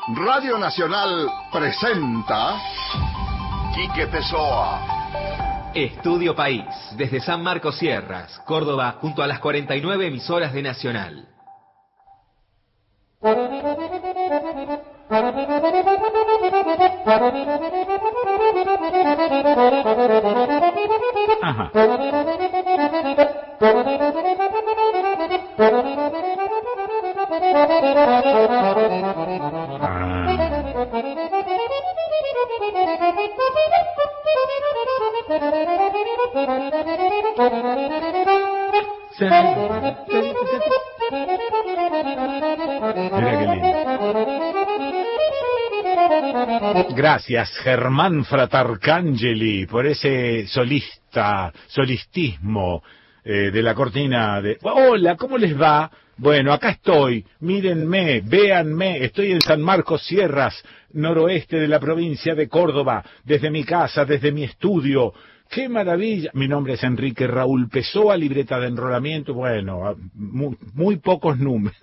Radio Nacional presenta Quique Pessoa. Estudio País, desde San Marcos Sierras, Córdoba, junto a las 49 emisoras de Nacional. Ajá. Mira qué lindo. Gracias, Germán Fratarcangeli, por ese solistismo de la cortina de... Hola, ¿cómo les va? Bueno, acá estoy, mírenme, véanme, estoy en San Marcos Sierras, noroeste de la provincia de Córdoba, desde mi casa, desde mi estudio. ¡Qué maravilla! Mi nombre es Enrique Raúl Pessoa, libreta de enrolamiento, bueno, muy pocos números.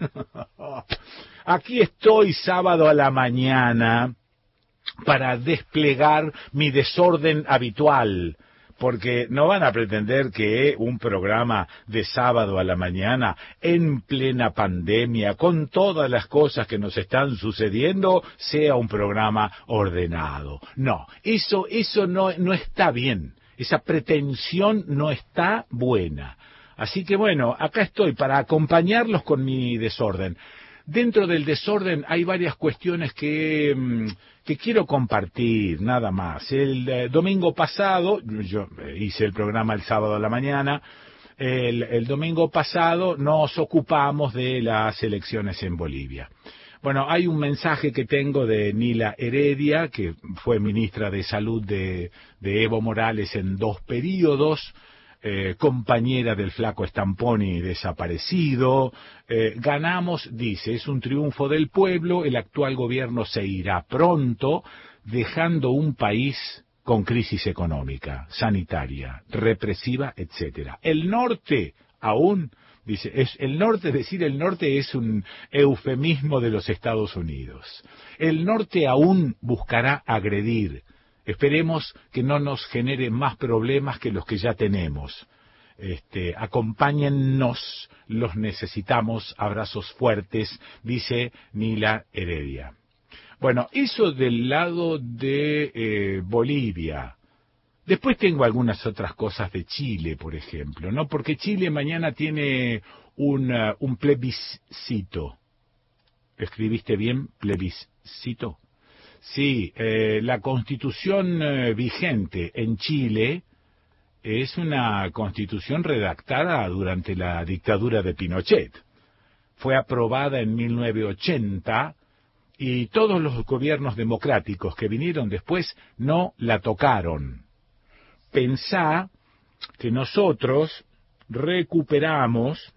Aquí estoy sábado a la mañana para desplegar mi desorden habitual, porque no van a pretender que un programa de sábado a la mañana, en plena pandemia, con todas las cosas que nos están sucediendo, sea un programa ordenado. No, eso no está bien. Esa pretensión no está buena. Así que bueno, acá estoy para acompañarlos con mi desorden. Dentro del desorden hay varias cuestiones que quiero compartir, nada más. El domingo pasado, yo hice el programa el sábado a la mañana, el domingo pasado nos ocupamos de las elecciones en Bolivia. Bueno, hay un mensaje que tengo de Nila Heredia, que fue ministra de Salud de Evo Morales en 2 períodos, compañera del flaco Stamponi desaparecido. Ganamos, dice, es un triunfo del pueblo, el actual gobierno se irá pronto, dejando un país con crisis económica, sanitaria, represiva, etcétera. El norte aún... Dice, decir el norte es un eufemismo de los Estados Unidos. El norte aún buscará agredir. Esperemos que no nos genere más problemas que los que ya tenemos. Acompáñennos, los necesitamos, abrazos fuertes, dice Nila Heredia. Bueno, eso del lado de Bolivia. Después tengo algunas otras cosas de Chile, por ejemplo, ¿no? Porque Chile mañana tiene un plebiscito. ¿Escribiste bien? ¿Plebiscito? Sí, la constitución vigente en Chile es una constitución redactada durante la dictadura de Pinochet. Fue aprobada en 1980 y todos los gobiernos democráticos que vinieron después no la tocaron. Pensá que nosotros recuperamos,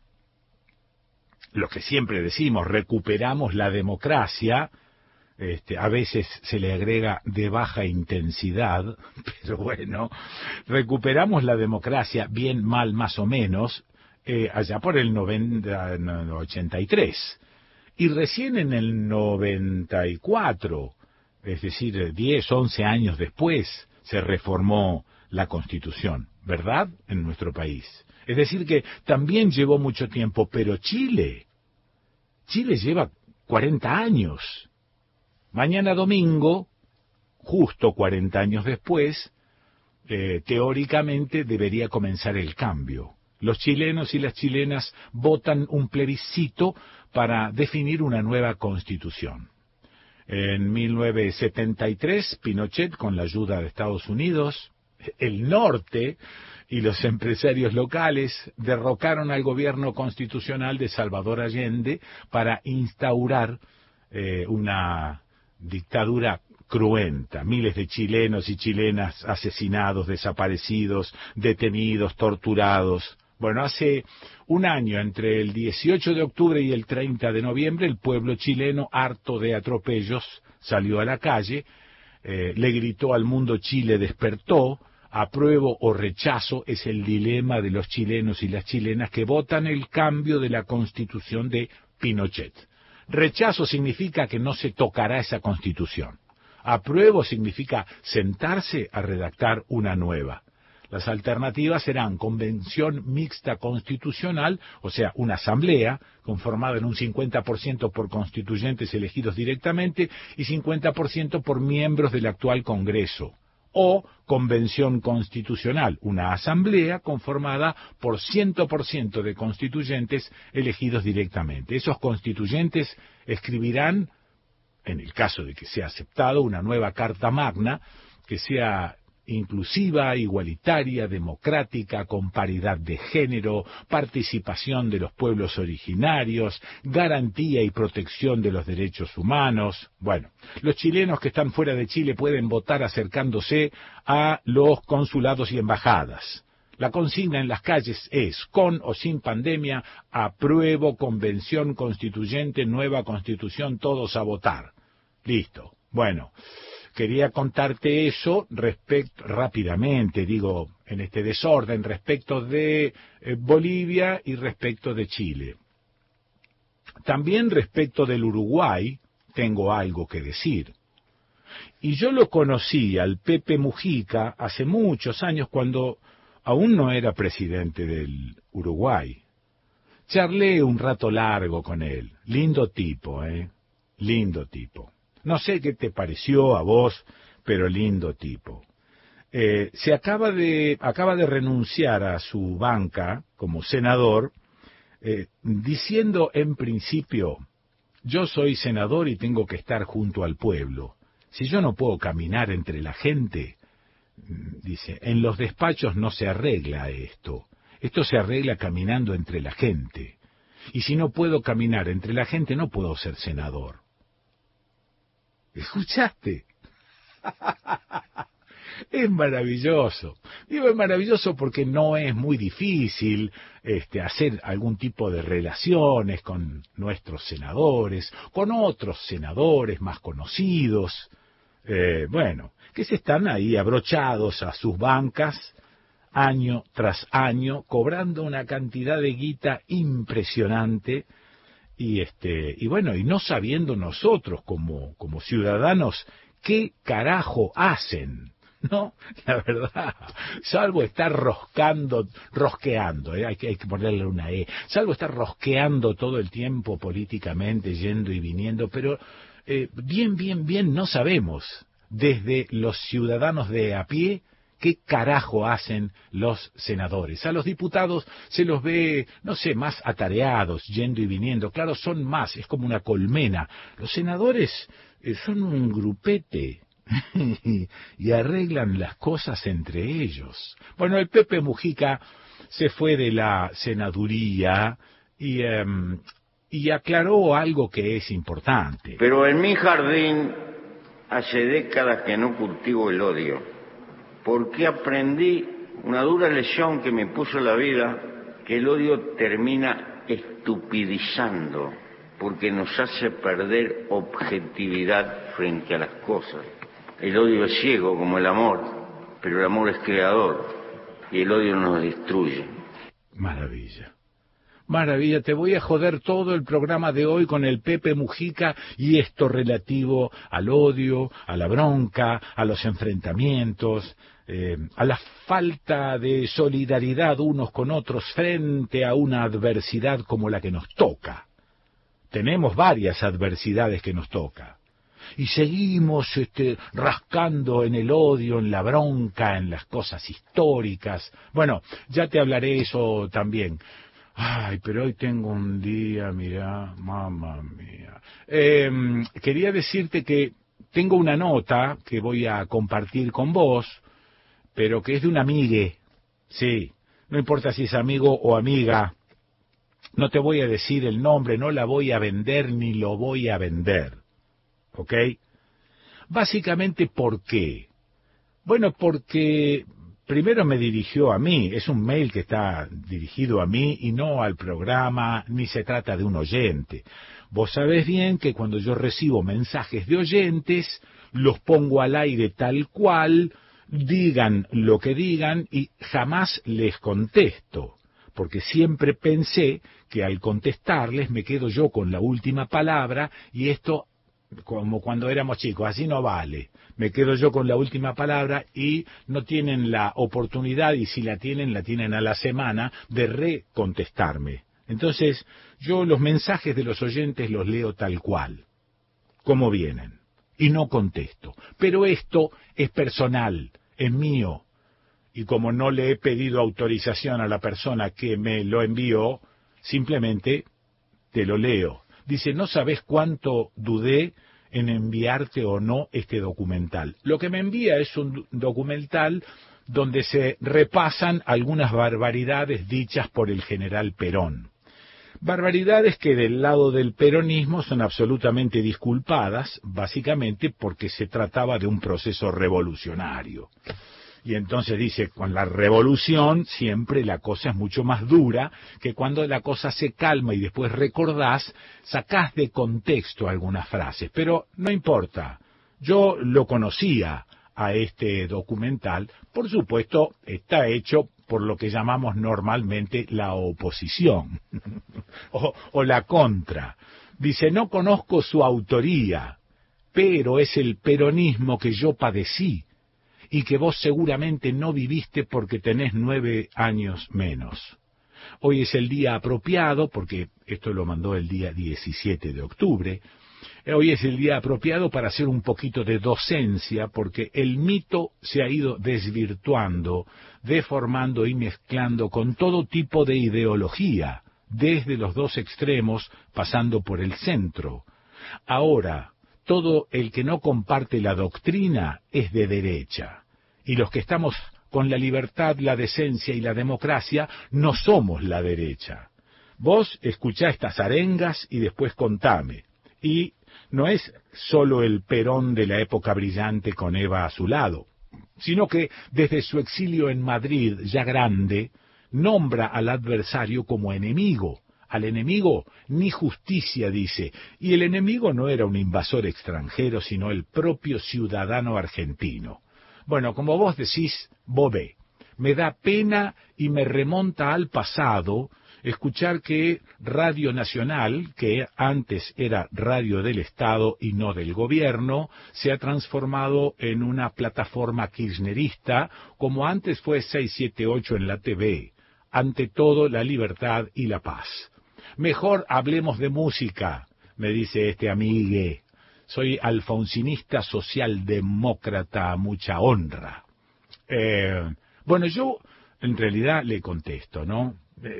lo que siempre decimos, recuperamos la democracia, a veces se le agrega de baja intensidad, pero bueno, recuperamos la democracia, bien, mal, más o menos, allá por el 83, y recién en el 94, es decir, 10, 11 años después, se reformó la Constitución, ¿verdad?, en nuestro país. Es decir que también llevó mucho tiempo, pero Chile lleva 40 años. Mañana domingo, justo 40 años después, teóricamente debería comenzar el cambio. Los chilenos y las chilenas votan un plebiscito para definir una nueva Constitución. En 1973, Pinochet, con la ayuda de Estados Unidos, el norte y los empresarios locales derrocaron al gobierno constitucional de Salvador Allende para instaurar una dictadura cruenta. Miles de chilenos y chilenas asesinados, desaparecidos, detenidos, torturados. Bueno, hace un año, entre el 18 de octubre y el 30 de noviembre, el pueblo chileno, harto de atropellos, salió a la calle, le gritó al mundo: Chile despertó. Apruebo o rechazo es el dilema de los chilenos y las chilenas que votan el cambio de la Constitución de Pinochet. Rechazo significa que no se tocará esa Constitución. Apruebo significa sentarse a redactar una nueva. Las alternativas serán convención mixta constitucional, o sea, una asamblea conformada en un 50% por constituyentes elegidos directamente y 50% por miembros del actual Congreso, o convención constitucional, una asamblea conformada por 100% de constituyentes elegidos directamente. Esos constituyentes escribirán, en el caso de que sea aceptado, una nueva Carta Magna que sea inclusiva, igualitaria, democrática, con paridad de género, participación de los pueblos originarios, garantía y protección de los derechos humanos. Bueno, los chilenos que están fuera de Chile pueden votar acercándose a los consulados y embajadas. La consigna en las calles es, con o sin pandemia, apruebo convención constituyente, nueva constitución, todos a votar. Listo. Bueno, quería contarte eso rápidamente, digo, en este desorden, respecto de Bolivia y respecto de Chile. También respecto del Uruguay tengo algo que decir. Y yo lo conocí al Pepe Mujica hace muchos años cuando aún no era presidente del Uruguay. Charlé un rato largo con él. Lindo tipo, lindo tipo. No sé qué te pareció a vos, pero lindo tipo. Acaba de renunciar a su banca como senador, diciendo en principio, yo soy senador y tengo que estar junto al pueblo. Si yo no puedo caminar entre la gente, dice, en los despachos no se arregla esto. Esto se arregla caminando entre la gente. Y si no puedo caminar entre la gente, no puedo ser senador. ¿Escuchaste? Es maravilloso. Digo, es maravilloso porque no es muy difícil hacer algún tipo de relaciones con nuestros senadores, con otros senadores más conocidos, que se están ahí abrochados a sus bancas año tras año, cobrando una cantidad de guita impresionante. Y no sabiendo nosotros como ciudadanos qué carajo hacen, ¿no? La verdad, salvo estar rosqueando, hay que ponerle una E, salvo estar rosqueando todo el tiempo políticamente, yendo y viniendo, pero bien no sabemos desde los ciudadanos de a pie ¿qué carajo hacen los senadores? A los diputados se los ve, no sé, más atareados, yendo y viniendo. Claro, son más, es como una colmena. Los senadores son un grupete y arreglan las cosas entre ellos. Bueno, el Pepe Mujica se fue de la senaduría y aclaró algo que es importante. Pero en mi jardín hace décadas que no cultivo el odio. Porque aprendí una dura lección que me puso la vida, que el odio termina estupidizando, porque nos hace perder objetividad frente a las cosas. El odio es ciego como el amor, pero el amor es creador y el odio nos destruye. Maravilla. Maravilla, te voy a joder todo el programa de hoy con el Pepe Mujica y esto relativo al odio, a la bronca, a los enfrentamientos, a la falta de solidaridad unos con otros frente a una adversidad como la que nos toca. Tenemos varias adversidades que nos toca. Y seguimos rascando en el odio, en la bronca, en las cosas históricas. Bueno, ya te hablaré eso también. Ay, pero hoy tengo un día, mirá, mamá mía. Quería decirte que tengo una nota que voy a compartir con vos, pero que es de una amigue. Sí, no importa si es amigo o amiga. No te voy a decir el nombre, no la voy a vender ni lo voy a vender. ¿Ok? Básicamente, ¿por qué? Bueno, porque primero me dirigió a mí, es un mail que está dirigido a mí y no al programa, ni se trata de un oyente. Vos sabés bien que cuando yo recibo mensajes de oyentes, los pongo al aire tal cual, digan lo que digan y jamás les contesto, porque siempre pensé que al contestarles me quedo yo con la última palabra y esto, como cuando éramos chicos, así no vale. Me quedo yo con la última palabra y no tienen la oportunidad, y si la tienen a la semana, de recontestarme. Entonces, yo los mensajes de los oyentes los leo tal cual, como vienen, y no contesto. Pero esto es personal, es mío, y como no le he pedido autorización a la persona que me lo envió, simplemente te lo leo. Dice, no sabes cuánto dudé en enviarte o no este documental. Lo que me envía es un documental donde se repasan algunas barbaridades dichas por el general Perón. Barbaridades que del lado del peronismo son absolutamente disculpadas, básicamente porque se trataba de un proceso revolucionario. Y entonces dice, con la revolución siempre la cosa es mucho más dura, que cuando la cosa se calma y después recordás, sacás de contexto algunas frases. Pero no importa, yo lo conocía a este documental, por supuesto está hecho por lo que llamamos normalmente la oposición o la contra. Dice, no conozco su autoría, pero es el peronismo que yo padecí y que vos seguramente no viviste porque tenés 9 años menos. Hoy es el día apropiado, porque esto lo mandó el día 17 de octubre, hoy es el día apropiado para hacer un poquito de docencia, porque el mito se ha ido desvirtuando, deformando y mezclando con todo tipo de ideología, desde los dos extremos, pasando por el centro. Ahora, todo el que no comparte la doctrina es de derecha, y los que estamos con la libertad, la decencia y la democracia no somos la derecha. Vos escuchá estas arengas y después contame. Y no es solo el Perón de la época brillante con Eva a su lado, sino que desde su exilio en Madrid, ya grande, nombra al adversario como enemigo. Al enemigo ni justicia, dice, y el enemigo no era un invasor extranjero, sino el propio ciudadano argentino. Bueno, como vos decís, Bobé, me da pena y me remonta al pasado escuchar que Radio Nacional, que antes era radio del Estado y no del gobierno, se ha transformado en una plataforma kirchnerista, como antes fue 678 en la TV. Ante todo, la libertad y la paz. Mejor hablemos de música, me dice este amigue. Soy alfonsinista socialdemócrata a mucha honra. Bueno, yo en realidad le contesto, ¿no?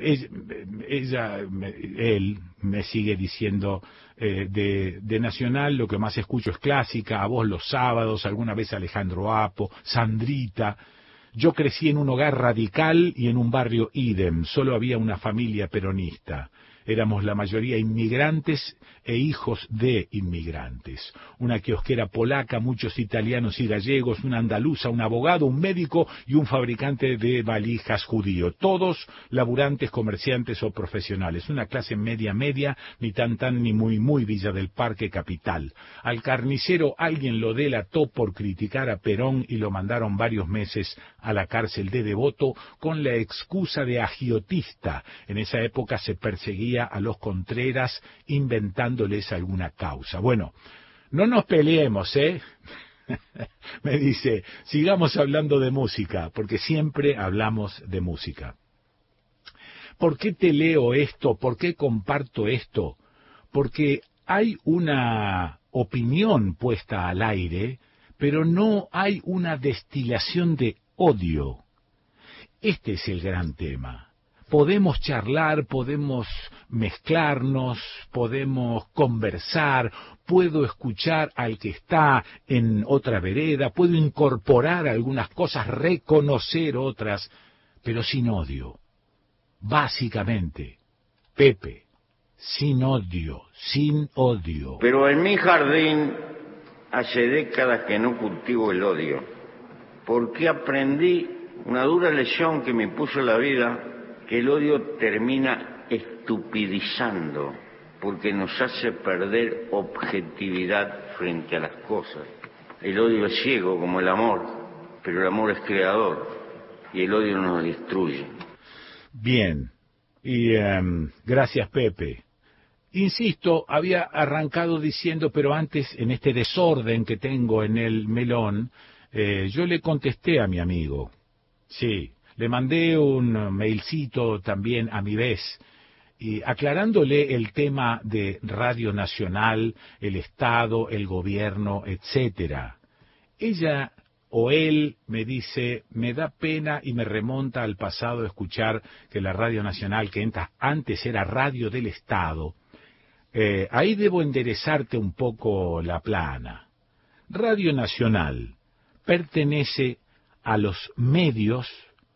Él me sigue diciendo de Nacional lo que más escucho es clásica, a vos los sábados, alguna vez Alejandro Apo, Sandrita. Yo crecí en un hogar radical y en un barrio idem, solo había una familia peronista. Éramos la mayoría inmigrantes e hijos de inmigrantes. Una kiosquera polaca, muchos italianos y gallegos, una andaluza, un abogado, un médico y un fabricante de valijas judío. Todos laburantes, comerciantes o profesionales. Una clase media, ni tan ni muy Villa del Parque capital. Al carnicero alguien lo delató por criticar a Perón y lo mandaron varios meses a la cárcel de Devoto con la excusa de agiotista. En esa época se perseguía a los Contreras inventándoles alguna causa. Bueno, no nos peleemos, me dice, sigamos hablando de música, porque siempre hablamos de música. ¿Por qué te leo esto? ¿Por qué comparto esto? Porque hay una opinión puesta al aire, pero no hay una destilación de odio. Este es el gran tema. Podemos charlar, podemos mezclarnos, podemos conversar, puedo escuchar al que está en otra vereda, puedo incorporar algunas cosas, reconocer otras, pero sin odio. Básicamente, Pepe, sin odio, sin odio. Pero en mi jardín hace décadas que no cultivo el odio, porque aprendí una dura lección que me impuso la vida, que el odio termina estupidizando, porque nos hace perder objetividad frente a las cosas. El odio es ciego como el amor, pero el amor es creador y el odio nos destruye. Bien, Y gracias, Pepe. Insisto, había arrancado diciendo, pero antes, en este desorden que tengo en el melón, yo le contesté a mi amigo. Sí, le mandé un mailcito también a mi vez, y aclarándole el tema de Radio Nacional, el Estado, el gobierno, etcétera. Ella o él me dice, me da pena y me remonta al pasado escuchar que la Radio Nacional, que antes era Radio del Estado, ahí debo enderezarte un poco la plana. Radio Nacional pertenece a los medios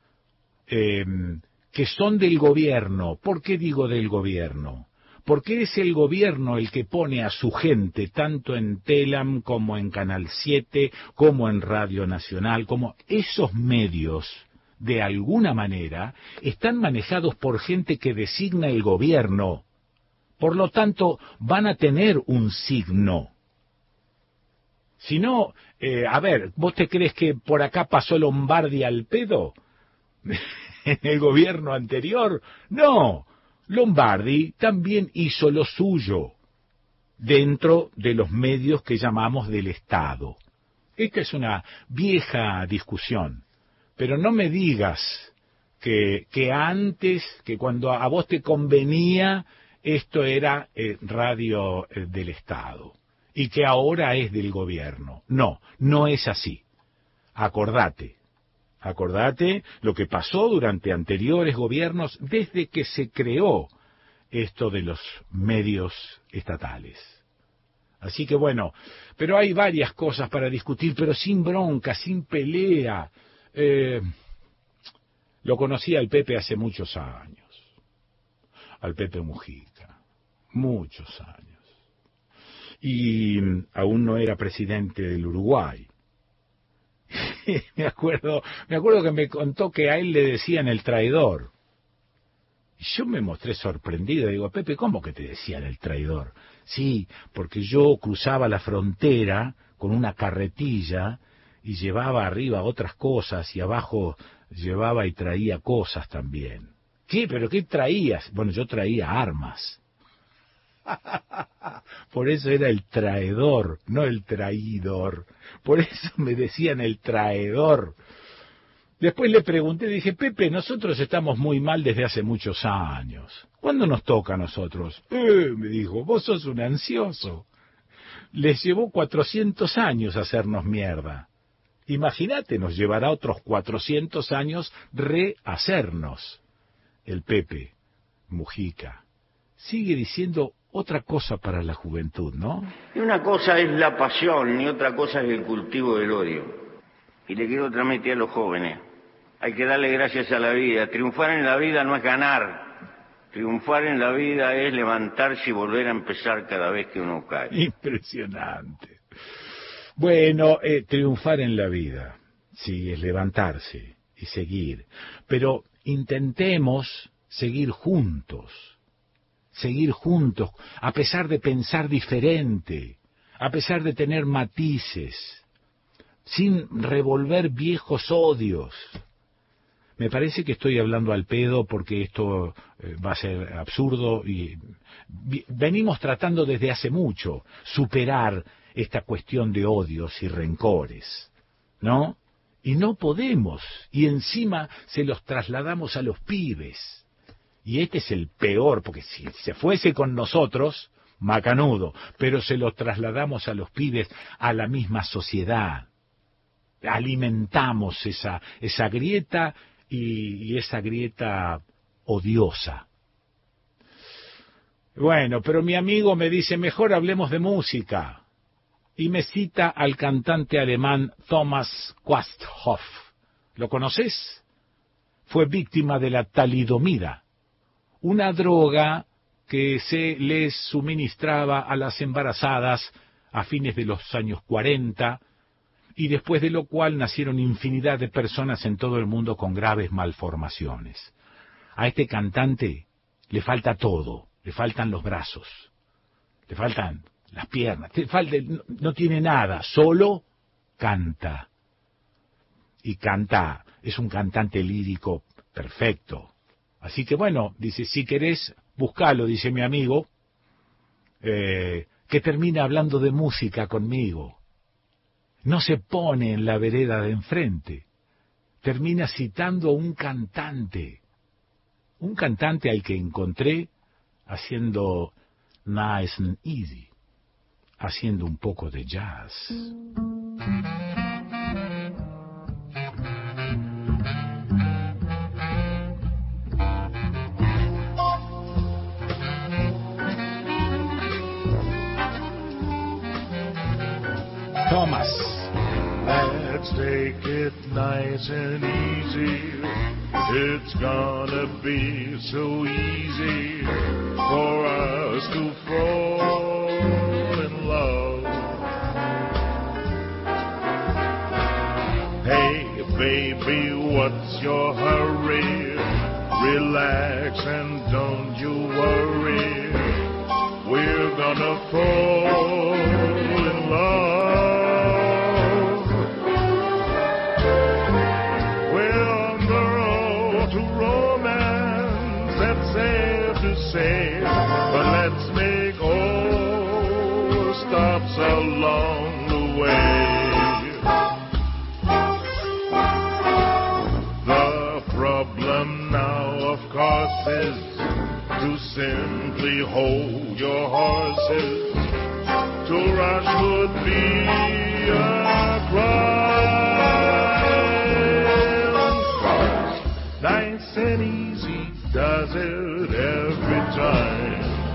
que son del gobierno. ¿Por qué digo del gobierno? Porque es el gobierno el que pone a su gente, tanto en Telam como en Canal 7, como en Radio Nacional, como esos medios, de alguna manera, están manejados por gente que designa el gobierno. Por lo tanto, van a tener un signo. Si no, a ver, ¿vos te crees que por acá pasó Lombardi al pedo? ¿En el gobierno anterior? No, Lombardi también hizo lo suyo dentro de los medios que llamamos del Estado. Esta es una vieja discusión, pero no me digas que antes, que cuando a vos te convenía, esto era radio del Estado y que ahora es del gobierno. No, no es así. Acordate lo que pasó durante anteriores gobiernos desde que se creó esto de los medios estatales. Así que bueno, pero hay varias cosas para discutir, pero sin bronca, sin pelea. Lo conocí al Pepe hace muchos años, al Pepe Mujica, muchos años. Y aún no era presidente del Uruguay. me acuerdo que me contó que a él le decían el traidor. Y yo me mostré sorprendido, digo, Pepe, ¿cómo que te decían el traidor? Sí, porque yo cruzaba la frontera con una carretilla y llevaba arriba otras cosas y abajo llevaba y traía cosas también. ¿Qué? ¿Pero qué traías? Bueno, yo traía armas. Por eso era el traidor, no el traidor. Por eso me decían el traidor. Después le pregunté, dije, Pepe, nosotros estamos muy mal desde hace muchos años. ¿Cuándo nos toca a nosotros? Me dijo, vos sos un ansioso. Les llevó 400 años hacernos mierda. Imagínate, nos llevará otros 400 años rehacernos. El Pepe Mujica sigue diciendo otra cosa para la juventud, ¿no? Y una cosa es la pasión y otra cosa es el cultivo del odio. Y le quiero transmitir a los jóvenes, hay que darle gracias a la vida. Triunfar en la vida no es ganar. Triunfar en la vida es levantarse y volver a empezar cada vez que uno cae. Impresionante. Bueno, triunfar en la vida, sí, es levantarse y seguir. Pero intentemos seguir juntos, a pesar de pensar diferente, a pesar de tener matices, sin revolver viejos odios. Me parece que estoy hablando al pedo porque esto va a ser absurdo y venimos tratando desde hace mucho superar esta cuestión de odios y rencores, ¿no? Y no podemos, y encima se los trasladamos a los pibes. Y este es el peor, porque si se fuese con nosotros, macanudo, pero se lo trasladamos a los pibes, a la misma sociedad. Alimentamos esa grieta y esa grieta odiosa. Bueno, pero mi amigo me dice, mejor hablemos de música. Y me cita al cantante alemán Thomas Quasthoff. ¿Lo conoces? Fue víctima de la talidomida, una droga que se les suministraba a las embarazadas a fines de los años 40, y después de lo cual nacieron infinidad de personas en todo el mundo con graves malformaciones. A este cantante le falta todo, le faltan los brazos, le faltan las piernas, no tiene nada, solo canta. Y canta, es un cantante lírico perfecto, Así que bueno, dice, si querés, buscalo, dice mi amigo, que termina hablando de música conmigo. No se pone en la vereda de enfrente. Termina citando a un cantante al que encontré haciendo Nice and Easy, haciendo un poco de jazz. Thomas. Let's take it nice and easy. It's gonna be so easy for us to fall in love. Hey, baby, what's your hurry? Relax and don't you worry. We're gonna fall in love. But let's make all the stops along the way. The problem now, of course, is to simply hold your horses. To rush would be a crime. Nice and easy does it every time.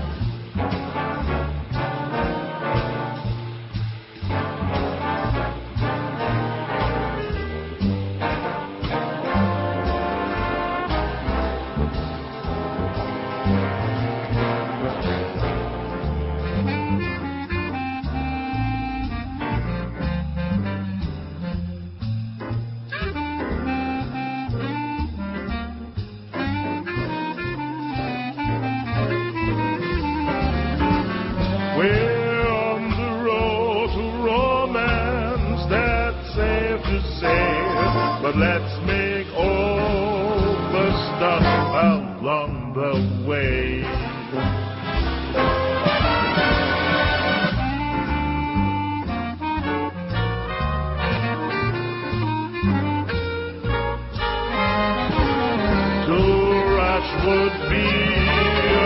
But let's make all the stuff along the way. To rush would be a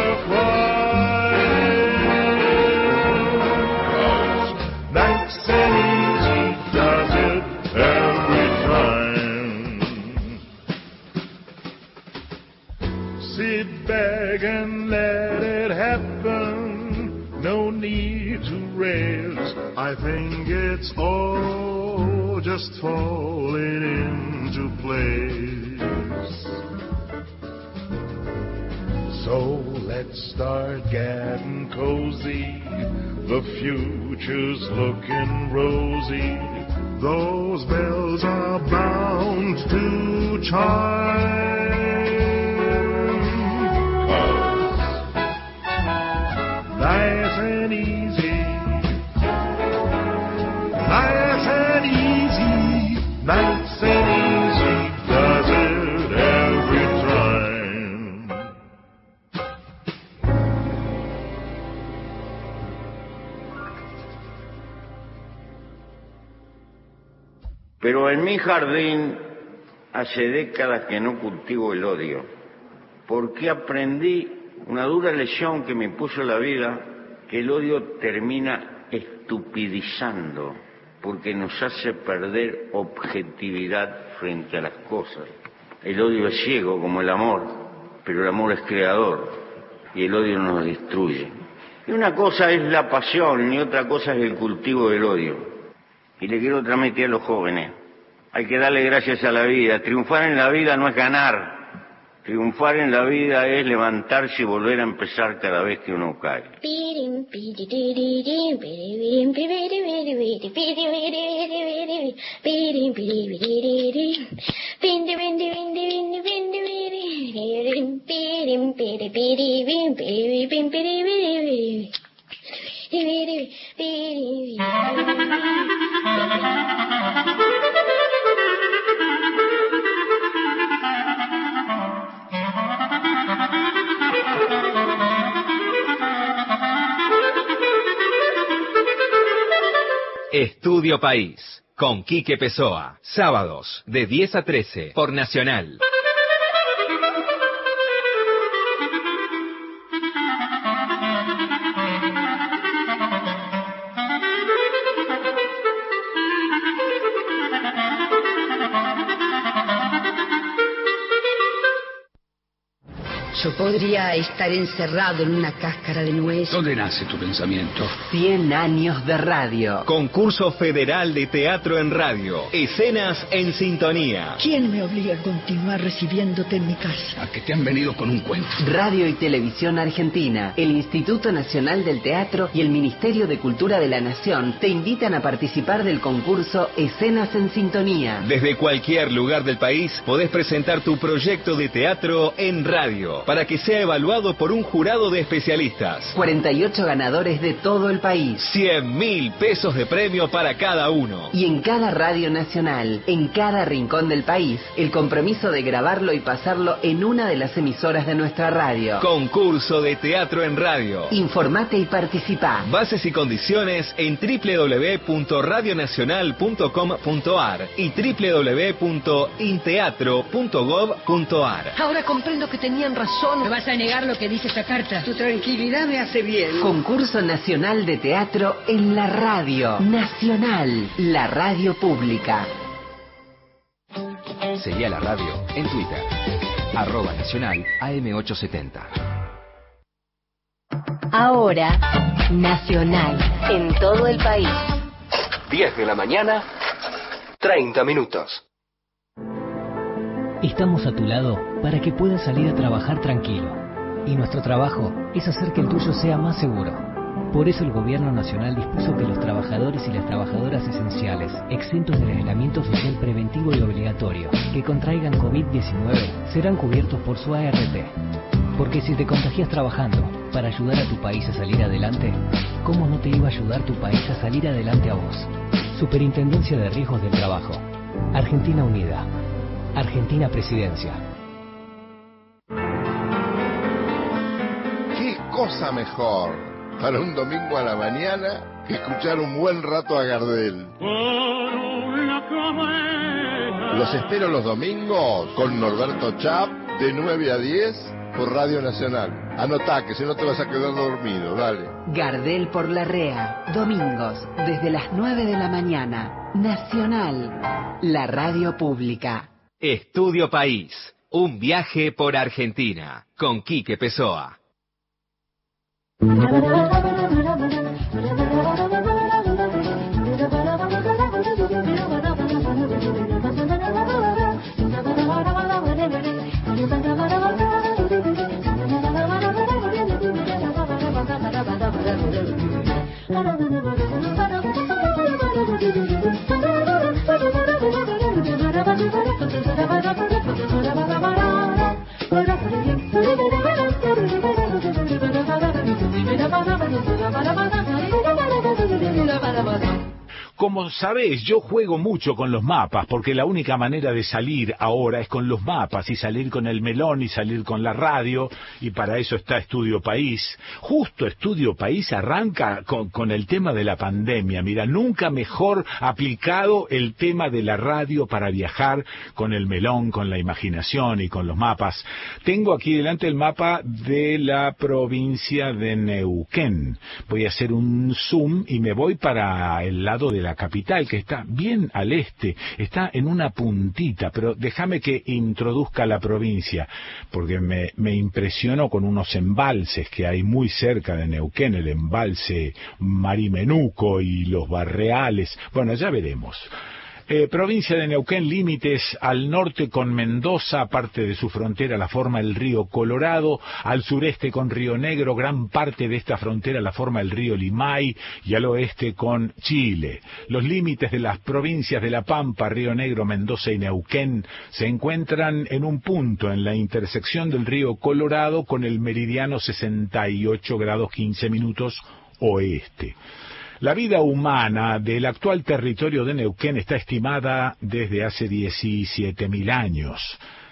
crime. Nice and easy does it every time. Sit back and let it happen. No need to raise. I think it's all just falling into place. So let's start getting cozy. The future's looking rosy. Those bells are bound to chime. Nice and easy, nice and easy, nice and easy does it every time. Pero en mi jardín hace décadas que no cultivo el odio, porque aprendí una dura lección que me impuso la vida, que el odio termina estupidizando, porque nos hace perder objetividad frente a las cosas. El odio es ciego como el amor, pero el amor es creador y el odio nos destruye. Y una cosa es la pasión y otra cosa es el cultivo del odio. Y le quiero transmitir a los jóvenes, hay que darle gracias a la vida. Triunfar en la vida no es ganar. Triunfar en la vida es levantarse y volver a empezar cada vez que uno cae. Estudio País, con Quique Pessoa. Sábados, de 10 a 13, por Nacional. Yo podría estar encerrado en una cáscara de nuez. ¿Dónde nace tu pensamiento? 100 años de radio. Concurso Federal de Teatro en Radio. Escenas en sintonía. ¿Quién me obliga a continuar recibiéndote en mi casa? A que te han venido con un cuento. Radio y Televisión Argentina, el Instituto Nacional del Teatro y el Ministerio de Cultura de la Nación te invitan a participar del concurso Escenas en Sintonía. Desde cualquier lugar del país podés presentar tu proyecto de teatro en radio, para que sea evaluado por un jurado de especialistas. 48 ganadores de todo el país. 100.000 pesos de premio para cada uno. Y en cada radio nacional, en cada rincón del país, el compromiso de grabarlo y pasarlo en una de las emisoras de nuestra radio. Concurso de teatro en radio. Informate y participá. Bases y condiciones en www.radionacional.com.ar y www.inteatro.gov.ar. Ahora comprendo que tenían razón. ¿Me vas a negar lo que dice esta carta? Tu tranquilidad me hace bien. Concurso Nacional de Teatro en la radio. Nacional, la radio pública. Seguí a la radio en Twitter. @Nacional AM870. Ahora, Nacional, en todo el país. 10 de la mañana, 30 minutos. Estamos a tu lado para que puedas salir a trabajar tranquilo. Y nuestro trabajo es hacer que el tuyo sea más seguro. Por eso el Gobierno Nacional dispuso que los trabajadores y las trabajadoras esenciales, exentos del aislamiento social preventivo y obligatorio, que contraigan COVID-19, serán cubiertos por su ART. Porque si te contagias trabajando para ayudar a tu país a salir adelante, ¿cómo no te iba a ayudar tu país a salir adelante a vos? Superintendencia de Riesgos del Trabajo. Argentina Unida. Argentina Presidencia. ¿Qué cosa mejor para un domingo a la mañana que escuchar un buen rato a Gardel? Los espero los domingos con Norberto Chap de 9 a 10 por Radio Nacional. Anotá que si no te vas a quedar dormido, dale. Gardel por la Rea, domingos desde las 9 de la mañana. Nacional, la radio pública. Estudio País, un viaje por Argentina, con Quique Pessoa. Como sabés, yo juego mucho con los mapas, porque la única manera de salir ahora es con los mapas, y salir con el melón, y salir con la radio, y para eso está Estudio País. Justo Estudio País arranca con el tema de la pandemia. Mira, nunca mejor aplicado el tema de la radio para viajar con el melón, con la imaginación y con los mapas. Tengo aquí delante el mapa de la provincia de Neuquén. Voy a hacer un zoom y me voy para el lado de la capital, que está bien al este, está en una puntita, pero déjame que introduzca la provincia, porque me impresionó con unos embalses que hay muy cerca de Neuquén, el embalse Marimenuco y los Barreales. Bueno, ya veremos. Provincia de Neuquén, límites al norte con Mendoza, parte de su frontera la forma el río Colorado, al sureste con Río Negro, gran parte de esta frontera la forma el río Limay, y al oeste con Chile. Los límites de las provincias de La Pampa, Río Negro, Mendoza y Neuquén se encuentran en un punto en la intersección del río Colorado con el meridiano 68 grados 15 minutos oeste. La vida humana del actual territorio de Neuquén está estimada desde hace 17.000 años.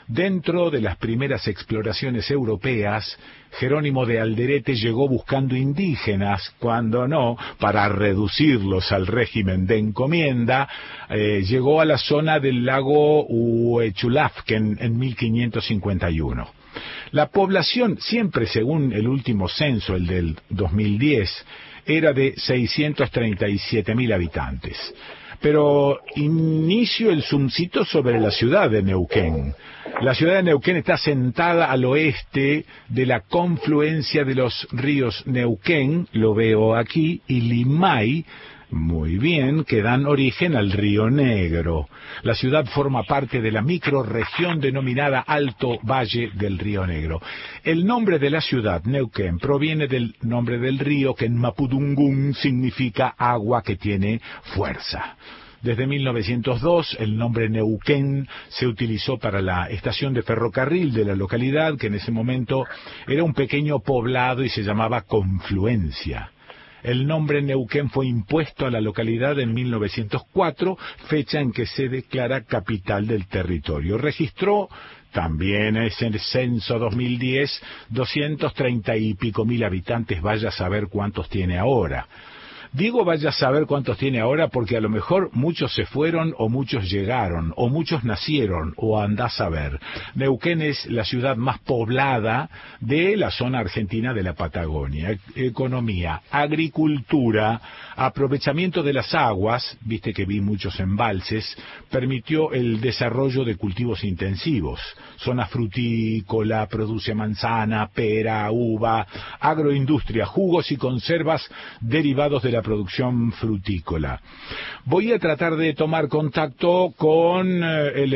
Dentro de las primeras exploraciones europeas, Jerónimo de Alderete llegó buscando indígenas, cuando no, para reducirlos al régimen de encomienda, llegó a la zona del lago Huechulafken en 1551. La población, siempre según el último censo, el del 2010, era de 637.000 habitantes. Pero inicio el zoomcito sobre la ciudad de Neuquén. La ciudad de Neuquén está sentada al oeste de la confluencia de los ríos Neuquén, lo veo aquí, y Limay, muy bien, que dan origen al Río Negro. La ciudad forma parte de la microrregión denominada Alto Valle del Río Negro. El nombre de la ciudad, Neuquén, proviene del nombre del río, que en mapudungún significa agua que tiene fuerza. Desde 1902, el nombre Neuquén se utilizó para la estación de ferrocarril de la localidad, que en ese momento era un pequeño poblado y se llamaba Confluencia. El nombre Neuquén fue impuesto a la localidad en 1904, fecha en que se declara capital del territorio. Registró también ese censo 2010, 230 y pico mil habitantes, vaya a saber cuántos tiene ahora. Digo vaya a saber cuántos tiene ahora porque a lo mejor muchos se fueron o muchos llegaron o muchos nacieron o andás a ver. Neuquén es la ciudad más poblada de la zona argentina de la Patagonia. Economía, agricultura, aprovechamiento de las aguas, viste que vi muchos embalses, permitió el desarrollo de cultivos intensivos. Zona frutícola, produce manzana, pera, uva, agroindustria, jugos y conservas derivados de la producción frutícola. Voy a tratar de tomar contacto con el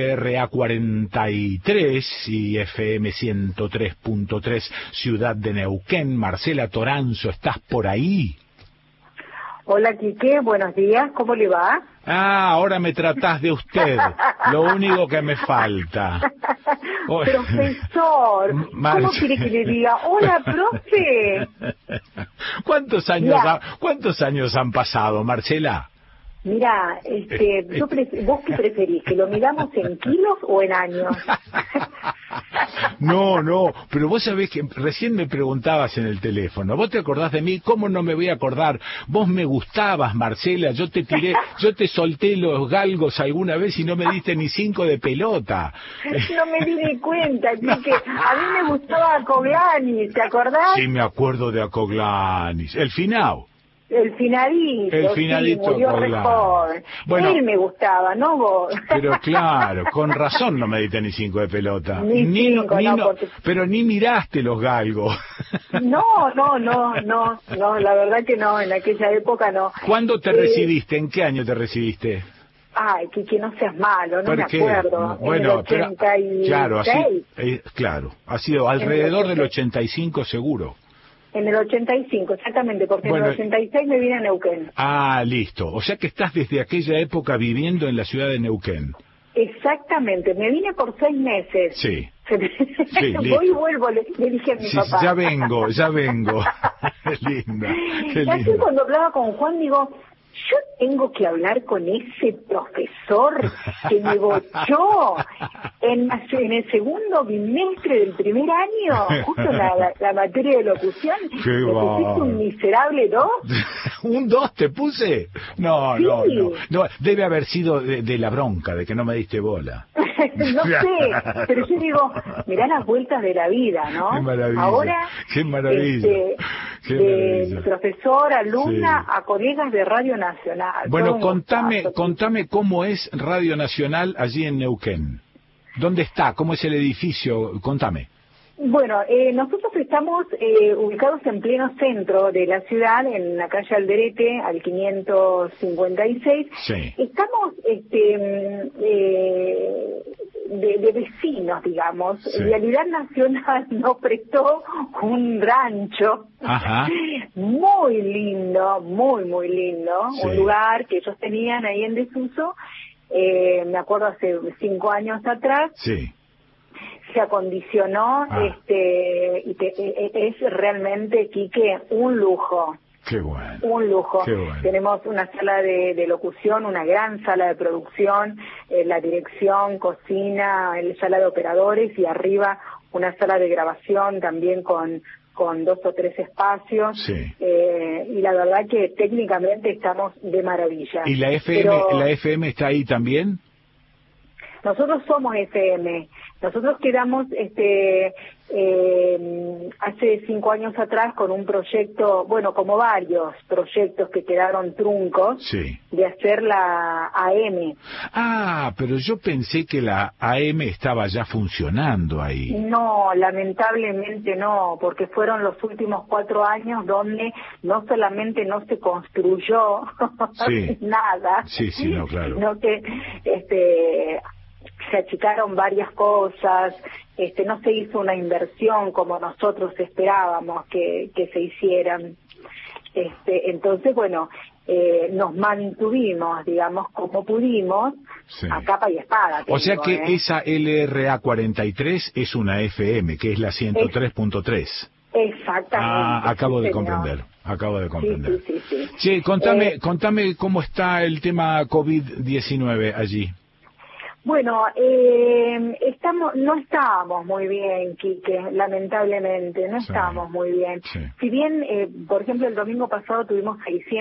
RA43 y FM 103.3 Ciudad de Neuquén. Marcela Toranzo, ¿estás por ahí? Hola, Quique, buenos días, ¿cómo le va? Ahora me tratás de usted, lo único que me falta. Profesor, ¿cómo quiere que le diga? Hola, profe. ¿Cuántos años han pasado, Marcela? Mira, ¿vos qué preferís? ¿Que lo miramos en kilos o en años? No, pero vos sabés que recién me preguntabas en el teléfono, ¿vos te acordás de mí? ¿Cómo no me voy a acordar? Vos me gustabas, Marcela, yo te solté los galgos alguna vez y no me diste ni 5 de pelota. No me di ni cuenta, Quique. A mí me gustaba Acoglanis, ¿te acordás? Sí, me acuerdo de Acoglanis. El finao. El finadito, sí, murió re joven. Bueno, él me gustaba, ¿no vos? Pero claro, con razón no me diste ni 5 de pelota. Pero ni miraste los galgos. No, la verdad que no, en aquella época no. ¿Cuándo te recibiste? ¿En qué año te recibiste? Ay, que no seas malo, no me acuerdo. Bueno, en el 86. Claro, ha sido alrededor del 85 seguro. En el 85, exactamente, porque en el 86 me vine a Neuquén. Listo. O sea que estás desde aquella época viviendo en la ciudad de Neuquén. Exactamente, me vine por 6 meses. Sí. Voy y vuelvo, le dije a mi papá. Ya vengo. Qué linda. Así cuando hablaba con Juan, digo, yo tengo que hablar con ese profesor que me bochó en el segundo bimestre del primer año, justo la materia de locución. ¿Me pusiste un miserable 2? ¿Un 2 te puse? No, debe haber sido de la bronca, de que no me diste bola. No sé, pero yo digo, mirá las vueltas de la vida, ¿no? Qué maravilla. Ahora, qué maravilla. De profesor, alumna, a colegas de Radio Nacional. Bueno, contame cómo es Radio Nacional allí en Neuquén. ¿Dónde está? ¿Cómo es el edificio? Contame. Bueno, nosotros estamos ubicados en pleno centro de la ciudad, en la calle Alderete, al 556. Sí. Estamos de vecinos, digamos. Sí. Realidad Nacional nos prestó un rancho. Ajá. Muy lindo, muy lindo. Sí. Un lugar que ellos tenían ahí en desuso. Me acuerdo hace 5 años atrás. Sí. Se acondicionó, y es realmente, Quique, un lujo. Qué bueno. Un lujo. Qué bueno. Tenemos una sala de locución, una gran sala de producción, la dirección, cocina, la sala de operadores y arriba una sala de grabación también con 2 o 3 espacios. Sí. Y la verdad que técnicamente estamos de maravilla. ¿Y la FM está ahí también? Nosotros somos FM. Nosotros quedamos hace 5 años atrás con un proyecto, bueno, como varios proyectos que quedaron truncos, sí, de hacer la AM. Ah, pero yo pensé que la AM estaba ya funcionando ahí. No, lamentablemente no, porque fueron los últimos 4 años donde no solamente no se construyó sí. nada, sí, no, claro, sino que se achicaron varias cosas, no se hizo una inversión como nosotros esperábamos que se hicieran. Entonces, bueno, nos mantuvimos, digamos, como pudimos, sí, a capa y espada. O sea que esa LRA 43 es una FM, que es la 103.3. Exactamente. Acabo de comprender. Sí. Sí, contame cómo está el tema COVID-19 allí. Bueno, no estábamos muy bien, Quique, lamentablemente, no estábamos muy bien. Sí. Si bien, por ejemplo, el domingo pasado tuvimos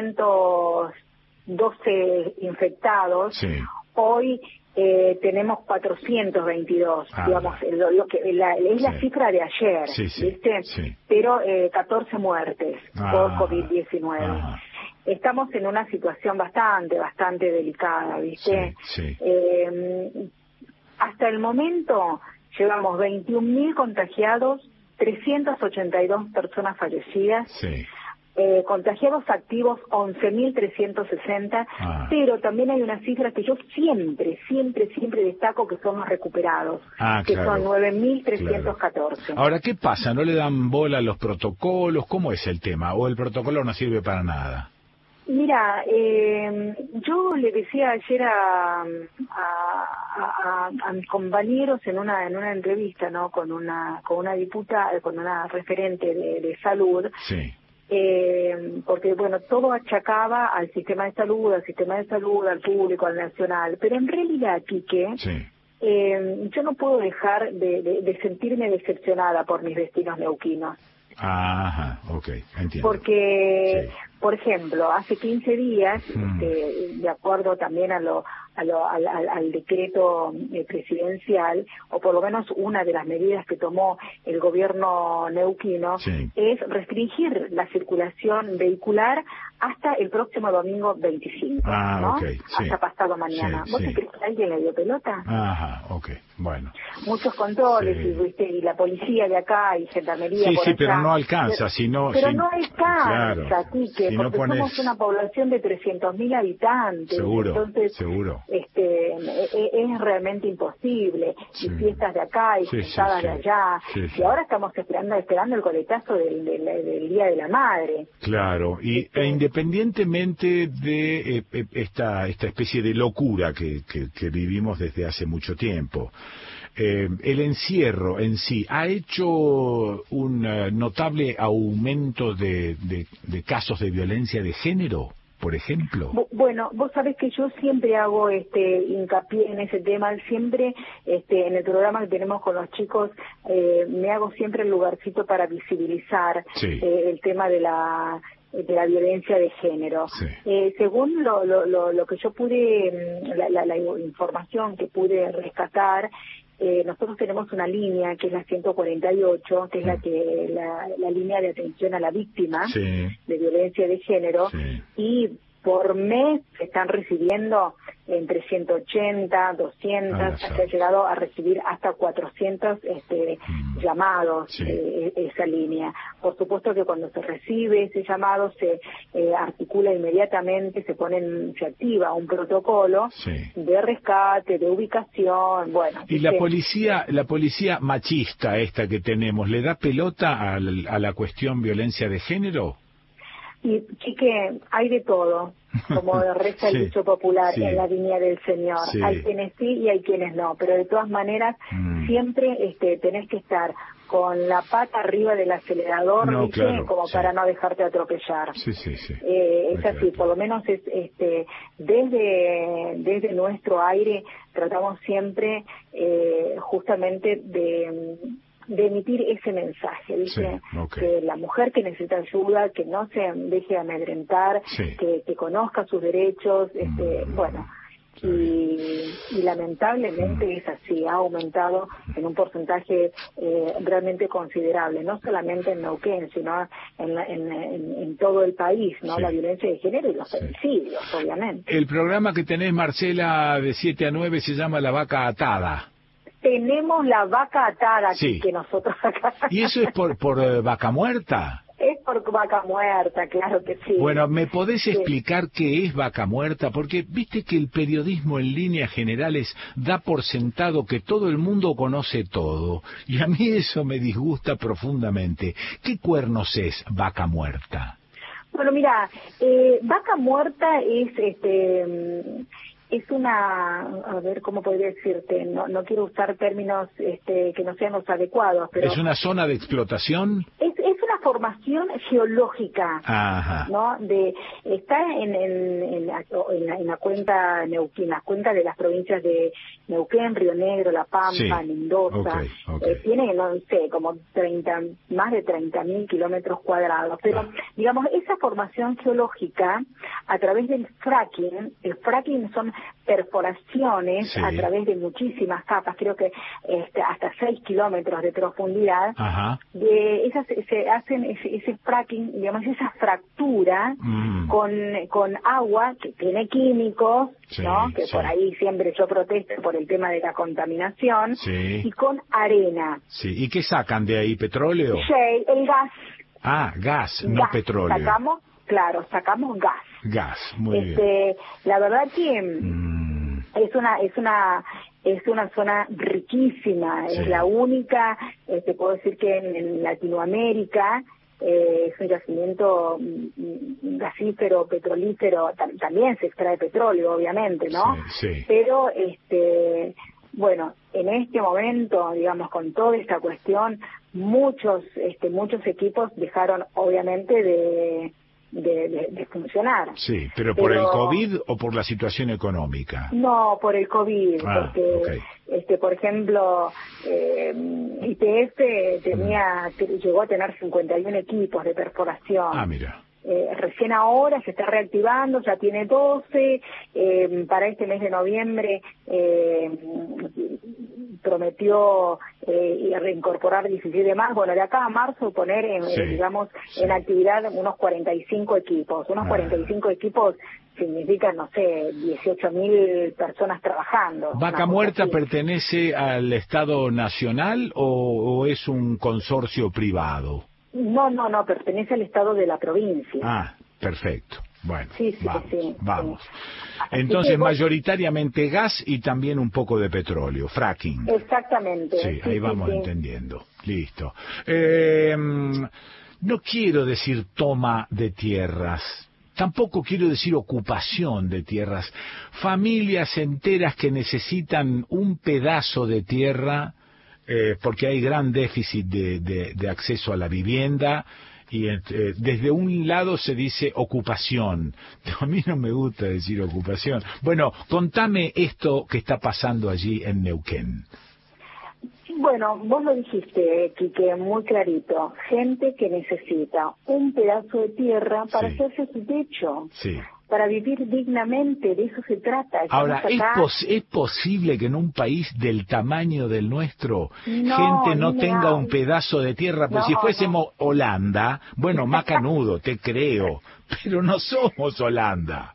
612 infectados, sí, hoy tenemos 422, digamos, es la cifra de ayer, sí, ¿viste? Sí. Pero 14 muertes por COVID-19. Estamos en una situación bastante delicada, ¿viste? Sí. Hasta el momento llevamos 21.000 contagiados, 382 personas fallecidas, sí, contagiados activos 11.360, pero también hay una cifra que yo siempre destaco, que son los recuperados, que son 9.314. Claro. Ahora, ¿qué pasa? ¿No le dan bola a los protocolos? ¿Cómo es el tema? ¿O el protocolo no sirve para nada? Mira, yo le decía ayer a mis compañeros en una entrevista, ¿no? con una diputada, con una referente de salud, sí, porque bueno, todo achacaba al sistema de salud, al público, al nacional, pero en realidad, Quique, sí, yo no puedo dejar de sentirme decepcionada por mis vecinos neuquinos. Ajá, entiendo. Porque, por ejemplo, hace 15 días, de acuerdo también al decreto presidencial, o por lo menos una de las medidas que tomó el gobierno neuquino, sí, es restringir la circulación vehicular hasta el próximo domingo 25, ¿no? Sí. Hasta pasado mañana. Sí, ¿Vos te crees que alguien le dio pelota? Ajá, bueno. Muchos controles, y la policía de acá y gendarmería por allá. Pero no alcanza, Pero no alcanza, claro, Quique, porque somos una población de 300.000 habitantes. Seguro. Es realmente imposible. Sí. Y fiestas de acá y fiestadas de allá. Y ahora estamos esperando el coletazo del Día de la Madre. Claro, independientemente de esta especie de locura que vivimos desde hace mucho tiempo, el encierro en sí ha hecho un notable aumento de casos de violencia de género, por ejemplo. Bueno, vos sabés que yo siempre hago hincapié en ese tema, siempre en el programa que tenemos con los chicos, me hago siempre el lugarcito para visibilizar el tema de la violencia de género. Sí. Según lo que yo pude, la información que pude rescatar, nosotros tenemos una línea que es la 148, que es la línea de atención a la víctima de violencia de género, y por mes se están recibiendo entre 180, 200, hasta ha llegado a recibir hasta 400 llamados esa línea. Por supuesto que cuando se recibe ese llamado se articula inmediatamente, se activa un protocolo de rescate, de ubicación, bueno. ¿Y la policía machista esta que tenemos, le da pelota a la cuestión violencia de género? Y, Chique, hay de todo, como reza el dicho popular en la viña del Señor. Hay quienes sí y hay quienes no, pero de todas maneras siempre tenés que estar con la pata arriba del acelerador, no, ¿viste? claro, Como sí. para no dejarte atropellar. Sí, sí, sí. Es así, por lo menos desde nuestro aire tratamos siempre justamente de emitir ese mensaje, ¿viste? Sí, okay. Que la mujer que necesita ayuda, que no se deje amedrentar, sí. que conozca sus derechos, bueno, y lamentablemente es así, ha aumentado en un porcentaje realmente considerable, no solamente en Neuquén, sino en todo el país, ¿no? Sí. La violencia de género y los femicidios, obviamente. El programa que tenés, Marcela, de 7 a 9 se llama La Vaca Atada. Tenemos la vaca atada sí. que nosotros acá. ¿Y eso es por vaca muerta? Es por vaca muerta, claro que sí. Bueno, ¿me podés explicar qué es vaca muerta? Porque viste que el periodismo en líneas generales da por sentado que todo el mundo conoce todo. Y a mí eso me disgusta profundamente. ¿Qué cuernos es vaca muerta? Bueno, mira, vaca muerta es una, a ver, ¿cómo podría decirte? No quiero usar términos que no sean los adecuados, pero... ¿Es una zona de explotación? Es una formación geológica, ajá. ¿no? Está en la cuenca Neuquén, la cuenca de las provincias de Neuquén, Río Negro, La Pampa, sí. Mendoza. Okay. Tiene, no sé, como más de 30.000 kilómetros cuadrados. Pero, digamos, esa formación geológica, a través del fracking, el fracking son perforaciones sí. a través de muchísimas capas, creo que hasta 6 kilómetros de profundidad. Ajá. Esas se hacen ese fracking, digamos, esa fractura con agua que tiene químicos, sí, ¿no? Que sí. Por ahí siempre yo protesto por el tema de la contaminación, sí. y con arena. Sí. ¿Y qué sacan de ahí? ¿Petróleo? Sí, el gas. Ah, gas, no petróleo. Sacamos gas. Gas, muy bien. La verdad que es una zona riquísima, sí. Es la única, puedo decir que en Latinoamérica es un yacimiento gasífero, petrolífero, también se extrae petróleo, obviamente, ¿no? Sí, sí. Pero, bueno, en este momento, digamos, con toda esta cuestión, muchos equipos dejaron, obviamente, de funcionar. Sí, pero ¿por el COVID o por la situación económica? No, por el COVID, porque, okay. Por ejemplo, YPF llegó a tener 51 equipos de perforación. Ah, mira. Recién ahora se está reactivando, ya tiene 12, para este mes de noviembre prometió reincorporar 17 más, bueno, de acá a marzo poner, sí. En actividad unos 45 equipos, 45 equipos significa, no sé, 18.000 personas trabajando. ¿Vaca Muerta pertenece al Estado Nacional o es un consorcio privado? No, pertenece al Estado de la provincia. Ah, perfecto. Bueno, sí, vamos. Sí. Entonces, mayoritariamente gas y también un poco de petróleo, fracking. Exactamente. Sí, ahí vamos entendiendo. Listo. No quiero decir toma de tierras. Tampoco quiero decir ocupación de tierras. Familias enteras que necesitan un pedazo de tierra porque hay gran déficit de acceso a la vivienda y desde un lado se dice ocupación. A mí no me gusta decir ocupación. Bueno, contame esto que está pasando allí en Neuquén. Bueno, vos lo dijiste, Quique, muy clarito. Gente que necesita un pedazo de tierra para hacerse su techo. Sí. Para vivir dignamente, de eso se trata. Ahora, ¿es posible que en un país del tamaño del nuestro gente no tenga un pedazo de tierra? Pues si fuésemos Holanda, bueno, macanudo, te creo, pero no somos Holanda.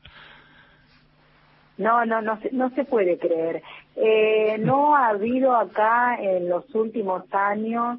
No se puede creer. No ha habido acá en los últimos años,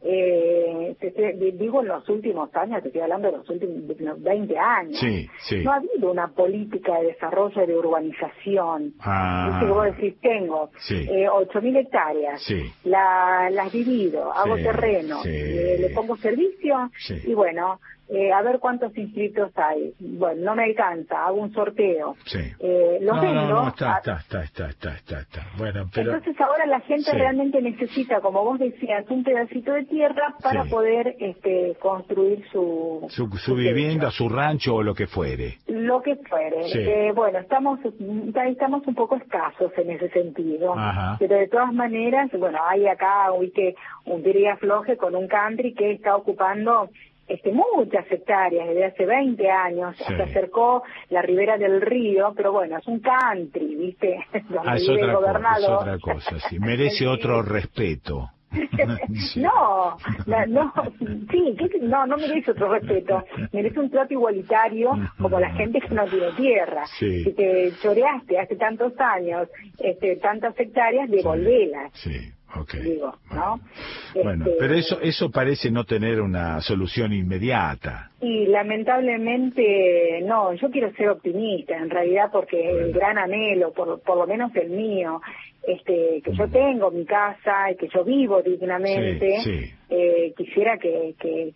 digo en los últimos años, te estoy hablando de los últimos 20 años. Sí. No ha habido una política de desarrollo de urbanización. Es que vos decís, tengo 8.000 hectáreas, las divido, hago terreno, le pongo servicio y bueno, a ver cuántos inscritos hay. Bueno, no me alcanza, hago un sorteo. Sí. Los vendo. No, está. Bueno, pero... Entonces ahora la gente realmente necesita, como vos decías, un pedacito de tierra para poder construir su vivienda, su rancho o lo que fuere. Lo que fuere. Sí. Bueno, estamos un poco escasos en ese sentido. Ajá. Pero de todas maneras, bueno, hay acá un tira y afloje con un country que está ocupando muchas hectáreas desde hace 20 años. Se acercó la ribera del río, pero bueno, es un country, ¿viste? Donde es vive el gobernador. otra cosa, sí. Merece otro respeto. No merece otro respeto, merece un trato igualitario como la gente que no tiene tierra. Sí. Si te choreaste hace tantos años tantas hectáreas, devolvelas. Sí. Okay. Digo, ¿no? Bueno, pero eso parece no tener una solución inmediata. Y lamentablemente no, yo quiero ser optimista en realidad, porque el gran anhelo, por lo menos el mío, que yo tengo mi casa y que yo vivo dignamente, quisiera que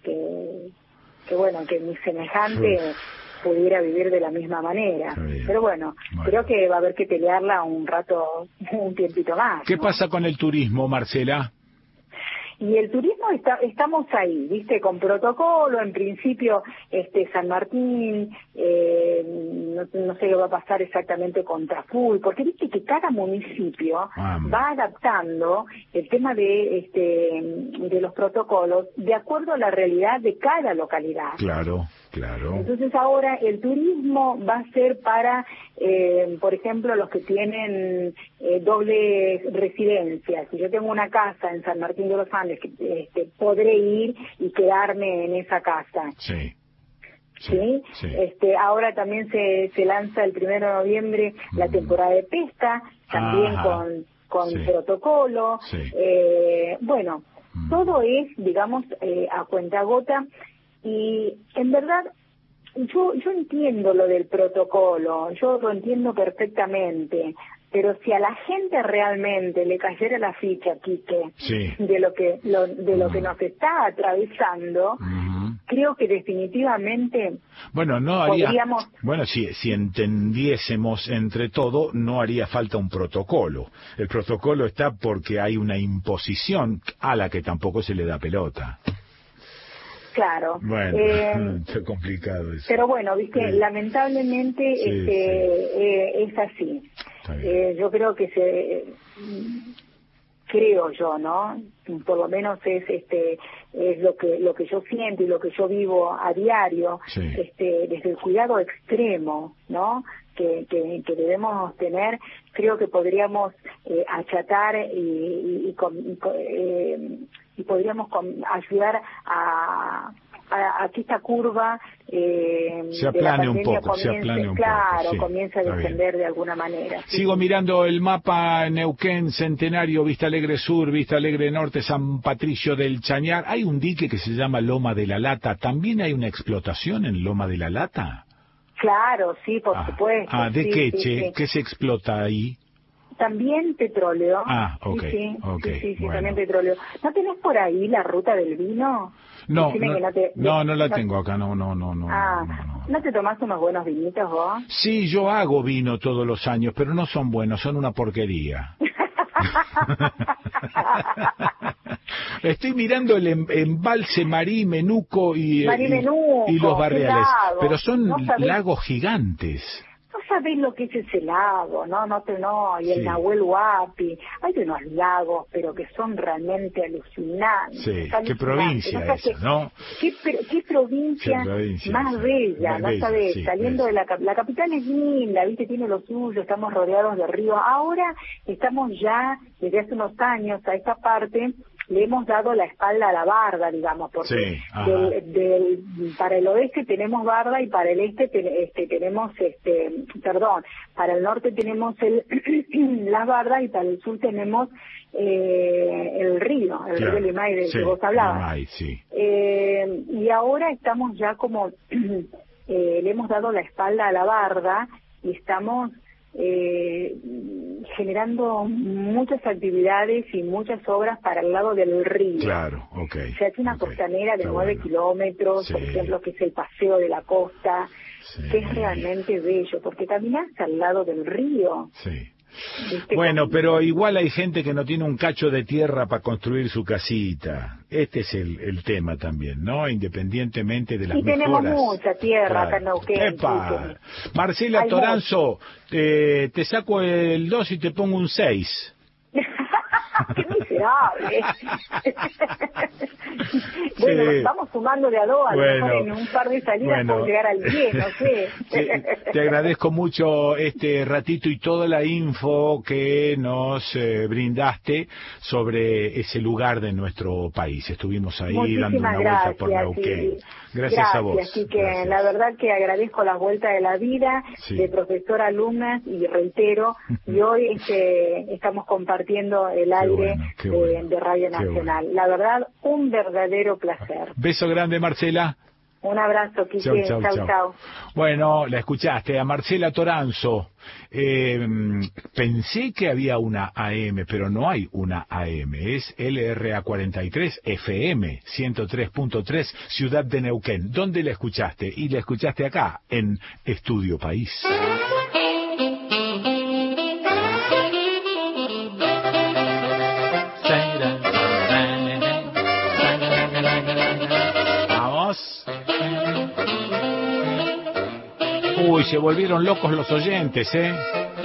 mi semejante pudiera vivir de la misma manera. Pero bueno, creo que va a haber que pelearla un tiempito más. ¿Qué pasa con el turismo, Marcela? Y el turismo estamos ahí, ¿viste? Con protocolo, en principio San Martín, no sé qué va a pasar exactamente con Traful, porque viste que cada municipio va adaptando el tema de los protocolos de acuerdo a la realidad de cada localidad. Claro. Entonces ahora el turismo va a ser para, por ejemplo, los que tienen doble residencia. Si yo tengo una casa en San Martín de los Andes, podré ir y quedarme en esa casa. Sí. Ahora también se lanza el 1 de noviembre la temporada de pesca, también con protocolo. Bueno, todo es, digamos, a cuentagota. Y en verdad, yo entiendo lo del protocolo, yo lo entiendo perfectamente, pero si a la gente realmente le cayera la ficha, Quique, de lo que nos está atravesando, creo que definitivamente podríamos... Bueno, si entendiésemos entre todo, no haría falta un protocolo. El protocolo está porque hay una imposición a la que tampoco se le da pelota. Claro. Bueno, está complicado eso. Pero bueno, viste, lamentablemente es así. Yo creo que creo yo, ¿no? Por lo menos es lo que yo siento y lo que yo vivo a diario, desde el cuidado extremo, ¿no? Que debemos tener. Creo que podríamos achatar y podríamos ayudar a que esta curva se aplane un poco, comience a descender de alguna manera. Sigo mirando el mapa: Neuquén, Centenario, Vista Alegre Sur, Vista Alegre Norte, San Patricio del Chañar. Hay un dique que se llama Loma de la Lata. ¿También hay una explotación en Loma de la Lata? Claro, sí, por supuesto. ¿De qué? ¿Qué se explota ahí? También petróleo. Sí, bueno. También petróleo. ¿No tenés por ahí la ruta del vino? No la tengo acá, no. ¿No te tomás unos buenos vinitos vos? Sí, yo hago vino todos los años, pero no son buenos, son una porquería. Estoy mirando el embalse Marí Menuco y los barriales, pero son lagos gigantes. No sabés lo que es ese lago, y el Nahuel Huapi. Hay unos lagos, pero que son realmente alucinantes. Sí, qué provincia esa, ¿no? Qué provincia más bella, ¿no sabés? Saliendo de la capital es linda, ¿viste? Tiene lo suyo, estamos rodeados de ríos. Ahora estamos ya, desde hace unos años, a esta parte, le hemos dado la espalda a la barda, digamos, porque para el oeste tenemos barda y para el este tenemos, para el norte tenemos las bardas y para el sur tenemos el río Limay del que vos hablabas. Y ahora estamos ya como, le hemos dado la espalda a la barda y estamos generando muchas actividades y muchas obras para el lado del río. Claro, ok. Se hace una costanera de 9 kilómetros, por ejemplo, que es el paseo de la costa, que es realmente bello, porque caminás al lado del río. Sí. Bueno, pero igual hay gente que no tiene un cacho de tierra para construir su casita. Este es el tema también, ¿no? Independientemente de las mejoras. Y tenemos mucha tierra acá en Neuquén. Marcela Toranzo, te saco el 2 y te pongo un 6. ¡Qué miserable! Bueno, estamos sumando de a dos, a lo mejor en un par de salidas puedo llegar al 10, no sé. Te agradezco mucho este ratito y toda la info que nos brindaste sobre ese lugar de nuestro país. Estuvimos ahí dando una vuelta por Neuquén. Gracias a vos. Así que la verdad que agradezco la vuelta de la vida de profesor, alumnas, y reitero, y hoy estamos compartiendo el aire de Radio Nacional. La verdad, un verdadero placer. Beso grande, Marcela. Un abrazo, Quique. Chau. Bueno, la escuchaste a Marcela Toranzo. Pensé que había una AM, pero no hay una AM. Es LRA 43 FM 103.3 Ciudad de Neuquén. ¿Dónde la escuchaste? Y la escuchaste acá, en Estudio País. Uy, se volvieron locos los oyentes, ¿eh?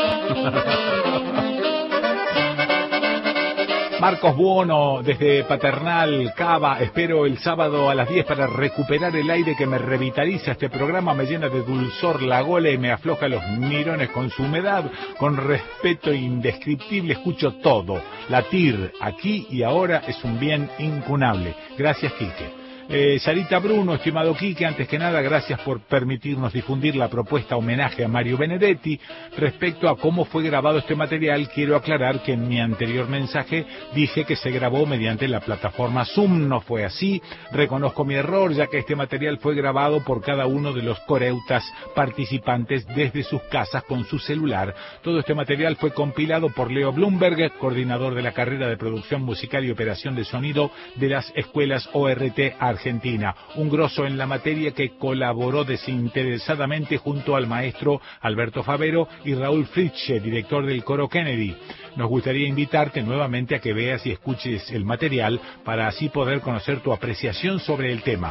Marcos Buono, desde Paternal, Cava, espero el sábado a las 10 para recuperar el aire que me revitaliza. Este programa me llena de dulzor la gola y me afloja los mirones con su humedad. Con respeto indescriptible escucho todo. Latir aquí y ahora es un bien incunable. Gracias, Quique. Sarita Bruno, estimado Quique, antes que nada, gracias por permitirnos difundir la propuesta homenaje a Mario Benedetti. Respecto a cómo fue grabado este material, quiero aclarar que en mi anterior mensaje dije que se grabó mediante la plataforma Zoom. No fue así. Reconozco mi error, ya que este material fue grabado por cada uno de los coreutas participantes desde sus casas con su celular. Todo este material fue compilado por Leo Blumberg, coordinador de la carrera de producción musical y operación de sonido de las escuelas ORT Argentina, un grosso en la materia que colaboró desinteresadamente junto al maestro Alberto Favero y Raúl Fritzsche, director del Coro Kennedy. Nos gustaría invitarte nuevamente a que veas y escuches el material para así poder conocer tu apreciación sobre el tema.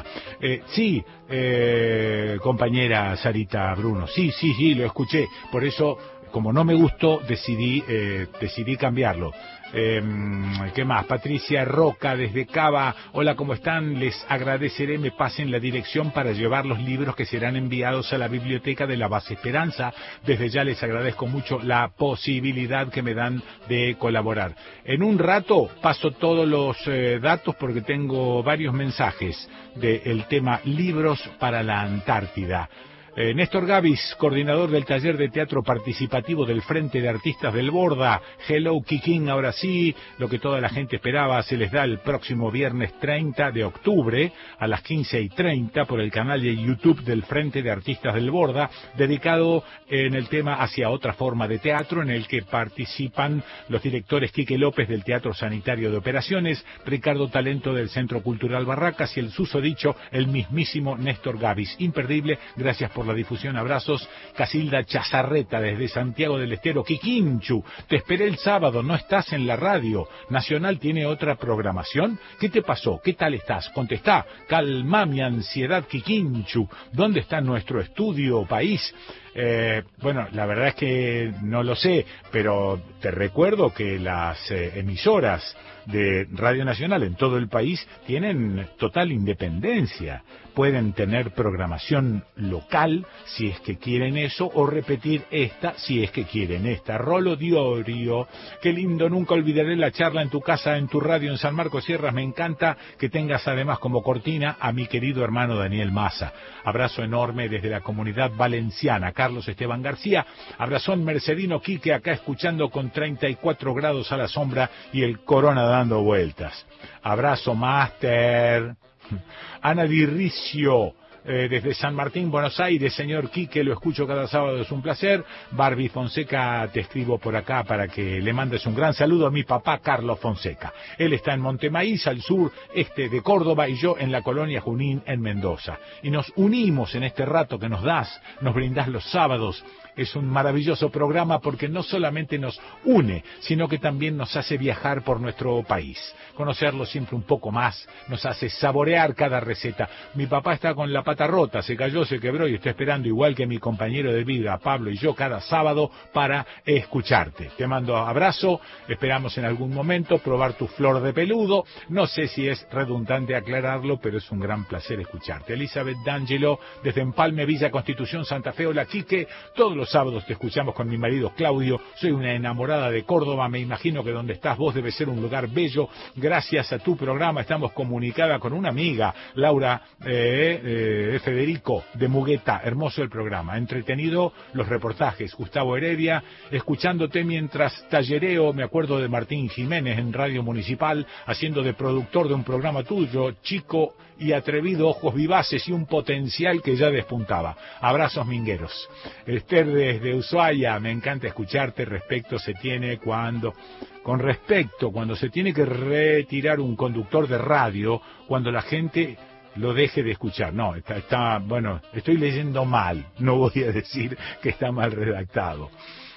Compañera Sarita Bruno, sí, lo escuché, por eso, como no me gustó, decidí cambiarlo. ¿Qué más? Patricia Roca desde Cava. Hola, ¿cómo están? Les agradeceré me pasen la dirección para llevar los libros que serán enviados a la biblioteca de la Base Esperanza. Desde ya les agradezco mucho la posibilidad que me dan de colaborar. En un rato paso todos los datos porque tengo varios mensajes del tema libros para la Antártida. Néstor Gavis, coordinador del taller de teatro participativo del Frente de Artistas del Borda. Hello, Kikín, ahora sí, lo que toda la gente esperaba se les da el próximo viernes 30 de octubre a las 15:30 por el canal de YouTube del Frente de Artistas del Borda, dedicado en el tema hacia otra forma de teatro, en el que participan los directores Quique López del Teatro Sanitario de Operaciones, Ricardo Talento del Centro Cultural Barracas y el susodicho, el mismísimo Néstor Gavis. Imperdible, gracias por la difusión, abrazos. Casilda Chazarreta desde Santiago del Estero. Quiquinchu, te esperé el sábado, no estás en la radio. Nacional tiene otra programación. ¿Qué te pasó? ¿Qué tal estás? Contestá. Calma mi ansiedad, Quiquinchu. ¿Dónde está nuestro Estudio País? Bueno, la verdad es que no lo sé, pero te recuerdo que las emisoras de Radio Nacional en todo el país tienen total independencia. Pueden tener programación local si es que quieren eso, o repetir esta si es que quieren esta. Rolo Diorio, qué lindo, nunca olvidaré la charla en tu casa, en tu radio en San Marcos Sierras. Me encanta que tengas además como cortina a mi querido hermano Daniel Massa. Abrazo enorme desde la comunidad valenciana. Carlos Esteban García, abrazón Mercedino Quique, acá escuchando con 34 grados a la sombra y el corona dando vueltas. Abrazo, Máster. Ana Dirricio, desde San Martín, Buenos Aires, señor Quique, lo escucho cada sábado, es un placer. Barbie Fonseca, te escribo por acá para que le mandes un gran saludo a mi papá Carlos Fonseca. Él está en Montemaíz, al sur este de Córdoba, y yo en la colonia Junín, en Mendoza. Y nos unimos en este rato que nos brindás los sábados. Es un maravilloso programa porque no solamente nos une, sino que también nos hace viajar por nuestro país. Conocerlo siempre un poco más, nos hace saborear cada receta. Mi papá está con la pata rota, se cayó, se quebró y está esperando, igual que mi compañero de vida, Pablo, y yo, cada sábado para escucharte. Te mando abrazo, esperamos en algún momento probar tu flor de peludo. No sé si es redundante aclararlo, pero es un gran placer escucharte. Elizabeth D'Angelo, desde Empalme, Villa Constitución, Santa Fe. Hola, Quique, todos los sábados te escuchamos con mi marido Claudio. Soy una enamorada de Córdoba, me imagino que donde estás vos debe ser un lugar bello. Gracias a tu programa estamos comunicada con una amiga, Laura Federico de Mugueta. Hermoso el programa, entretenido los reportajes. Gustavo Heredia, escuchándote mientras tallereo, me acuerdo de Martín Jiménez en Radio Municipal, haciendo de productor de un programa tuyo, chico y atrevido, ojos vivaces y un potencial que ya despuntaba. Abrazos mingueros. Esther desde Ushuaia, me encanta escucharte. Cuando se tiene que retirar un conductor de radio, cuando la gente lo deje de escuchar. No, bueno, estoy leyendo mal, no voy a decir que está mal redactado.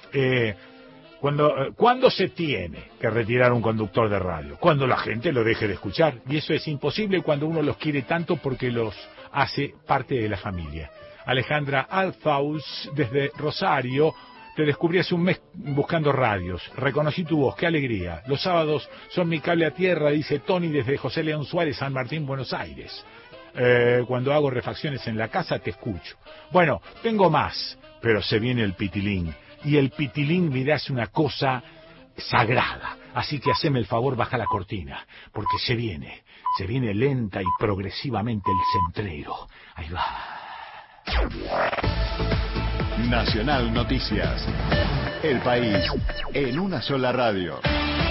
¿Cuándo se tiene que retirar un conductor de radio? Cuando la gente lo deje de escuchar. Y eso es imposible cuando uno los quiere tanto porque los hace parte de la familia. Alejandra Alfaus, desde Rosario, te descubrí hace un mes buscando radios. Reconocí tu voz, qué alegría. Los sábados son mi cable a tierra, dice Tony desde José León Suárez, San Martín, Buenos Aires. Cuando hago refacciones en la casa te escucho. Bueno, tengo más, pero se viene el pitilín. Y el pitilín, mirá, es una cosa sagrada. Así que haceme el favor, baja la cortina, porque se viene lenta y progresivamente el centrero. Ahí va. Nacional Noticias. El país en una sola radio.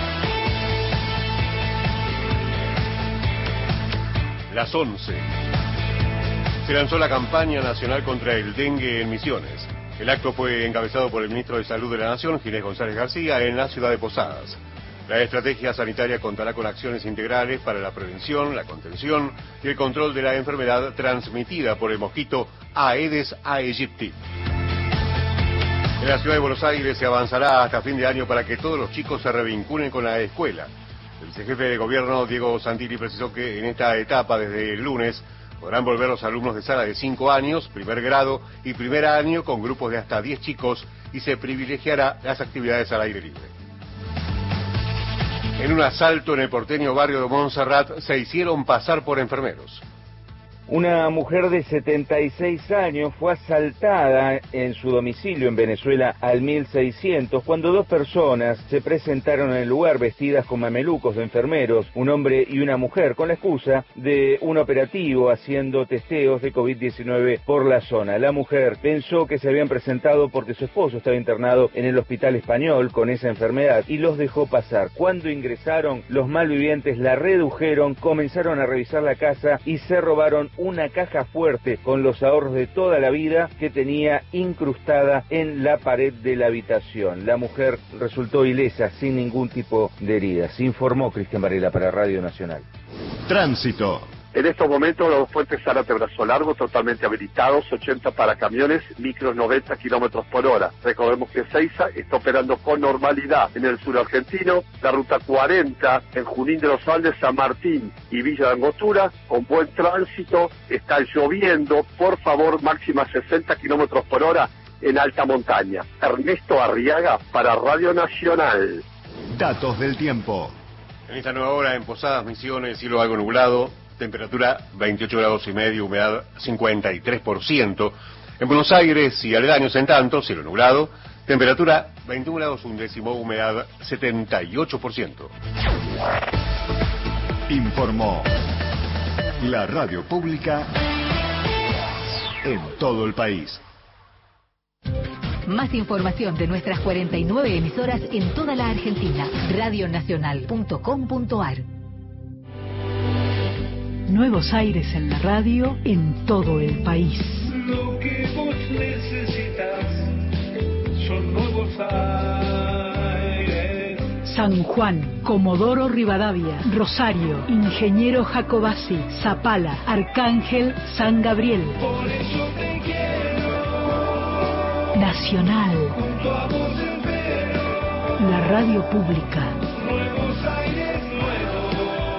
Las 11. Se lanzó la campaña nacional contra el dengue en Misiones. El acto fue encabezado por el ministro de Salud de la Nación, Ginés González García, en la ciudad de Posadas. La estrategia sanitaria contará con acciones integrales para la prevención, la contención y el control de la enfermedad transmitida por el mosquito Aedes aegypti. En la ciudad de Buenos Aires se avanzará hasta fin de año para que todos los chicos se revinculen con la escuela. El vicejefe de gobierno, Diego Santilli, precisó que en esta etapa, desde el lunes, podrán volver los alumnos de sala de 5 años, primer grado y primer año con grupos de hasta 10 chicos y se privilegiará las actividades al aire libre. En un asalto en el porteño barrio de Montserrat se hicieron pasar por enfermeros. Una mujer de 76 años fue asaltada en su domicilio en Venezuela al 1600 cuando dos personas se presentaron en el lugar vestidas con mamelucos de enfermeros, un hombre y una mujer, con la excusa de un operativo haciendo testeos de COVID-19 por la zona. La mujer pensó que se habían presentado porque su esposo estaba internado en el hospital español con esa enfermedad y los dejó pasar. Cuando ingresaron, los malvivientes la redujeron, comenzaron a revisar la casa y se robaron una caja fuerte con los ahorros de toda la vida que tenía incrustada en la pared de la habitación. La mujer resultó ilesa, sin ningún tipo de heridas. Informó Cristian Varela para Radio Nacional. Tránsito. En estos momentos los puentes Zárate Brazo Largo totalmente habilitados, 80 para camiones, micros 90 kilómetros por hora. Recordemos que Ezeiza está operando con normalidad en el sur argentino, la ruta 40 en Junín de los Andes, San Martín y Villa de Angostura, con buen tránsito, está lloviendo, por favor, máxima 60 kilómetros por hora en alta montaña. Ernesto Arriaga para Radio Nacional. Datos del tiempo. En esta nueva hora en Posadas, Misiones, cielo algo nublado. Temperatura 28 grados y medio, humedad 53%. En Buenos Aires y aledaños en tanto, cielo nublado. Temperatura 21 grados un décimo, humedad 78%. Informó la radio pública en todo el país. Más información de nuestras 49 emisoras en toda la Argentina. Radionacional.com.ar. Nuevos aires en la radio en todo el país. Lo que vos necesitas son nuevos aires. San Juan, Comodoro Rivadavia, Rosario, Ingeniero Jacobasi, Zapala, Arcángel, San Gabriel. Por eso te quiero. Nacional. Junto a vos espero. La radio pública. Nuevos aires, nuevos.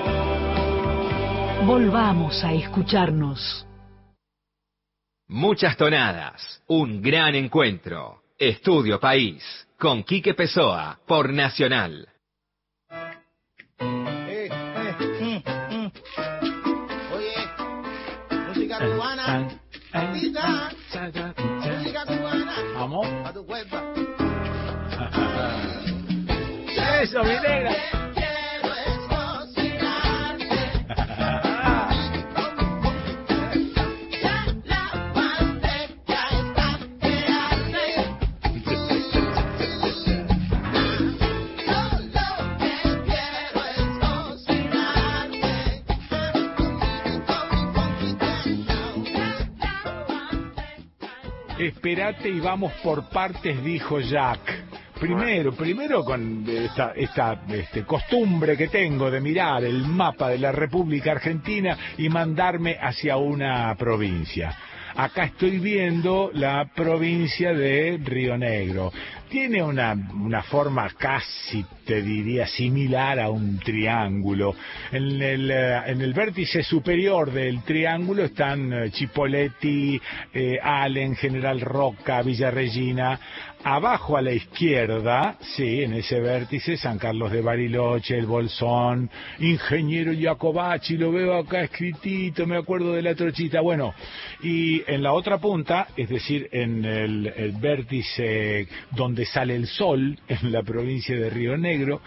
Volvamos a escucharnos. Muchas tonadas, un gran encuentro. Estudio País, con Quique Pessoa, por Nacional. Oye, música cubana. Música cubana. Vamos. A tu cuerpo. Eso, mi negra. Esperate y vamos por partes, dijo Jack. Primero con esta costumbre que tengo de mirar el mapa de la República Argentina y mandarme hacia una provincia. Acá estoy viendo la provincia de Río Negro. Tiene una forma casi, te diría, similar a un triángulo. En el vértice superior del triángulo están Chipoleti, Allen, General Roca, Villa Regina. Abajo a la izquierda, sí, en ese vértice, San Carlos de Bariloche, El Bolsón, Ingeniero Jacobacci, lo veo acá escritito, me acuerdo de la trochita. Bueno, y en la otra punta, es decir, en el vértice donde sale el sol, en la provincia de Río Negro,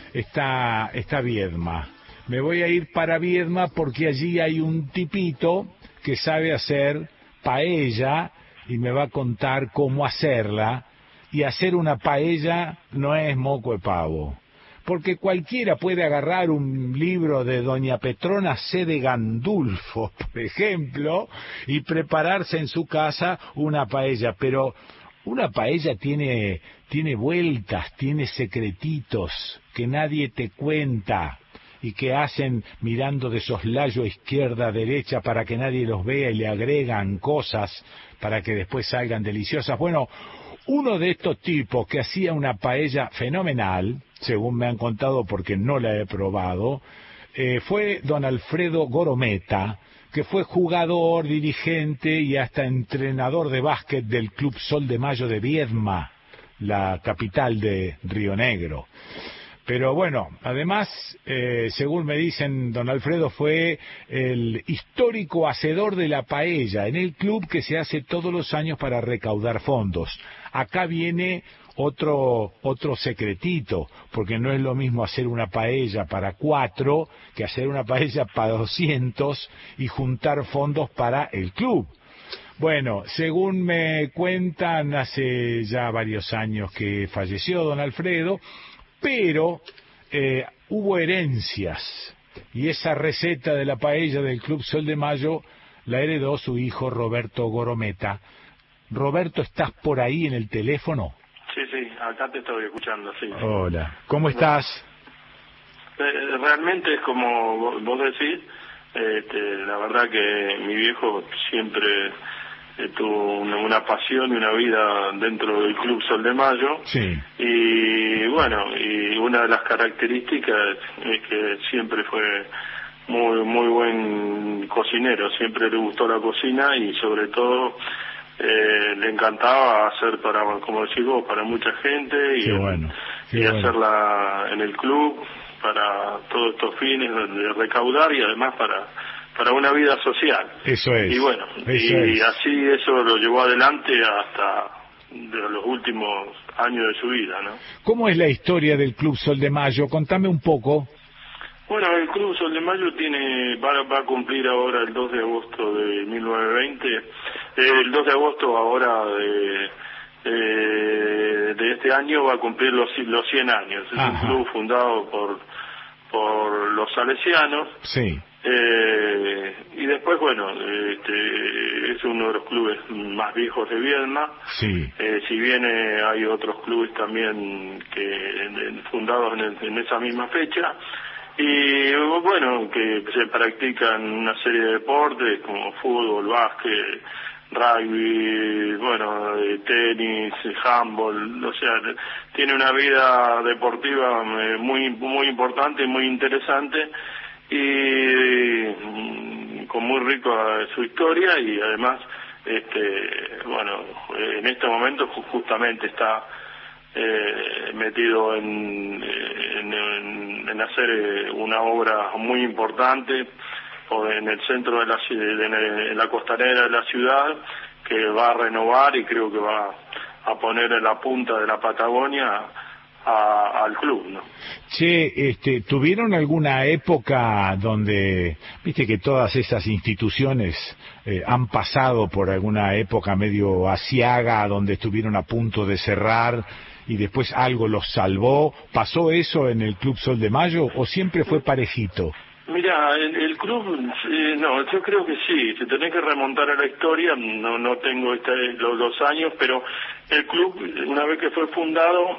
está Viedma. Me voy a ir para Viedma porque allí hay un tipito que sabe hacer paella y me va a contar cómo hacerla. Y hacer una paella no es moco de pavo, porque cualquiera puede agarrar un libro de doña Petrona C. de Gandulfo, por ejemplo, y prepararse en su casa una paella, pero una paella tiene vueltas, tiene secretitos que nadie te cuenta y que hacen mirando de soslayo a izquierda a derecha para que nadie los vea y le agregan cosas para que después salgan deliciosas. Bueno, uno de estos tipos que hacía una paella fenomenal, según me han contado porque no la he probado, fue don Alfredo Gorometa, que fue jugador, dirigente y hasta entrenador de básquet del Club Sol de Mayo de Viedma, la capital de Río Negro. Pero bueno, además, según me dicen, don Alfredo fue el histórico hacedor de la paella en el club que se hace todos los años para recaudar fondos. Acá viene otro secretito, porque no es lo mismo hacer una paella para 4 que hacer una paella para 200 y juntar fondos para el club. Bueno, según me cuentan, hace ya varios años que falleció don Alfredo, pero hubo herencias y esa receta de la paella del Club Sol de Mayo la heredó su hijo Roberto Gorometa. Roberto, ¿estás por ahí en el teléfono? Sí, acá te estoy escuchando, sí. Hola, ¿cómo estás? Realmente es como vos decís, la verdad que mi viejo siempre tuvo una pasión y una vida dentro del Club Sol de Mayo. Sí. Y bueno, y una de las características es que siempre fue muy buen cocinero, siempre le gustó la cocina y sobre todo le encantaba hacer para, como decís vos, para mucha gente y hacerla en el club para todos estos fines de recaudar y además para una vida social. Eso es. Y bueno, así eso lo llevó adelante hasta de los últimos años de su vida, ¿no? ¿Cómo es la historia del Club Sol de Mayo? Contame un poco. Bueno, el Club Sol de Mayo va a cumplir ahora el 2 de agosto de 1920, el 2 de agosto ahora de este año va a cumplir los 100 años. Es un club fundado por los salesianos. Sí. Y después, bueno, es uno de los clubes más viejos de Viedma. Sí. Si bien hay otros clubes también que fundados en esa misma fecha. Y bueno, que se practican una serie de deportes como fútbol, básquet, rugby, bueno, tenis, handball, o sea, tiene una vida deportiva muy importante y muy interesante, y con muy rica su historia, y además bueno, en este momento justamente está metido en hacer una obra muy importante en el centro de en la costanera de la ciudad, que va a renovar y creo que va a poner en la punta de la Patagonia al club, ¿no? Che, ¿tuvieron alguna época donde, viste que todas esas instituciones han pasado por alguna época medio aciaga, donde estuvieron a punto de cerrar y después algo los salvó? ¿Pasó eso en el Club Sol de Mayo o siempre fue parejito? Mira, el club, no, yo creo que sí, se tenés que remontar a la historia, no tengo los años, pero el club, una vez que fue fundado,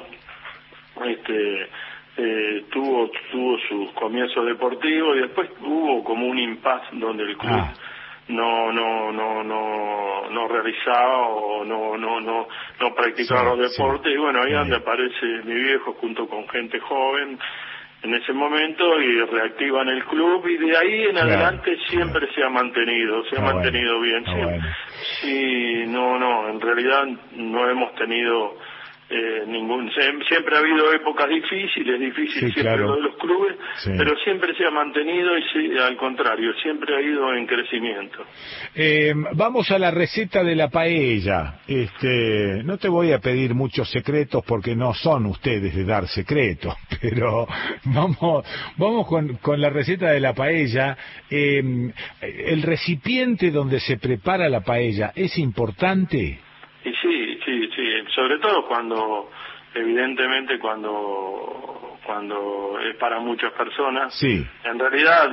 tuvo sus comienzos deportivos, y después hubo como un impasse donde el club no realizaba o no practicaba los deportes, y bueno, ahí donde aparece mi viejo junto con gente joven en ese momento, y reactivan el club, y de ahí en adelante siempre se ha mantenido bien. Sí, en realidad no hemos tenido siempre ha habido épocas difíciles siempre lo de los clubes, pero siempre se ha mantenido, y al contrario, siempre ha ido en crecimiento. Vamos a la receta de la paella. No te voy a pedir muchos secretos porque no son ustedes de dar secretos, pero vamos con la receta de la paella. El recipiente donde se prepara la paella es importante. Y sí, sobre todo cuando es para muchas personas. Sí. En realidad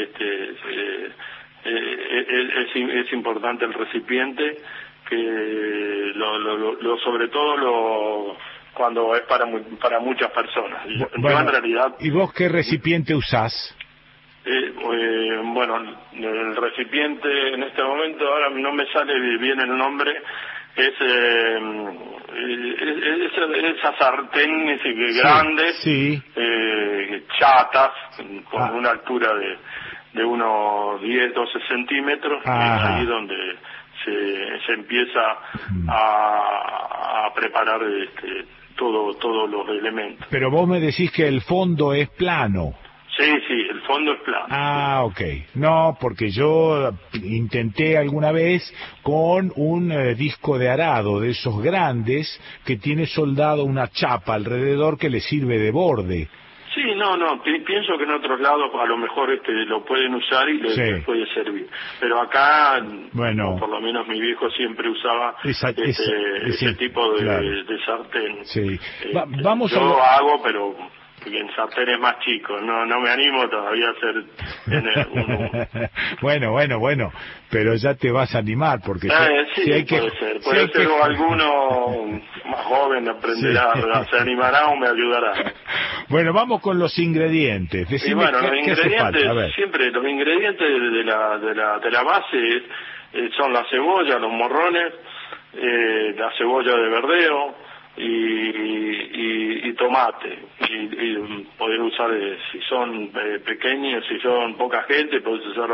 es importante el recipiente, que sobre todo cuando es para muchas personas. Bueno, en realidad, ¿y vos qué recipiente usás? Bueno, el recipiente en este momento ahora no me sale bien el nombre. Esas sartenes grandes, chatas, con una altura de unos 10-12 centímetros, ahí donde se empieza a preparar todos los elementos. Pero vos me decís que el fondo es plano. Sí, el fondo es plano. Ah, ok. No, porque yo intenté alguna vez con un disco de arado de esos grandes que tiene soldado una chapa alrededor que le sirve de borde. Sí, pienso que en otros lados a lo mejor lo pueden usar y les puede servir. Pero acá, bueno, por lo menos mi viejo siempre usaba ese tipo de sartén. Sí. Yo hago, pero en sartenes más chicos, no me animo todavía a tener uno. Bueno, pero ya te vas a animar, porque puede ser alguno más joven aprenderá, se animará o me ayudará. Bueno, vamos con los ingredientes. Decime, los ingredientes, siempre los ingredientes de la base son la cebolla, los morrones, la cebolla de verdeo, y tomate, y poder usar, si son pequeños, si son poca gente, puedes usar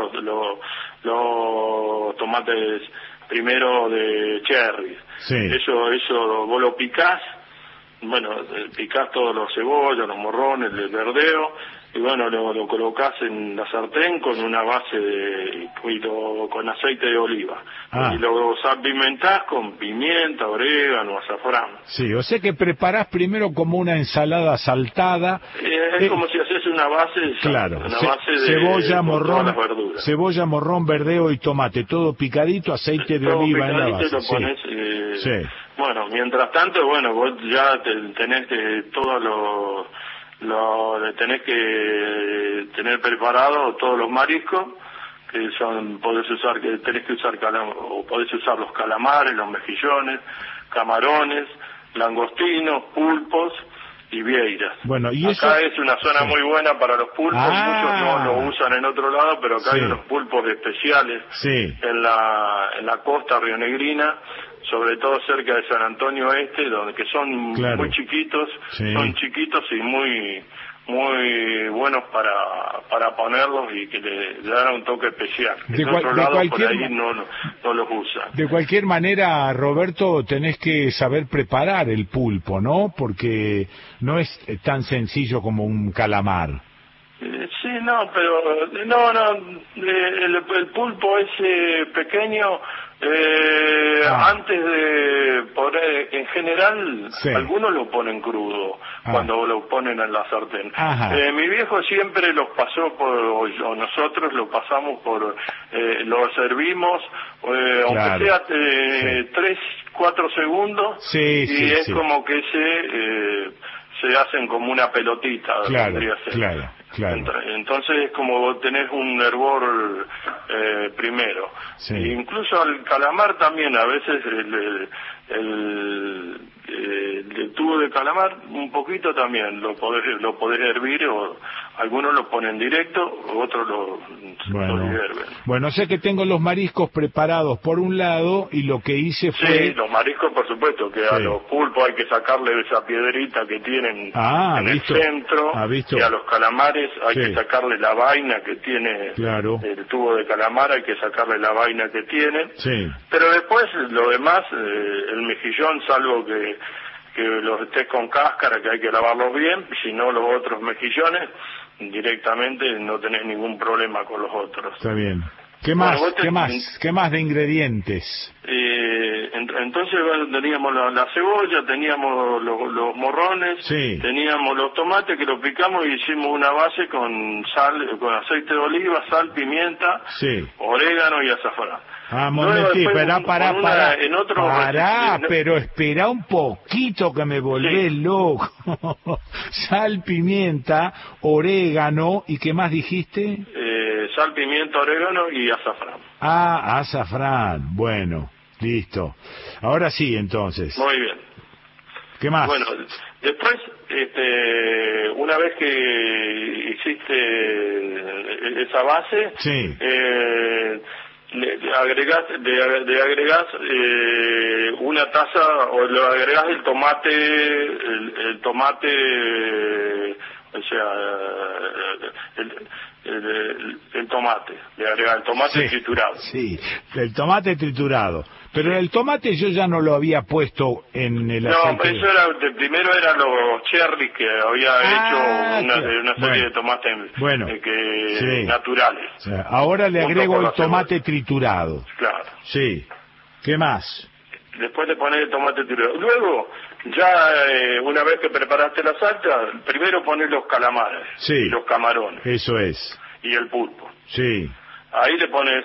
los tomates primero de cherry. Eso vos lo picás, picás todos los cebollas, los morrones, el verdeo, y lo colocás en la sartén con una base con aceite de oliva. Y lo salpimentás con pimienta, orégano, azafrán. Sí, o sea que preparás primero como una ensalada saltada. Es como si haces una base, base de cebolla, morrón, verdeo y tomate, todo picadito, aceite de oliva en la base. Lo pones, mientras tanto, vos ya tenés todos tenés que tener preparado todos los mariscos, que tenés que usar o podés usar los calamares, los mejillones, camarones, langostinos, pulpos y vieiras. Bueno, y acá eso... es una zona muy buena para los pulpos, muchos no lo usan en otro lado, pero acá hay unos pulpos especiales en la costa rionegrina, sobre todo cerca de San Antonio Este, que son muy chiquitos, son chiquitos y muy buenos para ponerlos y que le dan un toque especial. En otro lado por ahí no los usan. De cualquier manera, Roberto, tenés que saber preparar el pulpo, ¿no? Porque no es tan sencillo como un calamar. Sí, no, pero el pulpo ese pequeño, antes de poner, en general, algunos lo ponen crudo cuando lo ponen en la sartén. Mi viejo siempre los pasó o nosotros lo pasamos lo servimos, aunque sea 3-4 segundos, y es como que se hacen como una pelotita, vendría a ser. Entonces, como tenés un hervor primero. Incluso al calamar también, a veces el tubo de calamar, un poquito también, lo podés hervir, o algunos lo ponen directo, otros lo hierven. Bueno, sé que tengo los mariscos preparados por un lado, y lo que hice fue... Sí, los mariscos, por supuesto, que a los pulpos hay que sacarle esa piedrita que tienen en el centro, y a los calamares hay que sacarle la vaina que tiene el tubo de calamar, hay que sacarle la vaina que tiene. Pero después, lo demás, el mejillón, salvo que los estés con cáscara, que hay que lavarlos bien, si no los otros mejillones, directamente no tenés ningún problema con los otros. Está bien. ¿Qué más de ingredientes? Entonces teníamos la cebolla, teníamos los morrones, teníamos los tomates que los picamos y hicimos una base con sal, con aceite de oliva, sal, pimienta, orégano y azafrán. Momentí, pero espera un poquito que me volvés loco. Sal, pimienta, orégano, ¿y qué más dijiste? Sal, pimienta, orégano y azafrán. Azafrán, bueno, listo. Ahora sí, entonces. Muy bien. ¿Qué más? Bueno, después, una vez que hiciste esa base, le agregás una taza, o le agregás el tomate, o sea, el tomate, le agrega el tomate triturado. El tomate triturado. Pero el tomate yo ya no lo había puesto en el aceite. No, eso primero eran los cherries que había hecho una serie de tomates naturales. O sea, ahora le agrego el tomate triturado. Claro. Sí. ¿Qué más? Después le pones el tomate triturado. Luego, ya una vez que preparaste la salsa, primero pones los calamares y los camarones. Eso es. Y el pulpo. Sí. Ahí le pones,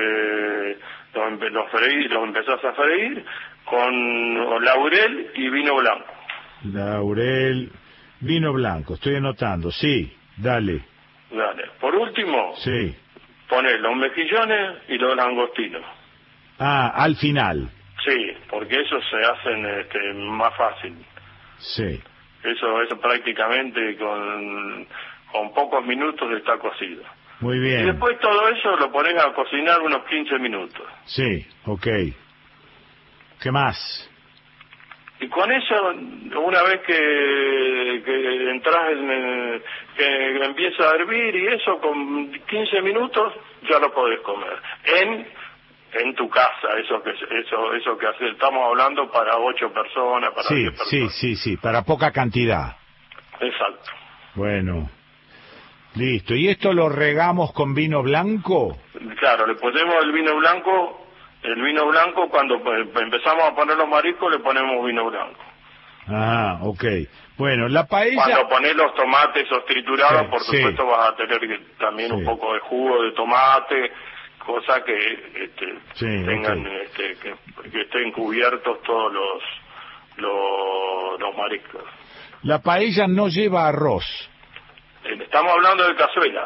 los empezás a freír con laurel y vino blanco. Laurel, vino blanco, estoy anotando, dale. Por último, pones los mejillones y los langostinos. Al final. Sí, porque esos se hacen más fácil. Sí. Eso prácticamente con pocos minutos está cocido. Muy bien. Y después todo eso lo pones a cocinar unos 15 minutos. Sí, ok. ¿Qué más? Y con eso, una vez que entras que empieza a hervir y eso, con 15 minutos ya lo podés comer. En tu casa, eso que haces, estamos hablando para 8 personas, para 10 personas. Sí, para poca cantidad. Exacto. Bueno, listo. ¿Y esto lo regamos con vino blanco? Claro, le ponemos el vino blanco, cuando empezamos a poner los mariscos le ponemos vino blanco. Ok. Bueno, la paella... Cuando pones los tomates esos triturados, por supuesto vas a tener también un poco de jugo de tomate, cosa que tengan que estén cubiertos todos los mariscos. La paella no lleva arroz. Estamos hablando de cazuela.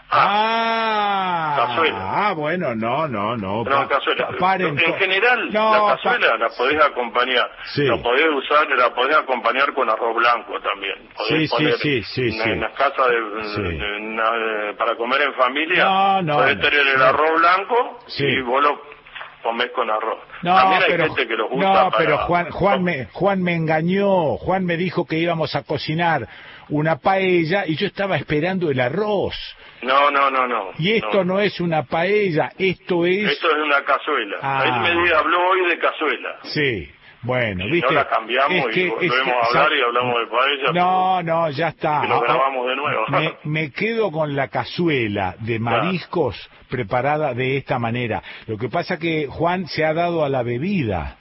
Cazuela. Bueno, no. No, cazuela. Paren, en general, no, la cazuela la podés acompañar. Sí. La podés usar, la podés acompañar con arroz blanco también. Podés poner en las casas para comer en familia. Podés tener el arroz blanco y vos lo comés con arroz. También hay gente que lo gusta pero Juan me engañó. Juan me dijo que íbamos a cocinar una paella y yo estaba esperando el arroz. No. Y esto no es una paella, esto es una cazuela. Él me habló hoy de cazuela. Sí, bueno, y ¿viste? No la cambiamos y volvemos a hablar y hablamos de paella. No, ya está. Que lo grabamos de nuevo. Me quedo con la cazuela de mariscos preparada de esta manera. Lo que pasa que Juan se ha dado a la bebida.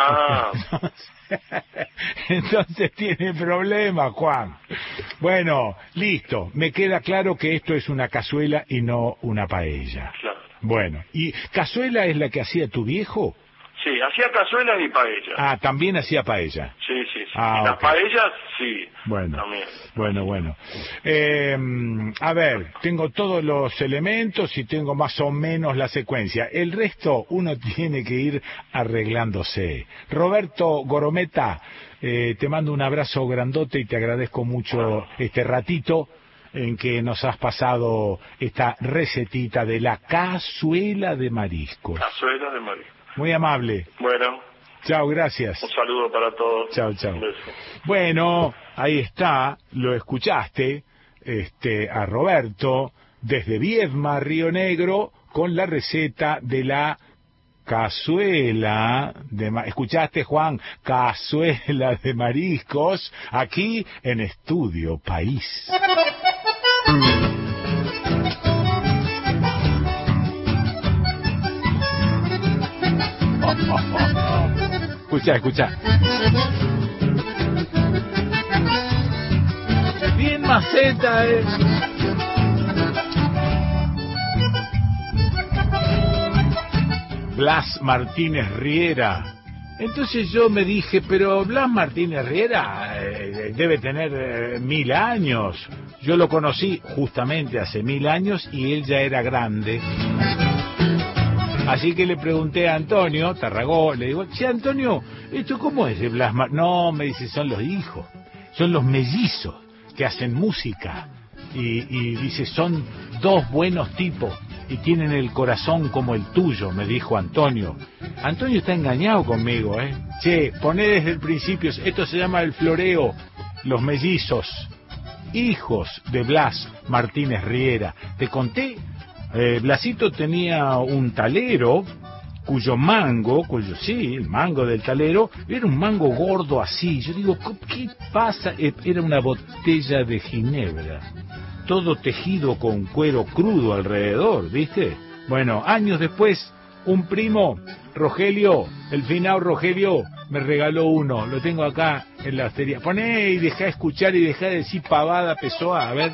Entonces tiene problemas, Juan. Bueno, listo. Me queda claro que esto es una cazuela y no una paella. Claro. Bueno, ¿y cazuela es la que hacía tu viejo? Sí, hacía cazuelas y paella. También hacía paella. Sí. Las paellas, sí. Bueno, también. Bueno. A ver, tengo todos los elementos y tengo más o menos la secuencia. El resto uno tiene que ir arreglándose. Roberto Gorometa, te mando un abrazo grandote y te agradezco mucho este ratito en que nos has pasado esta recetita de la cazuela de mariscos. Cazuela de mariscos. Muy amable. Bueno. Chao, gracias. Un saludo para todos. Chao. Un beso. Bueno, ahí está, lo escuchaste, a Roberto, desde Viedma, Río Negro, con la receta de la cazuela ¿escuchaste, Juan? Cazuela de mariscos, aquí en Estudio País. Escucha. Bien maceta, Blas Martínez Riera. Entonces yo me dije, pero Blas Martínez Riera debe tener 1000 años. Yo lo conocí justamente hace 1000 años y él ya era grande. Así que le pregunté a Antonio Tarragó, le digo, che, Antonio, ¿esto cómo es de Blas Martínez? No, me dice, son los hijos, son los mellizos que hacen música. Y dice, son dos buenos tipos y tienen el corazón como el tuyo, me dijo Antonio. Antonio está engañado conmigo, Che, poné desde el principio, esto se llama el floreo, los mellizos, hijos de Blas Martínez Riera. Te conté. Blasito tenía un talero el mango del talero era un mango gordo así. Yo digo, ¿qué pasa? Era una botella de ginebra, todo tejido con cuero crudo alrededor, ¿viste? Bueno, años después, un primo, Rogelio, el finado Rogelio, me regaló uno, lo tengo acá en la hostería. Poné y dejá escuchar y dejá de decir pavada, Pessoa, a ver.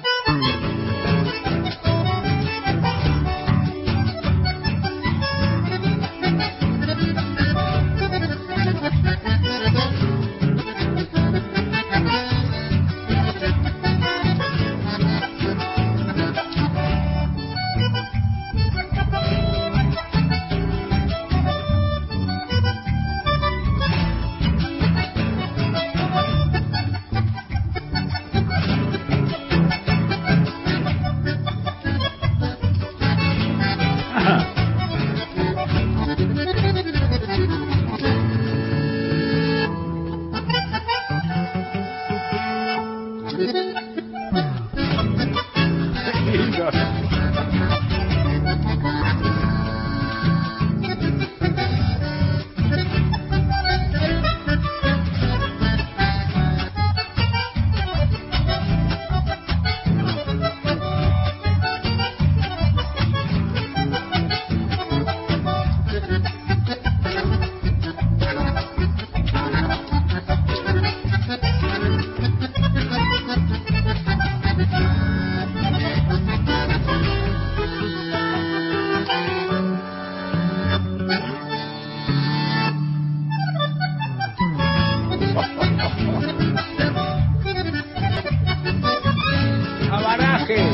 viaje.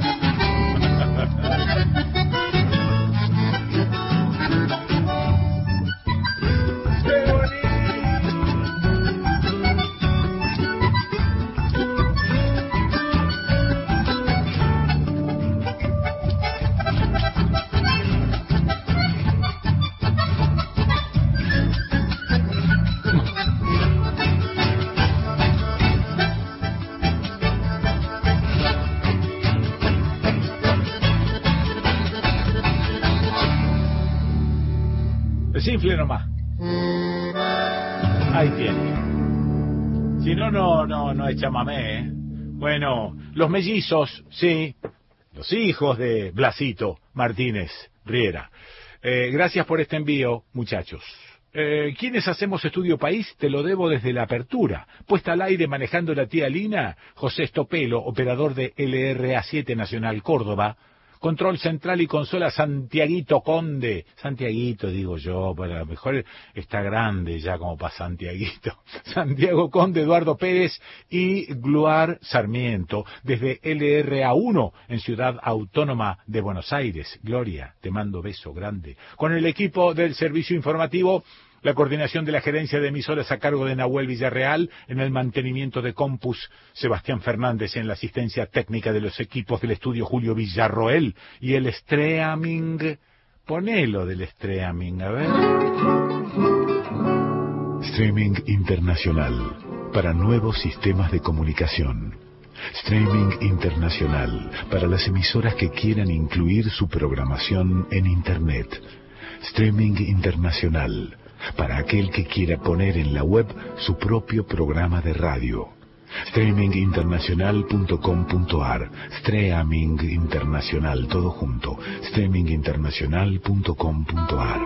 Desinfle nomás. Ahí tiene. Si no, no es chamamé, ¿eh? Bueno, los mellizos, sí. Los hijos de Blasito Martínez Riera. Gracias por este envío, muchachos. ¿Quiénes hacemos Estudio País? Te lo debo desde la apertura. Puesta al aire manejando la tía Lina, José Estopelo, operador de LRA7 Nacional Córdoba. Control central y consola Santiaguito Conde. Santiaguito, digo yo, pero a lo mejor está grande ya como para Santiaguito. Santiago Conde, Eduardo Pérez y Gluar Sarmiento. Desde LRA1 en Ciudad Autónoma de Buenos Aires. Gloria, te mando beso grande. Con el equipo del servicio informativo, la coordinación de la gerencia de emisoras a cargo de Nahuel Villarreal, en el mantenimiento de Compus, Sebastián Fernández, en la asistencia técnica de los equipos del estudio Julio Villarroel, y el streaming, ponelo del streaming, a ver. Streaming internacional para nuevos sistemas de comunicación. Streaming internacional para las emisoras que quieran incluir su programación en Internet. Streaming internacional para aquel que quiera poner en la web su propio programa de radio. Streaminginternacional.com.ar. Streaming internacional, todo junto. Streaminginternacional.com.ar.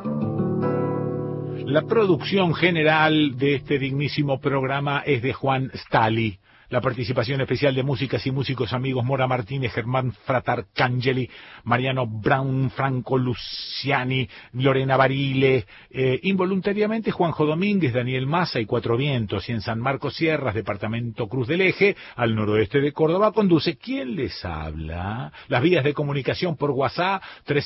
La producción general de este dignísimo programa es de Juan Stali. La participación especial de músicas y músicos amigos Mora Martínez, Germán Fratarcangeli, Mariano Brown, Franco Luciani, Lorena Barile, involuntariamente Juanjo Domínguez, Daniel Massa y Cuatro Vientos, y en San Marcos Sierras, departamento Cruz del Eje, al noroeste de Córdoba, conduce. ¿Quién les habla? Las vías de comunicación por WhatsApp,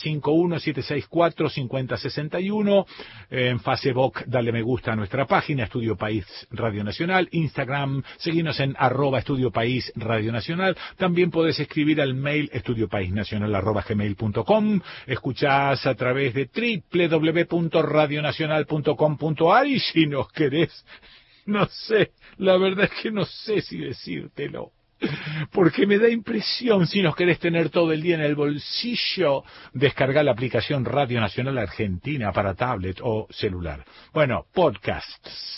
351-764-5061, en Facebook, dale me gusta a nuestra página, Estudio País Radio Nacional, Instagram, seguinos en @Estudio País Radio Nacional. También podés escribir al mail estudiopaisnacional@gmail.com. Escuchás a través de www.radionacional.com.ar, y si nos querés, no sé, la verdad es que no sé si decírtelo, porque me da impresión, si nos querés tener todo el día en el bolsillo, descargar la aplicación Radio Nacional Argentina para tablet o celular. Bueno, podcasts.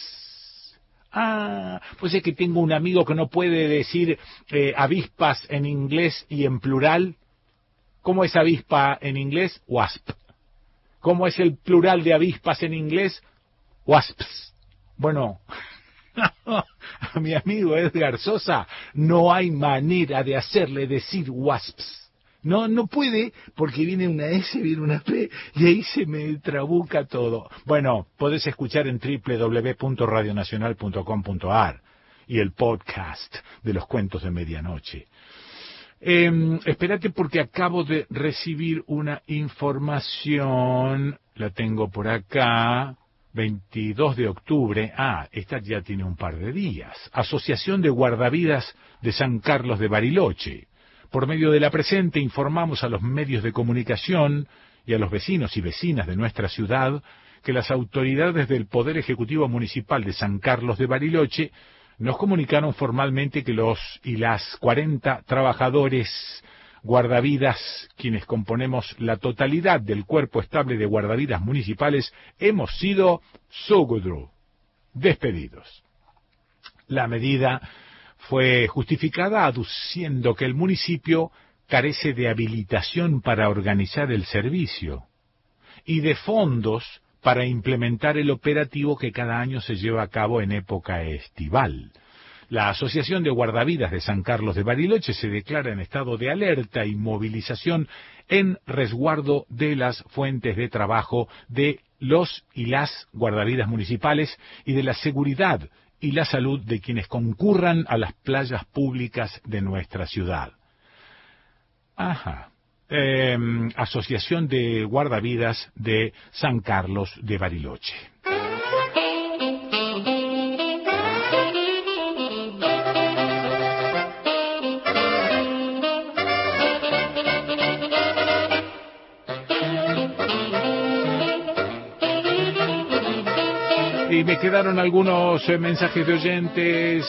Pues es que tengo un amigo que no puede decir avispas en inglés y en plural. ¿Cómo es avispa en inglés? Wasp. ¿Cómo es el plural de avispas en inglés? Wasps. Bueno, a mi amigo Edgar Sosa no hay manera de hacerle decir wasps. No puede, porque viene una S, viene una P, y ahí se me trabuca todo. Bueno, podés escuchar en www.radionacional.com.ar y el podcast de los cuentos de medianoche. Espérate, porque acabo de recibir una información, la tengo por acá, 22 de octubre, esta ya tiene un par de días. Asociación de Guardavidas de San Carlos de Bariloche. Por medio de la presente informamos a los medios de comunicación y a los vecinos y vecinas de nuestra ciudad que las autoridades del Poder Ejecutivo Municipal de San Carlos de Bariloche nos comunicaron formalmente que los y las 40 trabajadores guardavidas, quienes componemos la totalidad del cuerpo estable de guardavidas municipales, hemos sido despedidos. La medida fue justificada aduciendo que el municipio carece de habilitación para organizar el servicio y de fondos para implementar el operativo que cada año se lleva a cabo en época estival. La Asociación de Guardavidas de San Carlos de Bariloche se declara en estado de alerta y movilización en resguardo de las fuentes de trabajo de los y las guardavidas municipales y de la seguridad y la salud de quienes concurran a las playas públicas de nuestra ciudad. Ajá. Asociación de Guardavidas de San Carlos de Bariloche. Y me quedaron algunos mensajes de oyentes.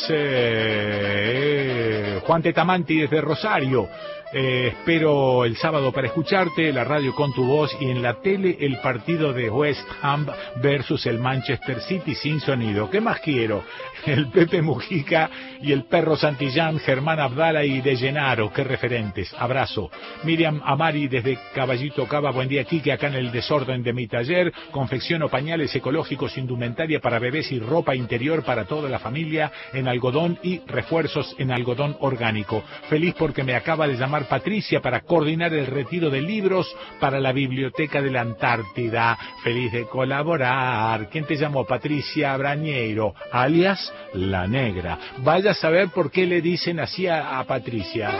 Juan Tetamanti desde Rosario. Espero el sábado para escucharte, la radio con tu voz y en la tele el partido de West Ham versus el Manchester City sin sonido. ¿Qué más quiero? El Pepe Mujica y el perro Santillán, Germán Abdala y De Llenaro, qué referentes. Abrazo. Miriam Amari desde Caballito Cava, buen día Quique, acá en el desorden de mi taller, confecciono pañales ecológicos, indumentaria para bebés y ropa interior para toda la familia en algodón y refuerzos en algodón orgánico. Feliz porque me acaba de llamar Patricia para coordinar el retiro de libros para la Biblioteca de la Antártida. Feliz de colaborar. ¿Quién te llamó? Patricia Brañeiro, alias La Negra. Vaya a saber por qué le dicen así a Patricia.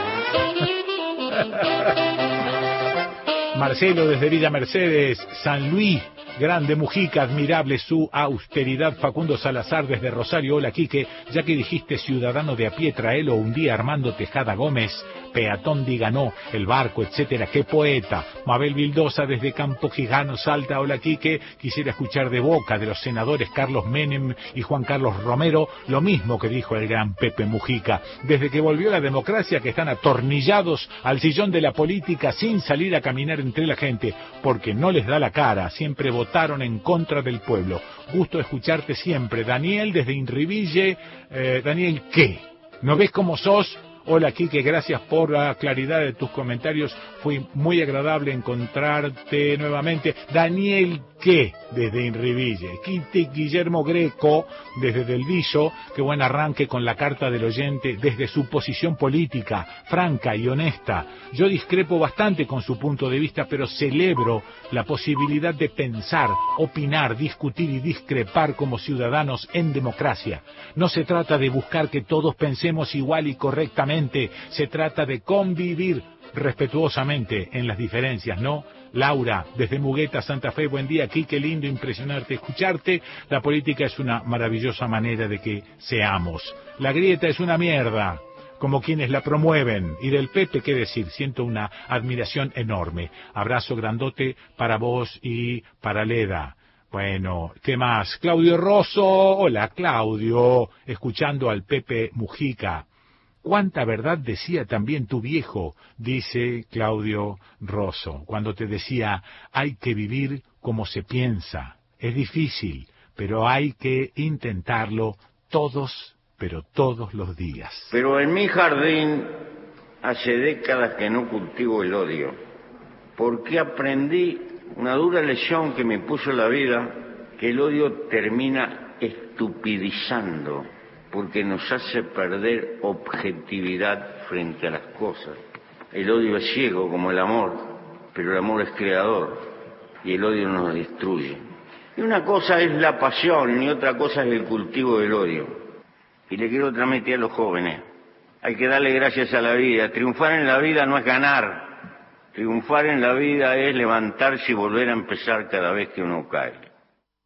Marcelo desde Villa Mercedes, San Luis. Grande Mujica, admirable su austeridad. Facundo Salazar desde Rosario, hola Quique, ya que dijiste ciudadano de a pie, traelo un día. Armando Tejada Gómez, peatón Diganó, el barco, etcétera, qué poeta. Mabel Vildosa desde Campo Gijano, Salta, hola Quique, quisiera escuchar de boca de los senadores Carlos Menem y Juan Carlos Romero lo mismo que dijo el gran Pepe Mujica. Desde que volvió la democracia que están atornillados al sillón de la política sin salir a caminar entre la gente, porque no les da la cara, siempre votaron en contra del pueblo. Gusto escucharte siempre. Daniel desde Inriville. Daniel, ¿qué? ¿No ves cómo sos? Hola Quique, gracias por la claridad de tus comentarios. Fue muy agradable encontrarte nuevamente. Daniel, ¿qué? Desde Inriville. Guillermo Greco desde Del Viso. Qué buen arranque con la carta del oyente desde su posición política, franca y honesta. Yo discrepo bastante con su punto de vista, pero celebro la posibilidad de pensar, opinar, discutir y discrepar como ciudadanos en democracia. No se trata de buscar que todos pensemos igual y correctamente, se trata de convivir respetuosamente en las diferencias, ¿no? Laura, desde Mugueta, Santa Fe, buen día, aquí, qué lindo, impresionarte, escucharte. La política es una maravillosa manera de que seamos. La grieta es una mierda, como quienes la promueven. Y del Pepe, qué decir, siento una admiración enorme. Abrazo grandote para vos y para Leda. Bueno, ¿qué más? Claudio Rosso, hola Claudio, escuchando al Pepe Mujica. ¿Cuánta verdad decía también tu viejo? Dice Claudio Rosso, cuando te decía, hay que vivir como se piensa. Es difícil, pero hay que intentarlo todos, pero todos los días. Pero en mi jardín hace décadas que no cultivo el odio, porque aprendí una dura lección que me puso la vida, que el odio termina estupidizando, porque nos hace perder objetividad frente a las cosas. El odio es ciego como el amor, pero el amor es creador y el odio nos destruye. Y una cosa es la pasión y otra cosa es el cultivo del odio. Y le quiero transmitir a los jóvenes, hay que darle gracias a la vida. Triunfar en la vida no es ganar, triunfar en la vida es levantarse y volver a empezar cada vez que uno cae.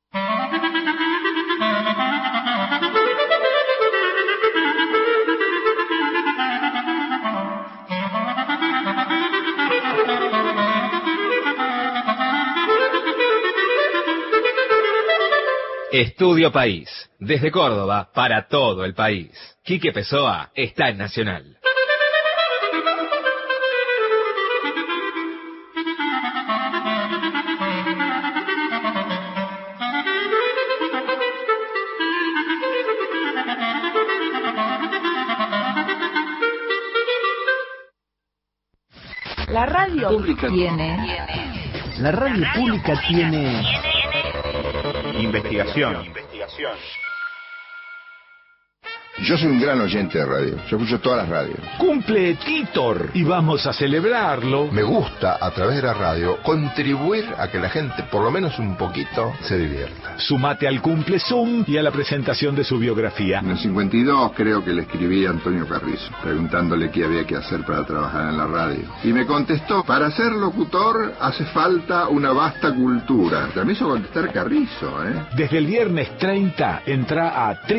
Estudio País, desde Córdoba para todo el país. Quique Pessoa está en Nacional. La radio pública tiene. La radio pública tiene. Investigación. Yo soy un gran oyente de radio. Yo escucho todas las radios. Cumple Titor y vamos a celebrarlo. Me gusta, a través de la radio, contribuir a que la gente, por lo menos un poquito, se divierta. Sumate al Cumple Zoom y a la presentación de su biografía. En el 52 creo que le escribí a Antonio Carrizo, preguntándole qué había que hacer para trabajar en la radio. Y me contestó, para ser locutor hace falta una vasta cultura. Me hizo contestar Carrizo, ¿eh? Desde el viernes 30, entra a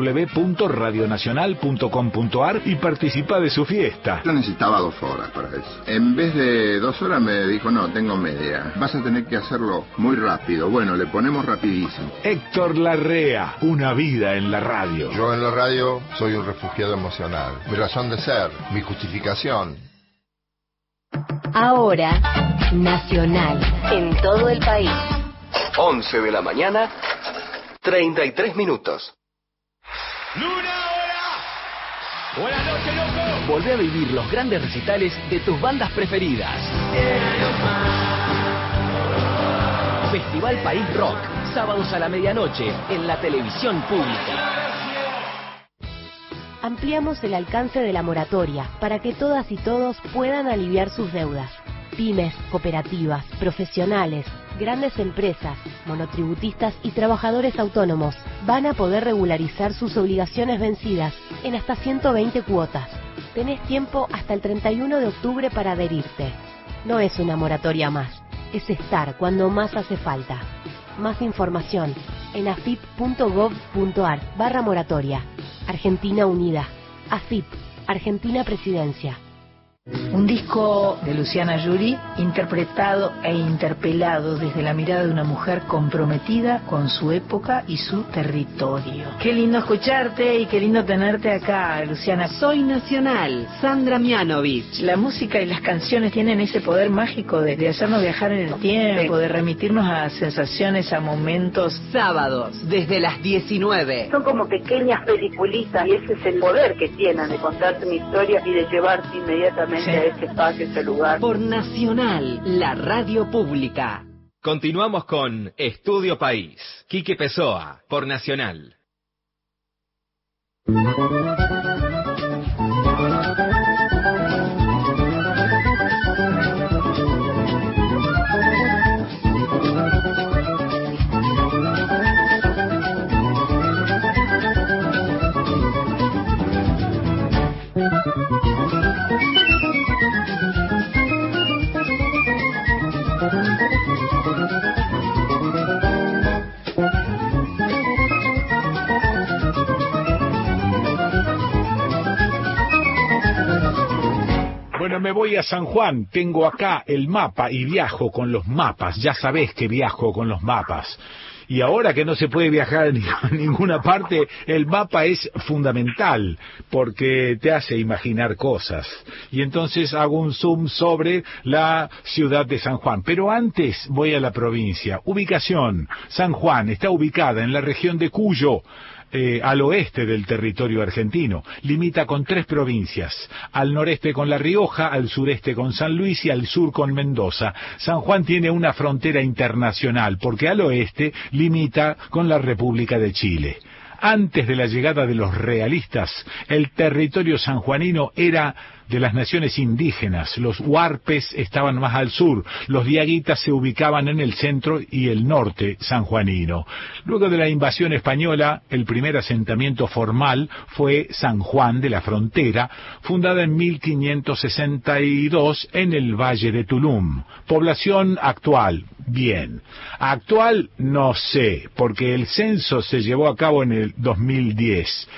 www.radionacional.com.ar y participa de su fiesta. Yo necesitaba 2 horas para eso. En vez de 2 horas me dijo, no, tengo media. Vas a tener que hacerlo muy rápido. Bueno, le ponemos rapidísimo. Héctor Larrea, una vida en la radio. Yo en la radio soy un refugiado emocional. Mi razón de ser, mi justificación. Ahora, Nacional, en todo el país. 11 de la mañana, 33 minutos. ¡Luna, hola! ¡Buenas noches, loco! Volvé a vivir los grandes recitales de tus bandas preferidas. Festival País Rock, sábados a la medianoche, en la televisión pública. Ampliamos el alcance de la moratoria para que todas y todos puedan aliviar sus deudas. Pymes, cooperativas, profesionales, grandes empresas, monotributistas y trabajadores autónomos van a poder regularizar sus obligaciones vencidas en hasta 120 cuotas. Tenés tiempo hasta el 31 de octubre para adherirte. No es una moratoria más, es estar cuando más hace falta. Más información en afip.gov.ar/moratoria. Argentina Unida. AFIP, Argentina Presidencia. Un disco de Luciana Yuri, interpretado e interpelado desde la mirada de una mujer comprometida con su época y su territorio. Qué lindo escucharte y qué lindo tenerte acá, Luciana. Soy Nacional, Sandra Mianovich. La música y las canciones tienen ese poder mágico de hacernos viajar en el tiempo, de remitirnos a sensaciones, a momentos. Sábados, desde las 19. Son como pequeñas peliculitas y ese es el poder que tienen de contarte una historia y de llevarte inmediatamente a ese espacio, ese lugar. Por Nacional, la radio pública. Continuamos con Estudio País. Quique Pessoa, por Nacional. Bueno, me voy a San Juan, tengo acá el mapa y viajo con los mapas, ya sabés que viajo con los mapas. Y ahora que no se puede viajar a ninguna parte, el mapa es fundamental, porque te hace imaginar cosas. Y entonces hago un zoom sobre la ciudad de San Juan. Pero antes voy a la provincia. Ubicación. San Juan está ubicada en la región de Cuyo, al oeste del territorio argentino. Limita con 3 provincias, al noreste con La Rioja, al sureste con San Luis y al sur con Mendoza. San Juan tiene una frontera internacional porque al oeste limita con la República de Chile. Antes de la llegada de los realistas, el territorio sanjuanino era de las naciones indígenas. Los huarpes estaban más al sur, los diaguitas se ubicaban en el centro y el norte sanjuanino. Luego de la invasión española, el primer asentamiento formal fue San Juan de la Frontera, fundada en 1562 en el Valle de Tulum. Población actual, bien. Actual, no sé, porque el censo se llevó a cabo en el 2010.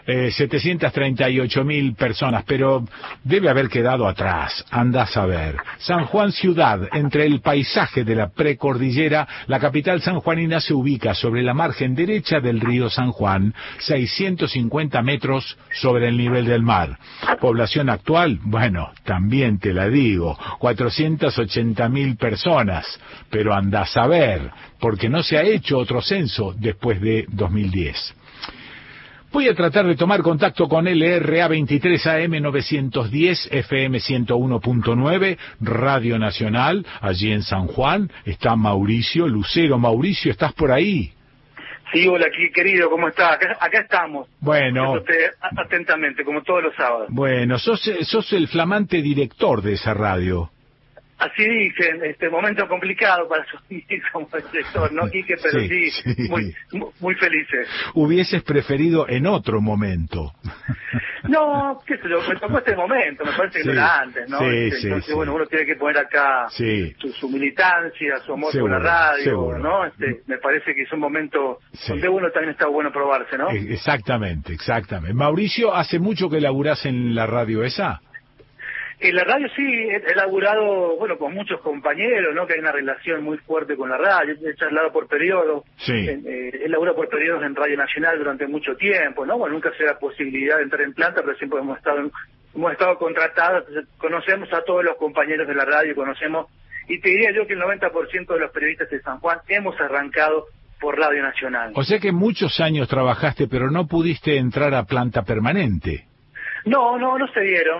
738.000 personas, pero debe haber quedado atrás, andás a ver. San Juan ciudad, entre el paisaje de la precordillera, la capital sanjuanina se ubica sobre la margen derecha del río San Juan, 650 metros sobre el nivel del mar. Población actual, bueno, también te la digo, 480.000 personas, pero andás a ver, porque no se ha hecho otro censo después de 2010. Voy a tratar de tomar contacto con LRA 23 AM 910 FM 101.9 Radio Nacional, allí en San Juan. Está Mauricio Lucero. Mauricio, ¿estás por ahí? Sí, hola, querido, ¿cómo está? Acá estamos. Bueno. Atentamente, como todos los sábados. Bueno, sos el flamante director de esa radio. Así dicen, momento complicado para asumir como director, ¿no, Quique? Pero sí. Muy felices. Hubieses preferido en otro momento. No, qué sé yo, me tocó este momento, me parece que no era antes, ¿no? Entonces, bueno, uno tiene que poner acá su militancia, su amor por la radio, ¿no? Me parece que es un momento donde uno también está bueno probarse, ¿no? Exactamente. Mauricio, ¿hace mucho que laburás en la radio esa? En la radio sí, he laburado, bueno, con muchos compañeros, ¿no? Que hay una relación muy fuerte con la radio, he charlado por periodos, he laburado por periodos en Radio Nacional durante mucho tiempo, ¿no? Bueno, nunca se da posibilidad de entrar en planta, pero siempre hemos estado contratados, conocemos a todos los compañeros de la radio, y te diría yo que el 90% de los periodistas de San Juan hemos arrancado por Radio Nacional. O sea que muchos años trabajaste, pero no pudiste entrar a planta permanente. No se dieron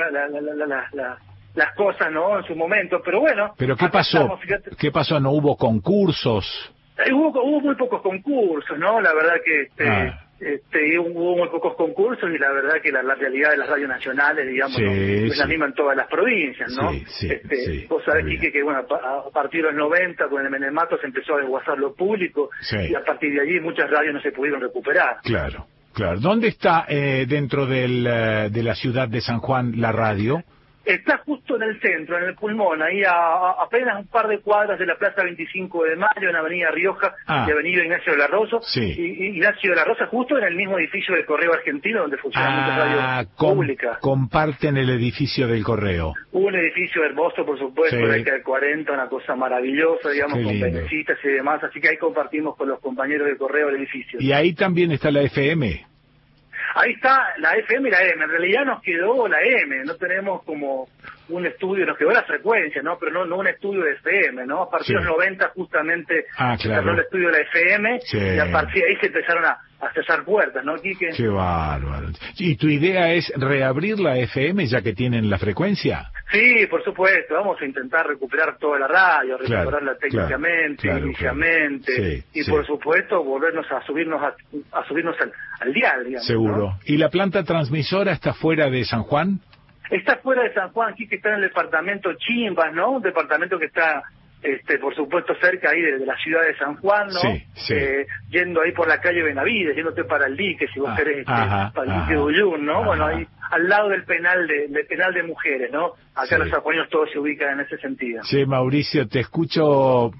las cosas, ¿no? En su momento, pero bueno. ¿Pero qué pasó? ¿Qué pasó? ¿No hubo concursos? Hubo muy pocos concursos, ¿no? La verdad que hubo muy pocos concursos y la verdad que la realidad de las radios nacionales, digamos, no es la misma en todas las provincias, ¿no? Vos sabés, Quique, que bueno, a partir de los 90 con el Menemato se empezó a desguazar lo público y a partir de allí muchas radios no se pudieron recuperar. Claro. ¿Dónde está dentro de la ciudad de San Juan la radio? Está justo en el centro, en el pulmón, ahí a apenas un par de cuadras de la Plaza 25 de Mayo, en Avenida Rioja y Avenida Ignacio de la Rosa. Y Ignacio de la Rosa justo en el mismo edificio del Correo Argentino donde funcionan muchas radios públicas. Comparten el edificio del Correo. Un edificio hermoso, por supuesto, de la década del 40, una cosa maravillosa, digamos, con benecitas y demás, así que ahí compartimos con los compañeros del Correo el edificio. Y ahí también está la FM. Ahí está la FM y la M. En realidad nos quedó la M. No tenemos como un estudio, nos quedó la frecuencia, ¿no? Pero no un estudio de FM, ¿no? A partir de los 90 justamente se cerró el estudio de la FM y a partir de ahí se empezaron a cerrar puertas, ¿no, Quique? Qué bárbaro. ¿Y tu idea es reabrir la FM ya que tienen la frecuencia? Sí, por supuesto. Vamos a intentar recuperar toda la radio, recuperarla técnicamente, inicialmente, y por supuesto volvernos a subirnos al dial, digamos. Seguro. ¿No? ¿Y la planta transmisora está fuera de San Juan? Está fuera de San Juan, aquí que está en el departamento Chimbas, ¿no? Un departamento que está, por supuesto, cerca ahí de la ciudad de San Juan, ¿no? Yendo ahí por la calle Benavides, yéndote para el dique, si vos querés, para el dique de Uyún, ¿no? Bueno, ahí al lado del penal de mujeres, ¿no? Acá los sanjuaninos todos se ubican en ese sentido. Sí, Mauricio, te escucho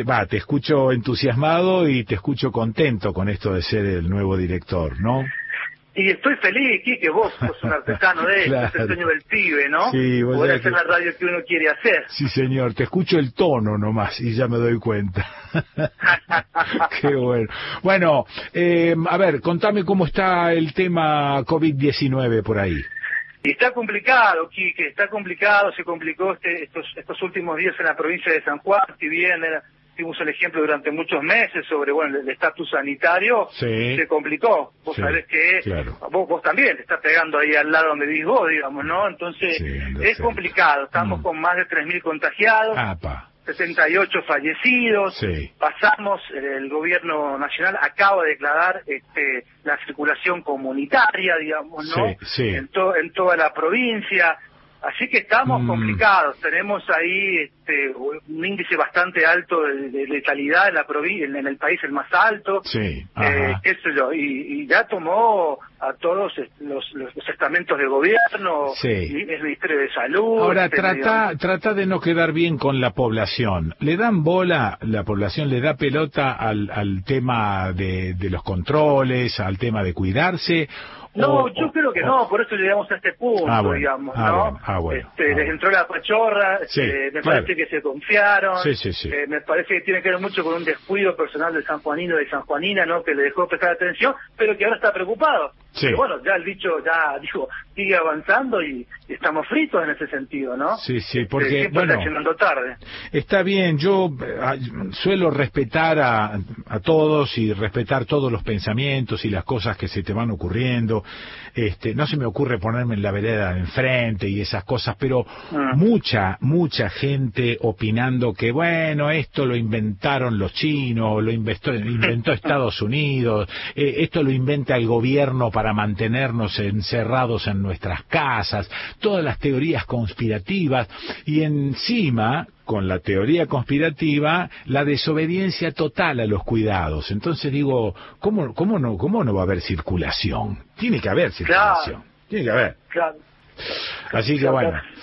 entusiasmado y te escucho contento con esto de ser el nuevo director, ¿no? Y estoy feliz, Quique, vos sos un artesano de esto, es el sueño del pibe, ¿no? Sí, poder hacer la radio que uno quiere hacer. Sí, señor, te escucho el tono nomás y ya me doy cuenta. Qué bueno. Bueno, a ver, contame cómo está el tema COVID-19 por ahí. Y está complicado, Quique, se complicó estos últimos días en la provincia de San Juan, si bien tuvimos el ejemplo durante muchos meses sobre el estatus sanitario, se complicó. Vos sabés que vos también te estás pegando ahí al lado donde vivís vos, digamos, ¿no? Entonces es complicado, estamos con más de 3.000 contagiados, 68 fallecidos, pasamos, el gobierno nacional acaba de declarar la circulación comunitaria, digamos, ¿no? En toda la provincia. Así que estamos complicados, tenemos ahí un índice bastante alto de letalidad en la provincia, en el país el más alto, qué sé yo, y ya tomó a todos los estamentos de gobierno, el Ministerio de Salud. Ahora trata de no quedar bien con la población. ¿Le dan bola, la población le da pelota al tema de los controles, al tema de cuidarse? No, yo creo que no, por eso llegamos a este punto, digamos, ¿no? Les entró la pachorra, me parece que se confiaron, me parece que tiene que ver mucho con un descuido personal del sanjuanino y de sanjuanina, ¿no? Que le dejó prestar atención, pero que ahora está preocupado. Sí. Pero bueno, ya el bicho sigue avanzando y estamos fritos en ese sentido, ¿no? Sí, porque, siempre bueno, está llegando tarde. está bien, yo suelo respetar a todos y respetar todos los pensamientos y las cosas que se te van ocurriendo. No se me ocurre ponerme en la vereda de enfrente y esas cosas, pero mucha gente opinando que, bueno, esto lo inventaron los chinos, lo inventó Estados Unidos, esto lo inventa el gobierno para mantenernos encerrados en nuestras casas, todas las teorías conspirativas, y encima, con la teoría conspirativa, la desobediencia total a los cuidados. Entonces digo, ¿cómo no va a haber circulación? Tiene que haber circulación. Claro. Tiene que haber. Claro. Así que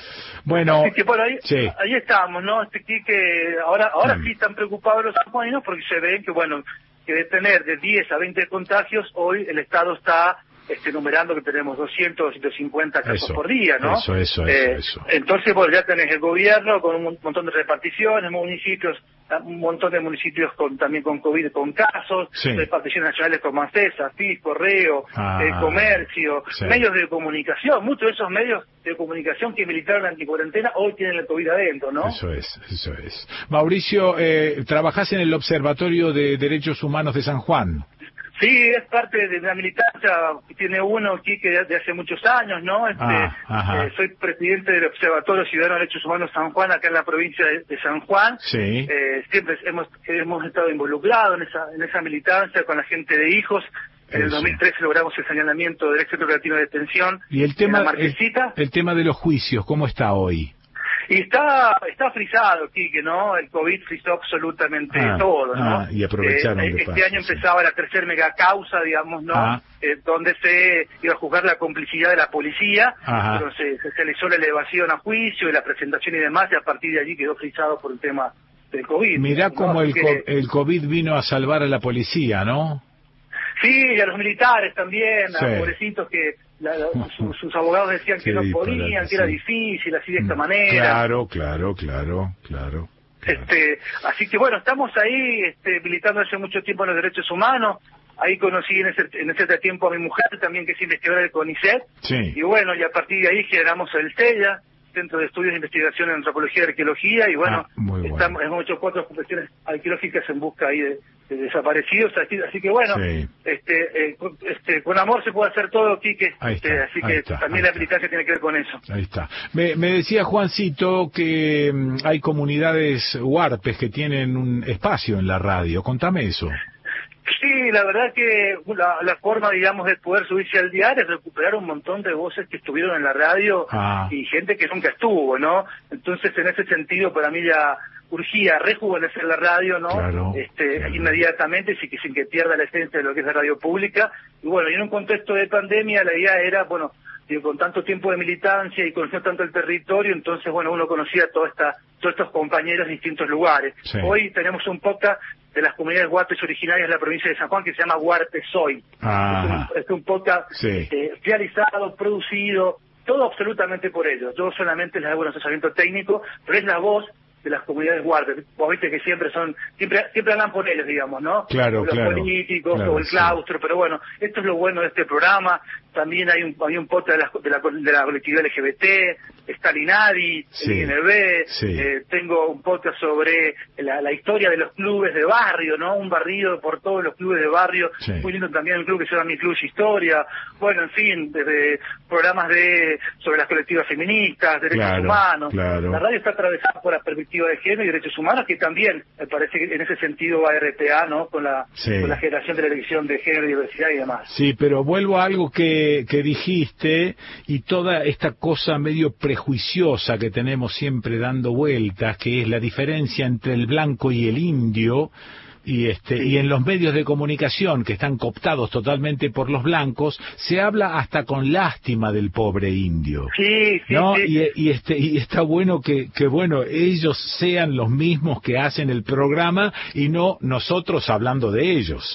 bueno, así que por ahí estamos, ¿no? Que ahora sí están preocupados los sanjuaninos porque se ven que de tener de 10 a 20 contagios, hoy el Estado está numerando que tenemos 200, 250 casos por día, ¿no? Eso. Entonces, ya tenés el gobierno con un montón de reparticiones, municipios, un montón de municipios también con COVID, con casos, reparticiones nacionales como ANSES, FIS, Correo, Comercio, medios de comunicación, muchos de esos medios de comunicación que militaron la anticuarentena hoy tienen el COVID adentro, ¿no? Eso es. Mauricio, trabajás en el Observatorio de Derechos Humanos de San Juan. Sí, es parte de la militancia que tiene uno aquí que de hace muchos años, ¿no? Soy presidente del Observatorio Ciudadano de Derechos Humanos San Juan, acá en la provincia de San Juan. Sí. Siempre hemos estado involucrados en esa militancia con la gente de Hijos. En el 2013 logramos el señalamiento del Centro Creativo de Detención. Y el tema de los juicios, ¿cómo está hoy? Y está frisado, Quique, ¿no? El COVID frizó absolutamente todo, ¿no? Y aprovecharon este año empezaba la tercera mega causa, digamos, ¿no? Donde se iba a juzgar la complicidad de la policía, pero se realizó la elevación a juicio y la presentación y demás, y a partir de allí quedó frisado por el tema del COVID. Mirá cómo el COVID vino a salvar a la policía, ¿no? Sí, y a los militares también, a pobrecitos que sus abogados decían que no podían, que era difícil, así de esta manera. Claro. Así que estamos ahí militando hace mucho tiempo en los derechos humanos. Ahí conocí en ese tiempo a mi mujer también, que es investigadora del CONICET. Sí. Y y a partir de ahí generamos el CELLA, Centro de Estudios de Investigación en Antropología y Arqueología, y hemos hecho 4 profesiones arqueológicas en busca ahí de desaparecidos, así que con amor se puede hacer todo, Quique, también la militancia tiene que ver con eso. Ahí está. Me decía Juancito que hay comunidades huarpes que tienen un espacio en la radio, contame eso. Sí, la verdad que la forma, digamos, de poder subirse al diario es recuperar un montón de voces que estuvieron en la radio y gente que nunca estuvo, ¿no? Entonces, en ese sentido, para mí ya urgía rejuvenecer la radio, ¿no? Claro. Inmediatamente, sin que pierda la esencia de lo que es la radio pública. Y y en un contexto de pandemia, la idea era, con tanto tiempo de militancia y conociendo tanto el territorio, entonces, uno conocía a todos estos compañeros en distintos lugares. Sí. Hoy tenemos un podcast de las comunidades huarpes originarias de la provincia de San Juan que se llama Huarpes Hoy. Es un podcast realizado, producido, todo absolutamente por ellos. Yo solamente les hago un asesoramiento técnico, pero es la voz de las comunidades huarpes. Vos viste que siempre hablan por ellos, digamos, ¿no? Claro, los políticos o el claustro, pero esto es lo bueno de este programa. También hay un podcast de la colectividad LGBT, está Linadi, el INB, tengo un podcast sobre la historia de los clubes de barrio, ¿no? Un barrido por todos los clubes de barrio, muy lindo también el club que se llama Mi Club Historia, en fin, desde programas sobre las colectivas feministas, derechos humanos. La radio está atravesada por la perspectiva de género y derechos humanos, que también me parece que en ese sentido va RPA, ¿no? Con la generación de la elección de género y diversidad y demás. Sí, pero vuelvo a algo que dijiste, y toda esta cosa medio prejuiciosa que tenemos siempre dando vueltas, que es la diferencia entre el blanco y el indio, y en los medios de comunicación que están cooptados totalmente por los blancos, se habla hasta con lástima del pobre indio. ¿No? Y está bueno que ellos sean los mismos que hacen el programa y no nosotros hablando de ellos.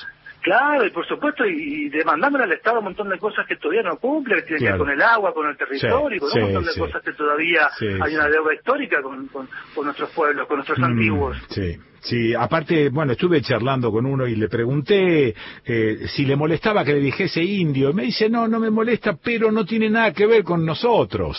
Claro, y por supuesto, y demandándole al Estado un montón de cosas que todavía no cumple, que tienen que ver con el agua, con el territorio, con un montón de cosas que todavía hay una deuda histórica con nuestros pueblos, con nuestros antiguos. Sí, aparte, bueno, estuve charlando con uno y le pregunté si le molestaba que le dijese indio. Y me dice, no me molesta, pero no tiene nada que ver con nosotros.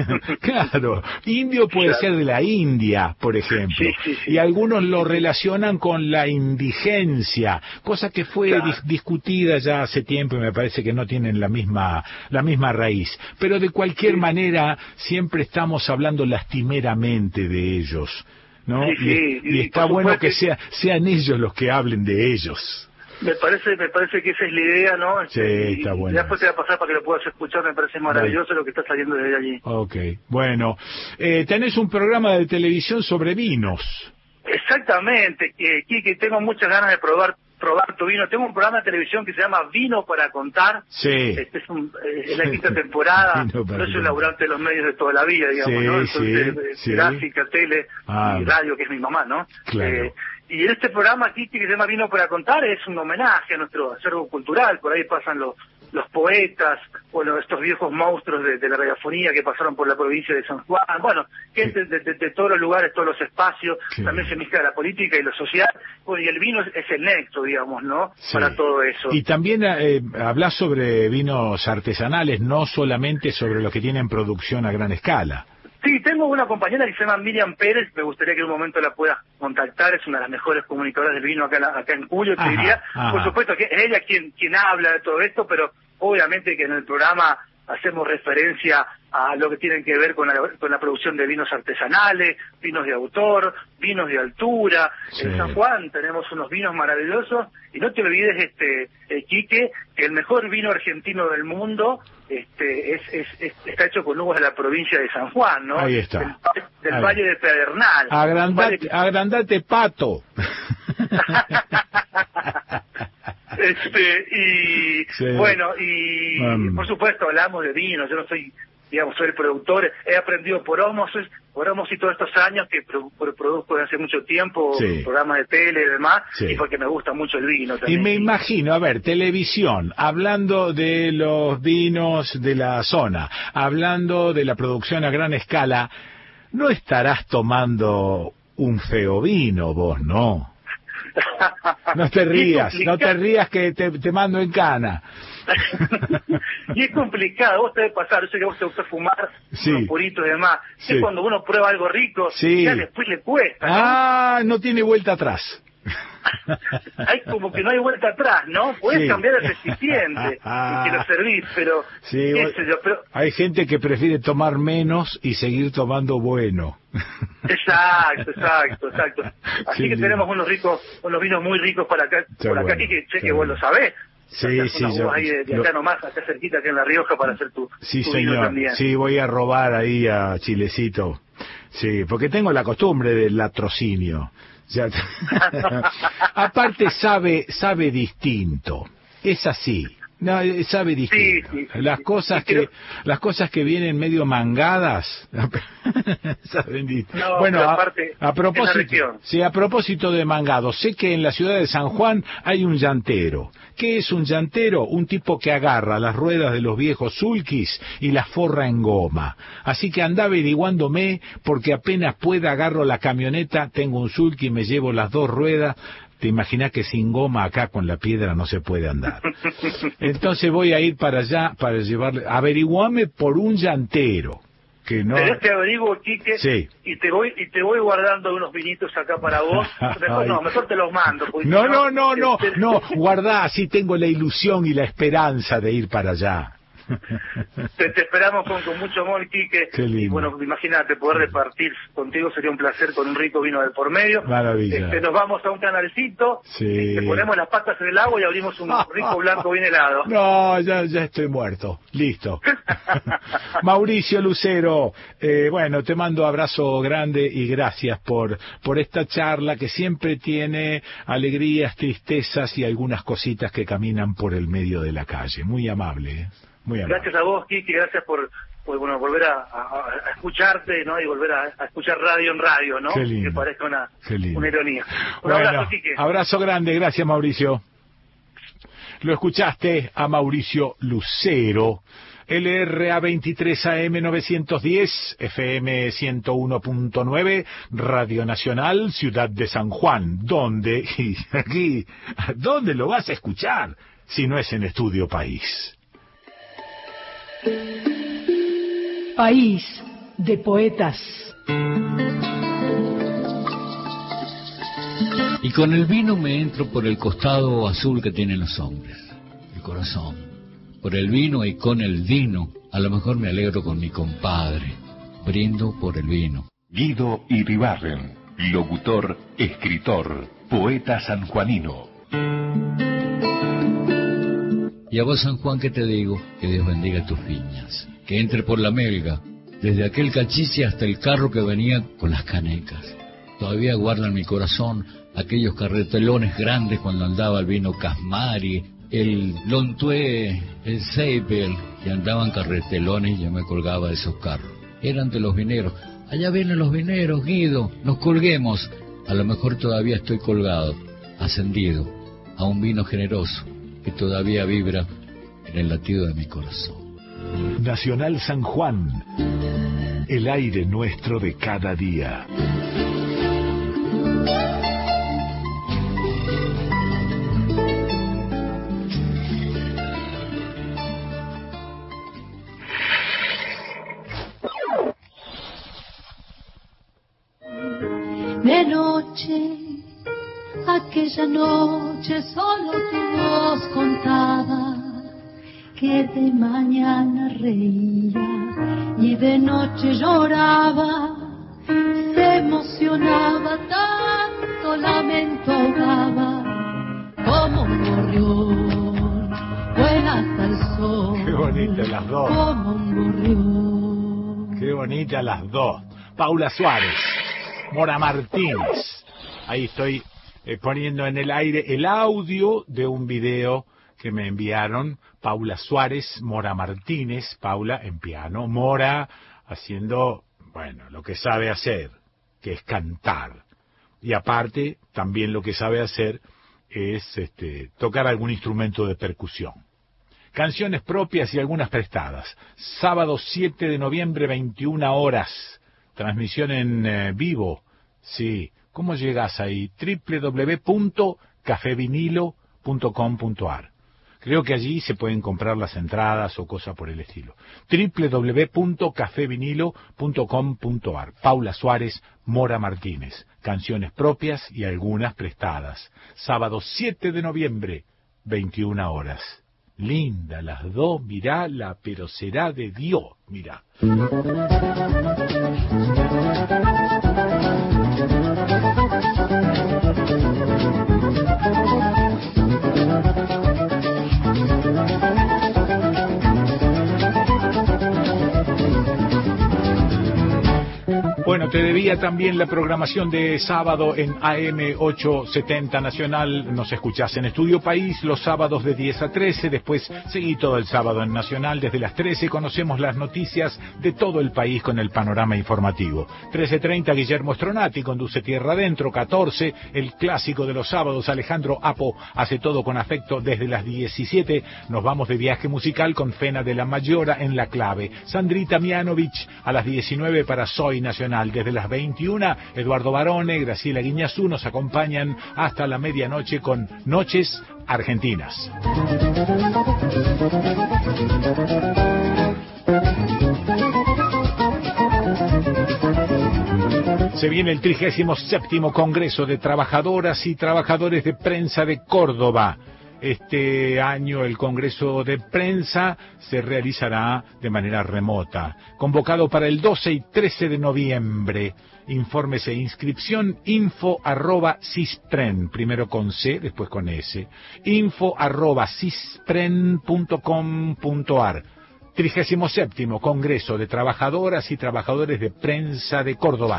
Claro, indio puede ser de la India, por ejemplo. Y algunos lo relacionan con la indigencia, cosa que fue discutida ya hace tiempo y me parece que no tienen la misma raíz. Pero de cualquier manera, siempre estamos hablando lastimeramente de ellos, ¿no? Y está bueno que sean ellos los que hablen de ellos. Me parece que esa es la idea, ¿no? Sí, está bueno. Después te va a pasar para que lo puedas escuchar, me parece maravilloso lo que está saliendo desde allí. Ok, bueno. Tenés un programa de televisión sobre vinos. Exactamente, Quique, tengo muchas ganas de probar tu vino. Tengo un programa de televisión que se llama Vino para Contar. Sí. Este es la quinta temporada. No soy un laburante de los medios de toda la vida, digamos, ¿no? Entonces, gráfica, tele y radio, que es mi mamá, ¿no? Claro. Y en este programa aquí que se llama Vino para Contar es un homenaje a nuestro acervo cultural. Por ahí pasan los poetas, bueno, estos viejos monstruos de la radiofonía que pasaron por la provincia de San Juan, bueno, gente de todos los lugares, todos los espacios, también se mezcla la política y lo social, bueno, y el vino es el nexo, digamos, ¿no? Para todo eso. Y también hablas sobre vinos artesanales, no solamente sobre los que tienen producción a gran escala. Sí, tengo una compañera que se llama Miriam Pérez, me gustaría que en un momento la puedas contactar, es una de las mejores comunicadoras del vino acá en Cuyo, te diría. Por supuesto que es ella quien habla de todo esto, pero obviamente que en el programa hacemos referencia a lo que tiene que ver con la producción de vinos artesanales, vinos de autor, vinos de altura. En San Juan tenemos unos vinos maravillosos, y no te olvides, Quique, que el mejor vino argentino del mundo está hecho con uvas de la provincia de San Juan, ¿no? Ahí está. Del Valle de Pedernal. Agrandate, Pato. Bueno, y por supuesto hablamos de vino. Yo no soy, digamos, soy el productor. He aprendido por osmosis y todos estos años que produzco desde hace mucho tiempo programas de tele y demás, y porque me gusta mucho el vino también. Y me imagino, a ver, televisión, hablando de los vinos de la zona, hablando de la producción a gran escala, no estarás tomando un feo vino vos, ¿no? No te rías que te mando en cana. Y es complicado, vos te debe pasar, yo sé que vos te gusta fumar unos puritos y demás, que cuando uno prueba algo rico, ya después le cuesta, ¿no? No tiene vuelta atrás. Hay como que no hay vuelta atrás, ¿no? Podés cambiar el recipiente y que lo servís, pero hay gente que prefiere tomar menos y seguir tomando bueno. Exacto. Así que tenemos unos vinos muy ricos por acá, que sé que vos lo sabés. Yo ahí de acá nomás, acá cerquita, acá en La Rioja, para hacer tu vino también. Sí, voy a robar ahí a Chilecito. Sí, porque tengo la costumbre del latrocinio. Aparte sabe distinto. Es así. No, sabe distinto. Las cosas que vienen medio mangadas saben distinto. Bueno, a propósito de mangado, sé que en la ciudad de San Juan hay un llantero. ¿Qué es un llantero? Un tipo que agarra las ruedas de los viejos sulkis y las forra en goma. Así que anda averiguándome, porque apenas pueda agarro la camioneta, tengo un sulky, me llevo las dos ruedas. Te imaginas que sin goma acá con la piedra no se puede andar. Entonces voy a ir para allá para llevarle. Averiguame por un llantero. Que no... Pero te averiguo, Quique, y te voy guardando unos vinitos acá para vos. Mejor te los mando. No, guardá, así tengo la ilusión y la esperanza de ir para allá. Te esperamos con mucho amor, Quique. Y bueno, imagínate, poder repartir contigo sería un placer, con un rico vino de por medio. Maravilla. Nos vamos a un canalcito, ponemos las patas en el agua y abrimos un rico blanco bien helado. No, ya estoy muerto. Listo. Mauricio Lucero, bueno, te mando abrazo grande y gracias por esta charla que siempre tiene alegrías, tristezas y algunas cositas que caminan por el medio de la calle. Muy amable, Muy amable. Gracias a vos, Kiki, gracias por volver a escucharte, ¿no? Y volver a escuchar radio en radio, ¿no? Qué lindo. Que parezca una ironía. Un bueno, abrazo, Kiki. Abrazo grande, gracias, Mauricio. Lo escuchaste a Mauricio Lucero. LRA 23 AM 910, FM 101.9, Radio Nacional, Ciudad de San Juan. ¿Dónde? Y aquí, ¿dónde lo vas a escuchar si no es en Estudio País? País de poetas. Y con el vino me entro por el costado azul que tienen los hombres, el corazón. Por el vino y con el vino, a lo mejor me alegro con mi compadre. Brindo por el vino. Guido Iribarren, locutor, escritor, poeta sanjuanino. Y a vos, San Juan, ¿qué te digo? Que Dios bendiga tus viñas. Que entre por la melga, desde aquel cachiche hasta el carro que venía con las canecas. Todavía guardan mi corazón aquellos carretelones grandes cuando andaba el vino Casmari, el Lontué, el Seipel, que andaban carretelones y yo me colgaba de esos carros. Eran de los vineros. Allá vienen los vineros, Guido, nos colguemos. A lo mejor todavía estoy colgado, ascendido, a un vino generoso que todavía vibra en el latido de mi corazón. Nacional San Juan, el aire nuestro de cada día. De noche, aquella noche solo tu voz contaba que de mañana reía y de noche lloraba, se emocionaba tanto, lamento ahogaba como un gorrión, vuela hasta el sol. Qué bonitas las dos. Como un gorrión. Qué bonitas las dos. Paula Suárez, Mora Martínez. Ahí estoy poniendo en el aire el audio de un video que me enviaron. Paula Suárez, Mora Martínez, Paula en piano, Mora haciendo, bueno, lo que sabe hacer, que es cantar. Y aparte, también lo que sabe hacer es tocar algún instrumento de percusión. Canciones propias y algunas prestadas. Sábado 7 de noviembre, 21 horas. Transmisión en vivo. Sí. ¿Cómo llegas ahí? www.cafevinilo.com.ar. Creo que allí se pueden comprar las entradas o cosas por el estilo. www.cafevinilo.com.ar. Paula Suárez, Mora Martínez. Canciones propias y algunas prestadas. Sábado 7 de noviembre, 21 horas. Linda las dos, mirala, pero será de Dios, mirá. Bueno, te debía también la programación de sábado en AM 870 Nacional. Nos escuchás en Estudio País los sábados de 10 a 13. Después seguí todo el sábado en Nacional. Desde las 13 conocemos las noticias de todo el país con el panorama informativo. 13:30 Guillermo Stronati conduce Tierra Adentro. 14 el clásico de los sábados, Alejandro Apo hace todo con afecto. Desde las 17 nos vamos de viaje musical con Fena de la Mayora en La Clave. Sandrita Mianovich a las 19 para Soy Nacional. Desde las 21, Eduardo Barone, Graciela Guiñazú nos acompañan hasta la medianoche con Noches Argentinas. Se viene el 37º Congreso de Trabajadoras y Trabajadores de Prensa de Córdoba. Este año el Congreso de Prensa se realizará de manera remota. Convocado para el 12 y 13 de noviembre. Informes e inscripción info@cispren, primero con C, después con S. info@cispren.com.ar. 37º Congreso de Trabajadoras y Trabajadores de Prensa de Córdoba.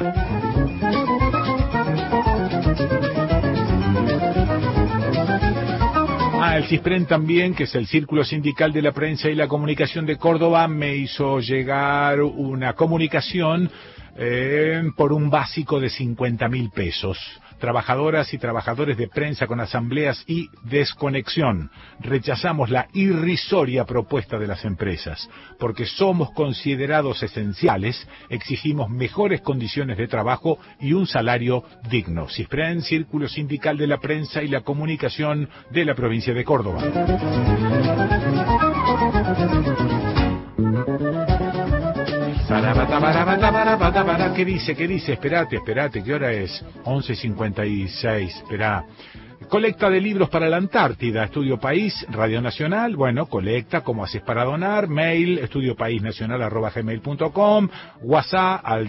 El CISPREN también, que es el Círculo Sindical de la Prensa y la Comunicación de Córdoba, me hizo llegar una comunicación por un básico de 50.000 pesos. Trabajadoras y trabajadores de prensa con asambleas y desconexión. Rechazamos la irrisoria propuesta de las empresas. Porque somos considerados esenciales, exigimos mejores condiciones de trabajo y un salario digno. CISPREN, Círculo Sindical de la Prensa y la Comunicación de la provincia de Córdoba. ¿Qué dice? Espérate, ¿qué hora es? 11:56, esperá. Colecta de libros para la Antártida, Estudio País, Radio Nacional, bueno, colecta, ¿cómo haces para donar? Mail, estudiopaisnacional@gmail.com, WhatsApp al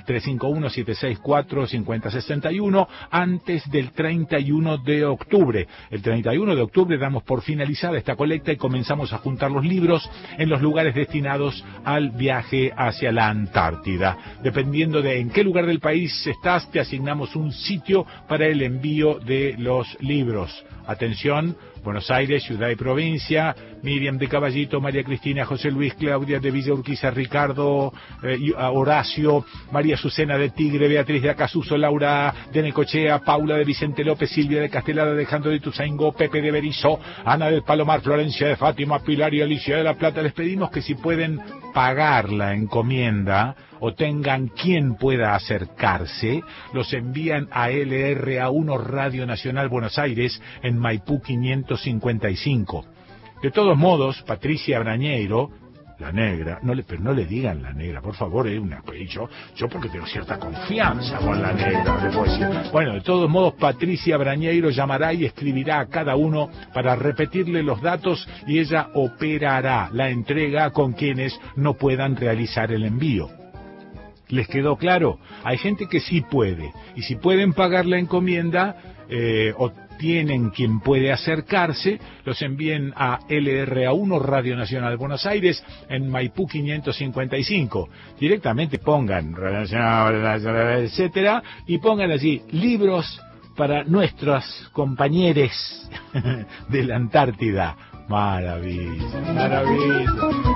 351-764-5061, antes del 31 de octubre. El 31 de octubre damos por finalizada esta colecta y comenzamos a juntar los libros en los lugares destinados al viaje hacia la Antártida. Dependiendo de en qué lugar del país estás, te asignamos un sitio para el envío de los libros. Atención, Buenos Aires, ciudad y provincia, Miriam de Caballito, María Cristina, José Luis, Claudia de Villa Urquiza, Ricardo, Horacio, María Azucena de Tigre, Beatriz de Acasuso, Laura de Necochea, Paula de Vicente López, Silvia de Castelar, Alejandro de Ituzaingó, Pepe de Berizo, Ana del Palomar, Florencia de Fátima, Pilar y Alicia de la Plata. Les pedimos que si pueden pagar la encomienda o tengan quien pueda acercarse, los envían a LRA1 Radio Nacional Buenos Aires en Maipú 555. De todos modos, Patricia Brañeiro, la negra, pero no le digan la negra, por favor, yo porque tengo cierta confianza con la negra, le puedo decir. Bueno, de todos modos, Patricia Brañeiro llamará y escribirá a cada uno para repetirle los datos y ella operará la entrega con quienes no puedan realizar el envío. ¿Les quedó claro? Hay gente que sí puede, y si pueden pagar la encomienda, o tienen quien puede acercarse, los envíen a LRA1 Radio Nacional de Buenos Aires en Maipú 555. Directamente pongan Radio Nacional, etcétera, y pongan allí libros para nuestros compañeros de la Antártida. Maravilla, maravilla.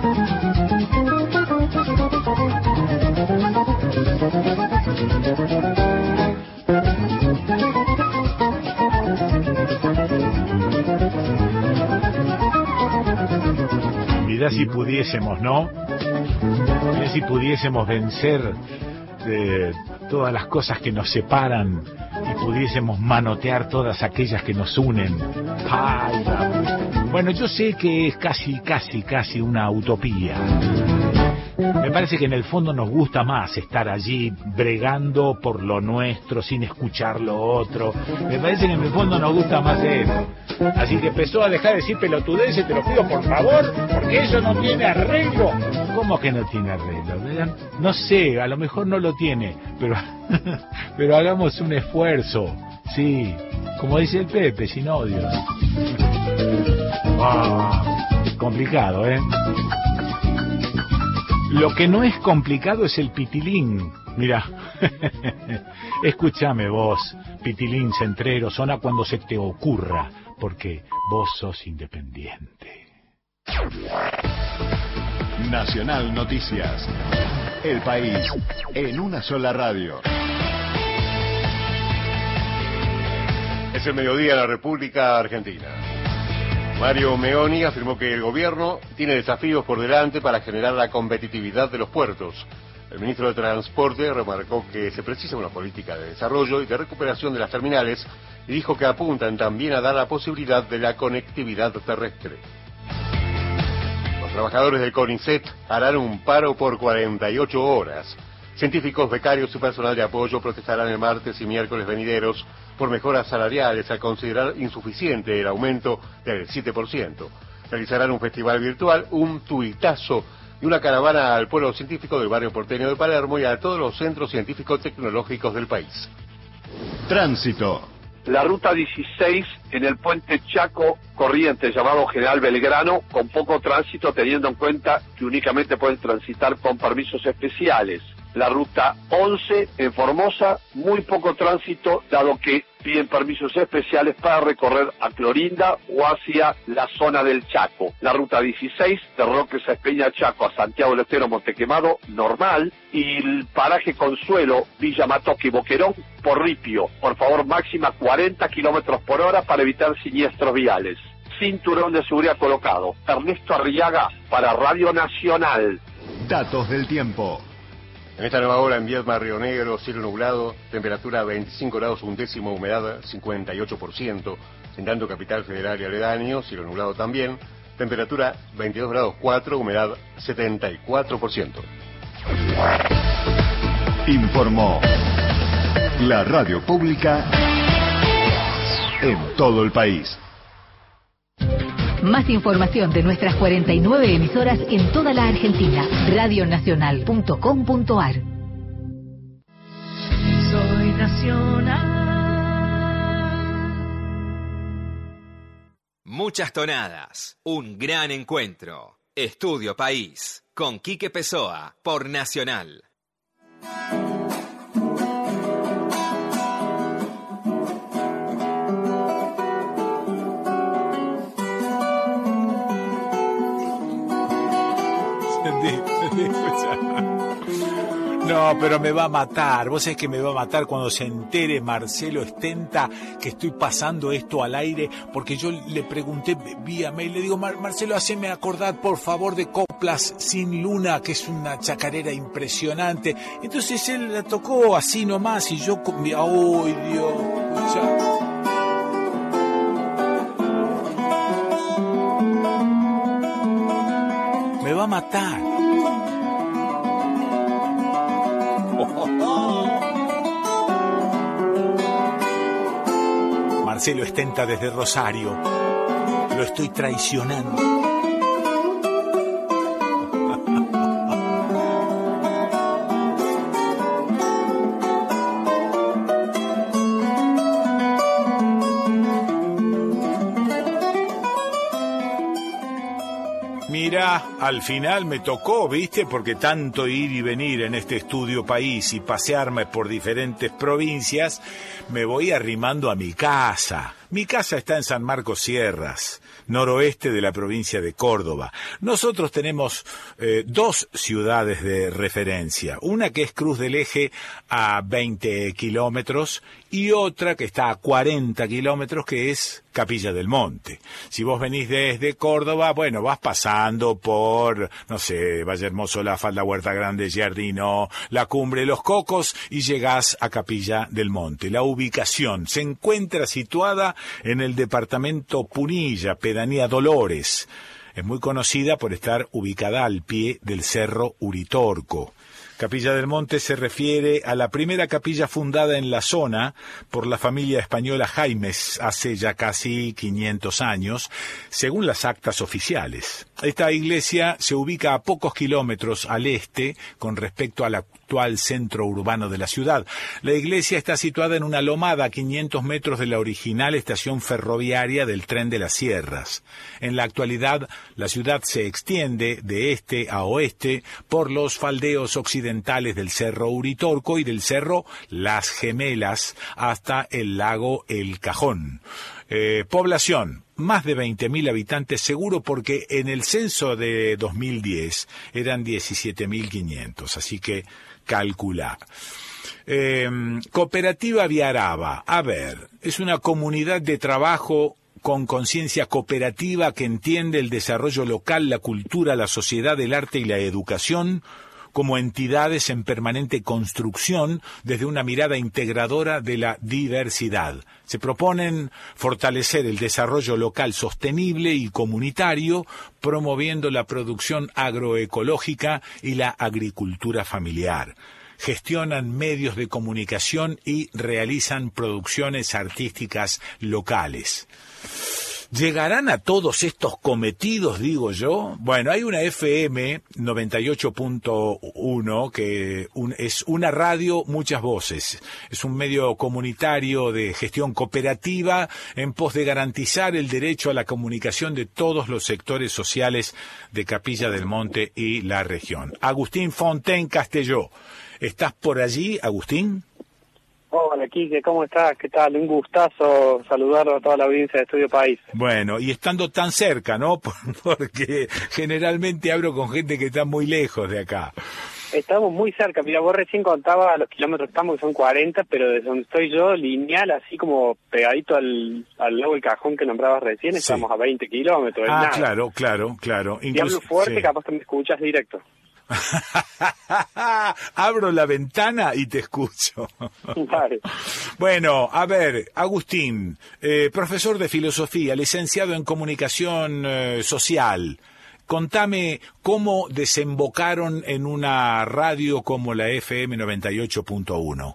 Mirá si pudiésemos, ¿no? Mirá si pudiésemos vencer todas las cosas que nos separan y pudiésemos manotear todas aquellas que nos unen. ¡Ay! Bueno, yo sé que es casi una utopía. Me parece que en el fondo nos gusta más estar allí bregando por lo nuestro sin escuchar lo otro. Me parece que en el fondo nos gusta más eso. Así que empezó a dejar de decir pelotudeces, te lo pido por favor, porque eso no tiene arreglo. ¿Cómo que no tiene arreglo? No sé, a lo mejor no lo tiene, pero hagamos un esfuerzo. Sí, como dice el Pepe, sin odios. Complicado, ¿eh? Lo que no es complicado es el pitilín. Mira, escúchame vos, pitilín centrero, sona cuando se te ocurra, porque vos sos independiente. Nacional Noticias. El país en una sola radio. Es el mediodía de la República Argentina. Mario Meoni afirmó que el gobierno tiene desafíos por delante para generar la competitividad de los puertos. El ministro de Transporte remarcó que se precisa una política de desarrollo y de recuperación de las terminales y dijo que apuntan también a dar la posibilidad de la conectividad terrestre. Los trabajadores del CONICET harán un paro por 48 horas. Científicos, becarios y personal de apoyo protestarán el martes y miércoles venideros por mejoras salariales al considerar insuficiente el aumento del 7%. Realizarán un festival virtual, un tuitazo y una caravana al pueblo científico del barrio porteño de Palermo y a todos los centros científicos tecnológicos del país. Tránsito. La ruta 16 en el puente Chaco Corrientes, llamado General Belgrano, con poco tránsito teniendo en cuenta que únicamente pueden transitar con permisos especiales. La ruta 11 en Formosa, muy poco tránsito, dado que piden permisos especiales para recorrer a Clorinda o hacia la zona del Chaco. La ruta 16 de Roques a Espeña Chaco a Santiago del Estero Montequemado, normal, y el paraje Consuelo, Villa Matoque y Boquerón, por ripio. Por favor, máxima 40 kilómetros por hora para evitar siniestros viales. Cinturón de seguridad colocado. Ernesto Arriaga para Radio Nacional. Datos del tiempo. En esta nueva hora en Viedma, Río Negro, cielo nublado, temperatura 25 grados 1/10, humedad 58%. En tanto Capital Federal y aledaño, cielo nublado también, temperatura 22 grados 4, humedad 74%. Informó la radio pública en todo el país. Más información de nuestras 49 emisoras en toda la Argentina. Radionacional.com.ar. Soy nacional. Muchas tonadas, un gran encuentro. Estudio País, con Quique Pessoa, por Nacional. No, pero me va a matar. Vos sabés que me va a matar cuando se entere Marcelo Stenta que estoy pasando esto al aire, porque yo le pregunté vía mail, le digo, Marcelo, haceme acordar por favor de Coplas sin Luna, que es una chacarera impresionante. Entonces él la tocó así nomás y yo, ¡ay, Dios! Me va a matar. Marcelo Stenta desde Rosario. Lo estoy traicionando. Mira, al final me tocó, ¿viste? Porque tanto ir y venir en este Estudio País y pasearme por diferentes provincias, me voy arrimando a mi casa. Mi casa está en San Marcos Sierras, noroeste de la provincia de Córdoba. Nosotros tenemos dos ciudades de referencia, una que es Cruz del Eje a 20 kilómetros y otra que está a 40 kilómetros, que es Capilla del Monte. Si vos venís desde Córdoba, bueno, vas pasando por, no sé, Valle Hermoso, La Falda, Huerta Grande, Giardino, La Cumbre, Los Cocos, y llegás a Capilla del Monte. La ubicación se encuentra situada en el departamento Punilla, pedanía Dolores. Es muy conocida por estar ubicada al pie del Cerro Uritorco. Capilla del Monte se refiere a la primera capilla fundada en la zona por la familia española Jaimes hace ya casi 500 años, según las actas oficiales. Esta iglesia se ubica a pocos kilómetros al este con respecto al actual centro urbano de la ciudad. La iglesia está situada en una lomada a 500 metros de la original estación ferroviaria del Tren de las Sierras. En la actualidad, la ciudad se extiende de este a oeste por los faldeos occidentales del Cerro Uritorco y del Cerro Las Gemelas hasta el lago El Cajón. Población, más de 20.000 habitantes seguro, porque en el censo de 2010 eran 17.500, así que calcular. Cooperativa Viaraba, a ver, es una comunidad de trabajo con conciencia cooperativa que entiende el desarrollo local, la cultura, la sociedad, el arte y la educación como entidades en permanente construcción desde una mirada integradora de la diversidad. Se proponen fortalecer el desarrollo local sostenible y comunitario, promoviendo la producción agroecológica y la agricultura familiar. Gestionan medios de comunicación y realizan producciones artísticas locales. ¿Llegarán a todos estos cometidos, digo yo? Bueno, hay una FM 98.1 que es una radio, muchas voces. Es un medio comunitario de gestión cooperativa en pos de garantizar el derecho a la comunicación de todos los sectores sociales de Capilla del Monte y la región. Agustín Fontaine Castelló. ¿Estás por allí, Agustín? Hola, Quique, ¿cómo estás? ¿Qué tal? Un gustazo saludar a toda la audiencia de Estudio País. Bueno, y estando tan cerca, ¿no? Porque generalmente hablo con gente que está muy lejos de acá. Estamos muy cerca, mira, vos recién contabas los kilómetros que estamos, que son 40, pero desde donde estoy yo, lineal, así como pegadito al lado del cajón que nombrabas recién, estamos a 20 kilómetros. Ah, nada. Claro. Si hablo fuerte, capaz que me escuchas directo. Abro la ventana y te escucho. Vale. Bueno, a ver, Agustín, profesor de filosofía, licenciado en comunicación social. Contame cómo desembocaron en una radio como la FM 98.1.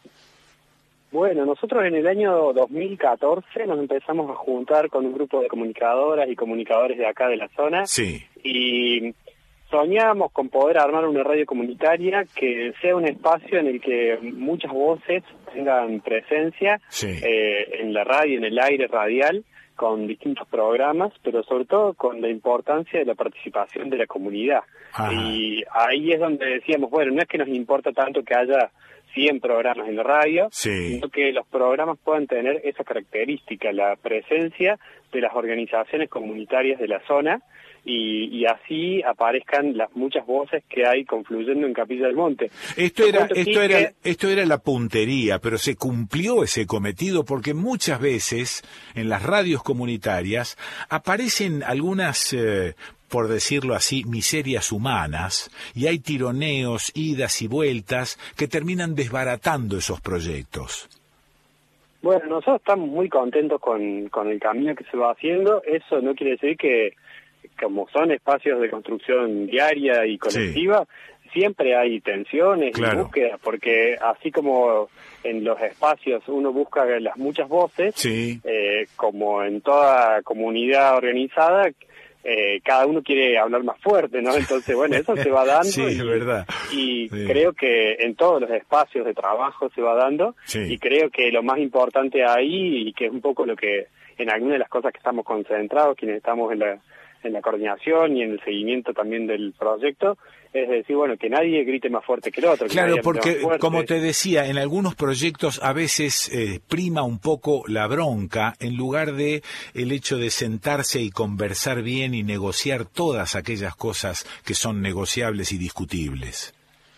Bueno, nosotros en el año 2014 nos empezamos a juntar con un grupo de comunicadoras y comunicadores de acá de la zona. Sí. Y soñábamos con poder armar una radio comunitaria que sea un espacio en el que muchas voces tengan presencia en la radio, en el aire radial, con distintos programas, pero sobre todo con la importancia de la participación de la comunidad. Ajá. Y ahí es donde decíamos, bueno, no es que nos importa tanto que haya 100 programas en la radio, sino que los programas puedan tener esa característica, la presencia de las organizaciones comunitarias de la zona, y así aparezcan las muchas voces que hay confluyendo en Capilla del Monte. Esto era la puntería, pero se cumplió ese cometido porque muchas veces en las radios comunitarias aparecen algunas por decirlo así, miserias humanas, y hay tironeos, idas y vueltas que terminan desbaratando esos proyectos. Bueno, nosotros estamos muy contentos con el camino que se va haciendo. Eso no quiere decir que, como son espacios de construcción diaria y colectiva, siempre hay tensiones y búsquedas, porque así como en los espacios uno busca las muchas voces, como en toda comunidad organizada, cada uno quiere hablar más fuerte, ¿no? Entonces, bueno, eso se va dando. Sí, es verdad. Y creo que en todos los espacios de trabajo se va dando. Y creo que lo más importante ahí, y que es un poco lo que en algunas de las cosas que estamos concentrados, quienes estamos en la coordinación y en el seguimiento también del proyecto, es decir, bueno, que nadie grite más fuerte que el otro. Claro, porque, como te decía, en algunos proyectos a veces prima un poco la bronca en lugar de el hecho de sentarse y conversar bien y negociar todas aquellas cosas que son negociables y discutibles.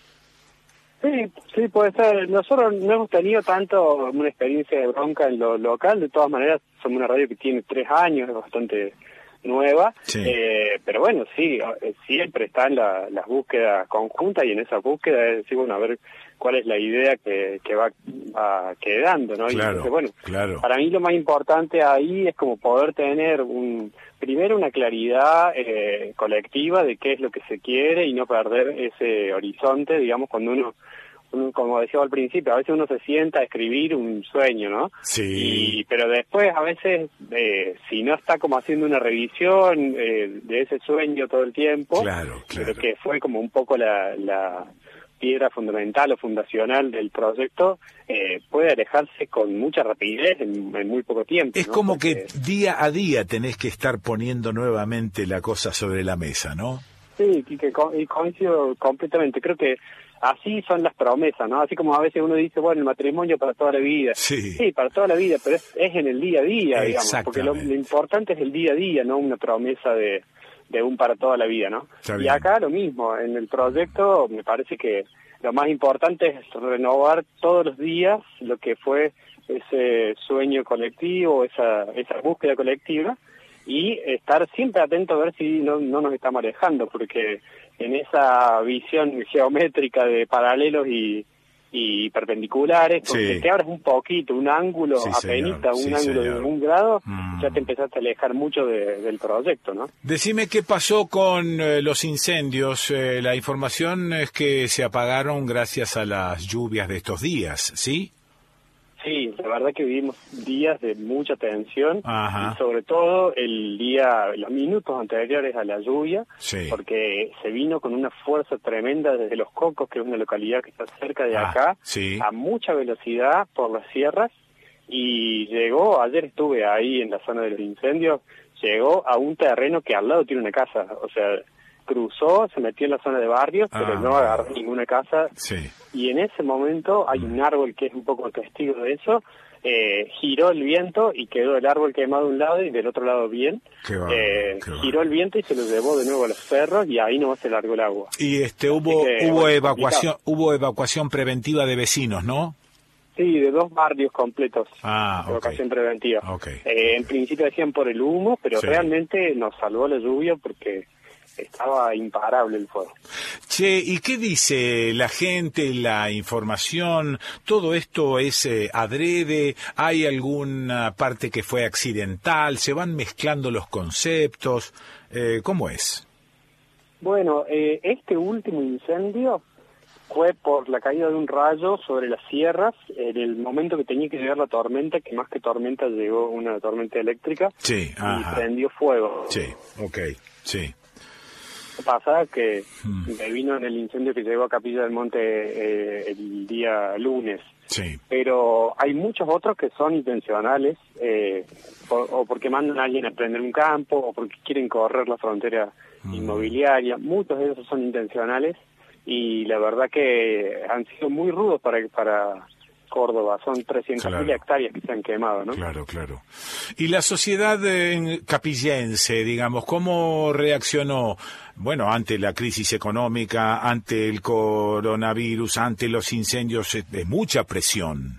Sí, puede ser. Nosotros no hemos tenido tanto una experiencia de bronca en lo local. De todas maneras, somos una radio que tiene 3 años, es bastante nueva, pero bueno, siempre están las búsquedas conjuntas, y en esa búsqueda es decir, bueno, a ver cuál es la idea que va quedando, ¿no? Claro, y entonces, bueno, para mí lo más importante ahí es como poder tener primero una claridad colectiva de qué es lo que se quiere y no perder ese horizonte, digamos, cuando uno, como decía al principio, a veces uno se sienta a escribir un sueño, ¿no? Pero después a veces, si no está como haciendo una revisión de ese sueño todo el tiempo, pero que fue como un poco la piedra fundamental o fundacional del proyecto, puede alejarse con mucha rapidez en muy poco tiempo. Es como que día a día tenés que estar poniendo nuevamente la cosa sobre la mesa, ¿no? Sí, y coincido completamente. Creo que así son las promesas, ¿no? Así como a veces uno dice, bueno, el matrimonio para toda la vida. Sí, para toda la vida, pero es en el día a día, digamos, porque lo importante es el día a día, no una promesa de un para toda la vida, ¿no? Y acá lo mismo, en el proyecto me parece que lo más importante es renovar todos los días lo que fue ese sueño colectivo, esa búsqueda colectiva, y estar siempre atento a ver si no nos estamos alejando, porque en esa visión geométrica de paralelos y perpendiculares, porque te abres un poquito, un ángulo, un ángulo de 1 grado, ya te empezaste a alejar mucho del proyecto, ¿no? Decime qué pasó con los incendios. La información es que se apagaron gracias a las lluvias de estos días, ¿sí? Sí, la verdad que vivimos días de mucha tensión, y sobre todo los minutos anteriores a la lluvia, porque se vino con una fuerza tremenda desde Los Cocos, que es una localidad que está cerca de acá, a mucha velocidad por las sierras, y llegó, ayer estuve ahí en la zona de los incendios, llegó a un terreno que al lado tiene una casa, o sea, cruzó, se metió en la zona de barrios, pero no agarró ninguna casa. Sí. Y en ese momento hay un árbol que es un poco testigo de eso. Giró el viento y quedó el árbol quemado de un lado y del otro lado bien. Giró el viento y se lo llevó de nuevo a los cerros y ahí no se largó el agua. Y hubo evacuación preventiva de vecinos, ¿no? Sí, de 2 barrios completos. Evacuación preventiva. En principio decían por el humo, pero realmente nos salvó la lluvia porque estaba imparable el fuego. Che, ¿y qué dice la gente, la información? ¿Todo esto es adrede? ¿Hay alguna parte que fue accidental? ¿Se van mezclando los conceptos? ¿Cómo es? Bueno, este último incendio fue por la caída de un rayo sobre las sierras en el momento que tenía que llegar la tormenta, que más que tormenta llegó una tormenta eléctrica y prendió fuego. Sí, sí. Lo que pasa que me vino en el incendio que llegó a Capilla del Monte el día lunes. Sí. Pero hay muchos otros que son intencionales, o porque mandan a alguien a prender un campo, o porque quieren correr la frontera inmobiliaria. Muchos de esos son intencionales y la verdad que han sido muy rudos para Córdoba. Son 300.000 hectáreas que se han quemado, ¿no? Claro. ¿Y la sociedad capillense, digamos, cómo reaccionó? Bueno, ante la crisis económica, ante el coronavirus, ante los incendios, de mucha presión.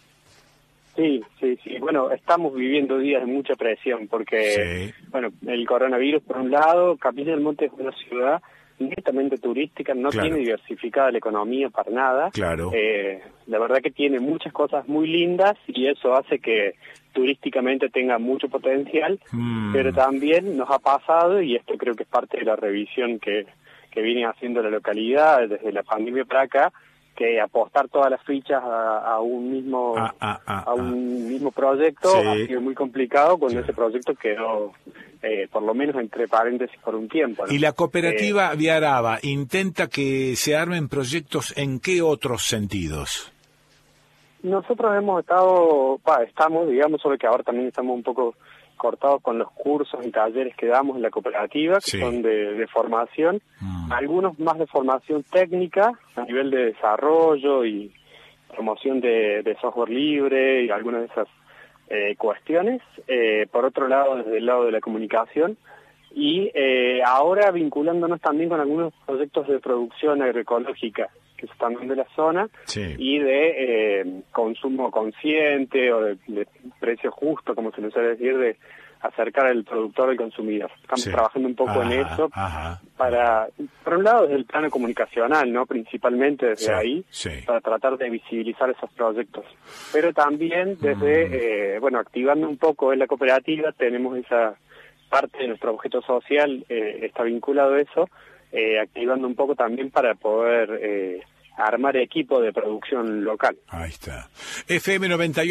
Sí. Bueno, estamos viviendo días de mucha presión porque, bueno, el coronavirus por un lado, Capilla del Monte es una ciudad netamente turística, no tiene diversificada la economía para nada. La verdad que tiene muchas cosas muy lindas y eso hace que turísticamente tenga mucho potencial, pero también nos ha pasado, y esto creo que es parte de la revisión que viene haciendo la localidad desde la pandemia para acá, que apostar todas las fichas a un mismo un mismo proyecto ha sido muy complicado cuando ese proyecto quedó por lo menos entre paréntesis por un tiempo, ¿no? ¿Y la cooperativa Viaraba intenta que se armen proyectos en qué otros sentidos? Nosotros estamos, digamos, solo que ahora también estamos un poco cortados con los cursos y talleres que damos en la cooperativa, que son de formación, algunos más de formación técnica, a nivel de desarrollo y promoción de software libre y algunas de esas cuestiones. Por otro lado, desde el lado de la comunicación, y ahora vinculándonos también con algunos proyectos de producción agroecológica que se están dando en la zona y de consumo consciente o de precio justo, como se le suele decir, de acercar al productor al consumidor. Estamos trabajando un poco en eso para, por un lado, desde el plano comunicacional, ¿no? Principalmente desde ahí, para tratar de visibilizar esos proyectos. Pero también desde, activando un poco en la cooperativa, tenemos esa parte de nuestro objeto social, está vinculado a eso, activando un poco también para poder armar equipo de producción local. Ahí está. FM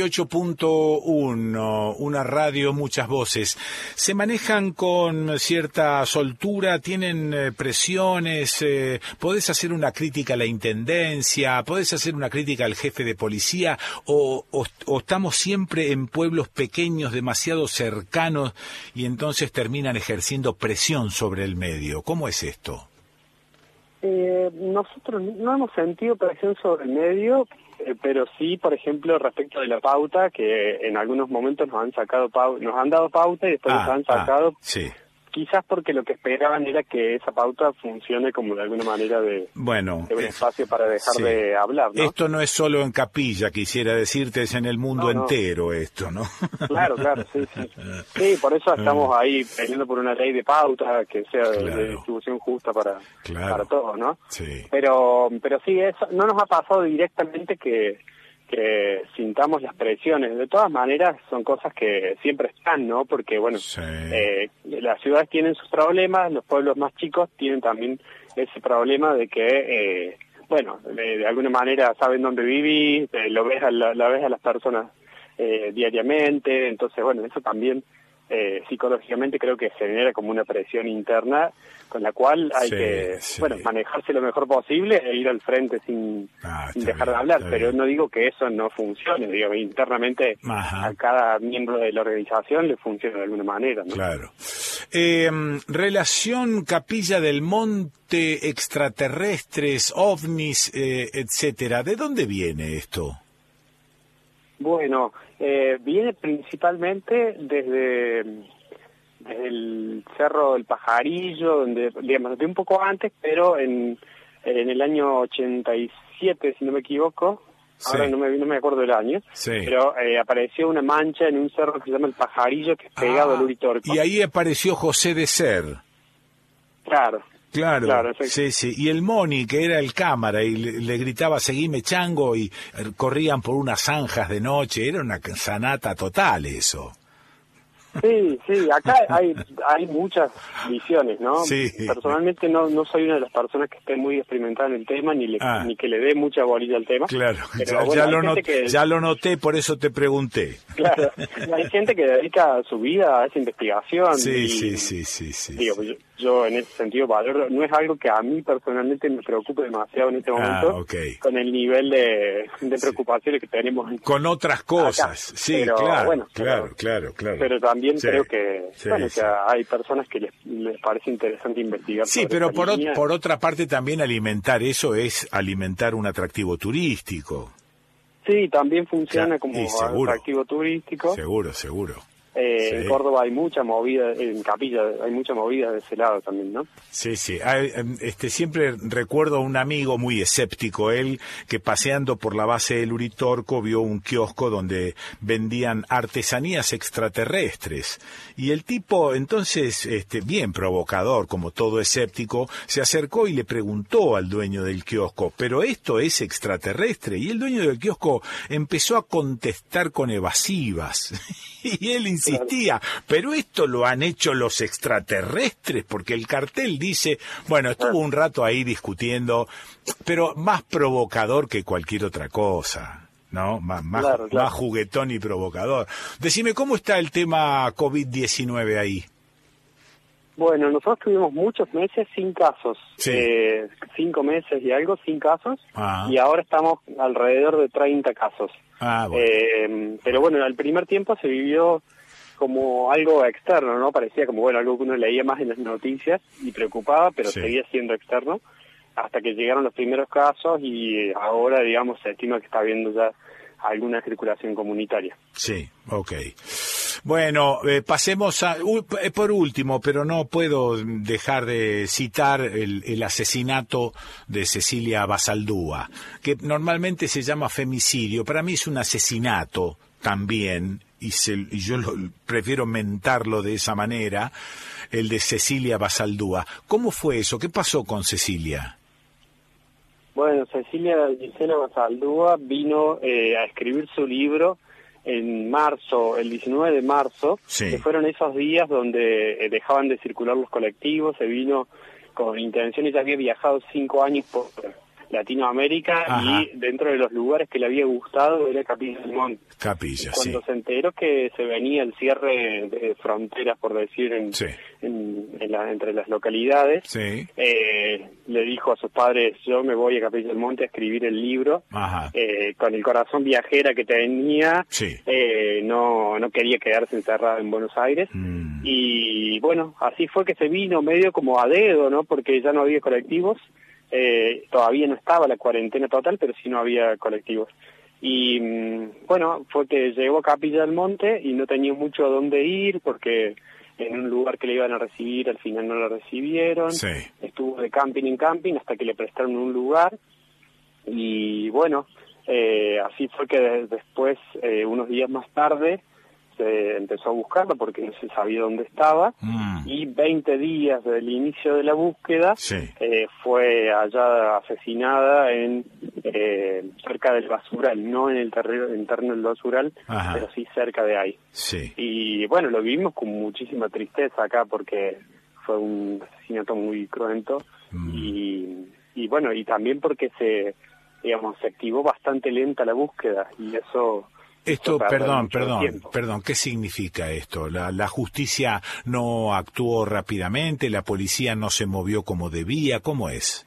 98.1, una radio, muchas voces. ¿Se manejan con cierta soltura? ¿Tienen presiones? ¿Podés hacer una crítica a la intendencia? ¿Podés hacer una crítica al jefe de policía? ¿O estamos siempre en pueblos pequeños, demasiado cercanos, y entonces terminan ejerciendo presión sobre el medio? ¿Cómo es esto? Nosotros no hemos sentido presión sobre el medio, pero sí, por ejemplo, respecto de la pauta, que en algunos momentos nos han dado pauta y después nos han sacado, quizás porque lo que esperaban era que esa pauta funcione como de alguna manera de un espacio para dejar de hablar, ¿no? Esto no es solo en Capilla, quisiera decirte, es en el mundo entero esto, ¿no? Claro, sí. Sí, por eso estamos ahí peleando por una ley de pauta que sea de distribución justa para todos, ¿no? Sí. Pero sí, eso no nos ha pasado directamente que sintamos las presiones. De todas maneras, son cosas que siempre están, ¿no? Porque, las ciudades tienen sus problemas, los pueblos más chicos tienen también ese problema de que, de alguna manera saben dónde vivís, la ves a las personas diariamente, entonces, eso también psicológicamente creo que genera como una presión interna con la cual hay que manejarse lo mejor posible e ir al frente sin dejar de hablar, pero no digo que eso no funcione, digo, internamente a cada miembro de la organización le funciona de alguna manera, ¿no? Claro. Relación Capilla del Monte, extraterrestres, ovnis, etcétera. ¿De dónde viene esto? Bueno, viene principalmente desde el Cerro del Pajarillo, donde, digamos, de un poco antes, pero en el año 87, si no me equivoco, ahora no me acuerdo del año, pero apareció una mancha en un cerro que se llama el Pajarillo, que es pegado al Uritorco. Y ahí apareció José de Ser. Claro, sí. Y el Moni, que era el cámara, y le gritaba, seguime chango, y corrían por unas zanjas de noche. Era una sanata total eso. Sí, acá hay muchas visiones, ¿no? Sí. Personalmente no soy una de las personas que esté muy experimentada en el tema, ni que le dé mucha bolilla al tema. Claro, pero ya lo noté, por eso te pregunté. Claro, hay gente que dedica su vida a esa investigación. Sí. Digo, yo en ese sentido valoro, no es algo que a mí personalmente me preocupe demasiado en este momento, con el nivel de preocupaciones que tenemos. Con otras cosas, acá. Sí, pero, claro. Pero también creo que hay personas que les parece interesante investigar. Sí, pero por otra parte también alimentar eso es alimentar un atractivo turístico. Sí, también funciona como atractivo turístico. Seguro. En Córdoba hay mucha movida, en Capilla hay mucha movida de ese lado también, ¿no? Sí. Siempre recuerdo a un amigo muy escéptico, él, que paseando por la base del Uritorco vio un kiosco donde vendían artesanías extraterrestres. Y el tipo, entonces, bien provocador, como todo escéptico, se acercó y le preguntó al dueño del kiosco, ¿pero esto es extraterrestre? Y el dueño del kiosco empezó a contestar con evasivas. Y él insistía, pero esto lo han hecho los extraterrestres, porque el cartel dice, bueno, estuvo un rato ahí discutiendo, pero más provocador que cualquier otra cosa, ¿no? Más juguetón y provocador. Decime, ¿cómo está el tema COVID-19 ahí? Bueno, nosotros tuvimos muchos meses sin casos, 5 meses y algo sin casos, y ahora estamos alrededor de 30 casos. Pero bueno, el primer tiempo se vivió como algo externo, ¿no? Parecía como, algo que uno leía más en las noticias y preocupaba, pero seguía siendo externo, hasta que llegaron los primeros casos y ahora, digamos, se estima que está habiendo ya alguna circulación comunitaria. Sí, Bueno, pasemos por último, pero no puedo dejar de citar el asesinato de Cecilia Basaldúa, que normalmente se llama femicidio. Para mí es un asesinato también, y yo prefiero mentarlo de esa manera, el de Cecilia Basaldúa. ¿Cómo fue eso? ¿Qué pasó con Cecilia? Bueno, Cecilia Gisela Basaldúa vino a escribir su libro en marzo, el 19 de marzo, que fueron esos días donde dejaban de circular los colectivos. Se vino con intenciones, ya había viajado 5 años por Latinoamérica. Y dentro de los lugares que le había gustado era Capilla del Monte. Cuando se enteró que se venía el cierre de fronteras, por decir, entre las localidades, le dijo a sus padres, yo me voy a Capilla del Monte a escribir el libro. Con el corazón viajera que tenía, no quería quedarse encerrada en Buenos Aires. Y bueno, así fue que se vino medio como a dedo, ¿no? Porque ya no había colectivos. Todavía no estaba la cuarentena total, pero sí no había colectivos. Y bueno, fue que llegó a Capilla del Monte y no tenía mucho a dónde ir, porque en un lugar que le iban a recibir al final no la recibieron. Estuvo de camping en camping hasta que le prestaron un lugar. Y bueno, así fue que después, unos días más tarde, se empezó a buscarla porque no se sabía dónde estaba. Y 20 días del inicio de la búsqueda, fue hallada asesinada cerca del basural, no en el terreno interno del basural, pero sí cerca de ahí. Y bueno, lo vivimos con muchísima tristeza acá porque fue un asesinato muy cruento. Y bueno, y también porque se activó bastante lenta la búsqueda, y eso... Esto, perdón, ¿qué significa esto? ¿La justicia no actuó rápidamente? ¿La policía no se movió como debía? ¿Cómo es?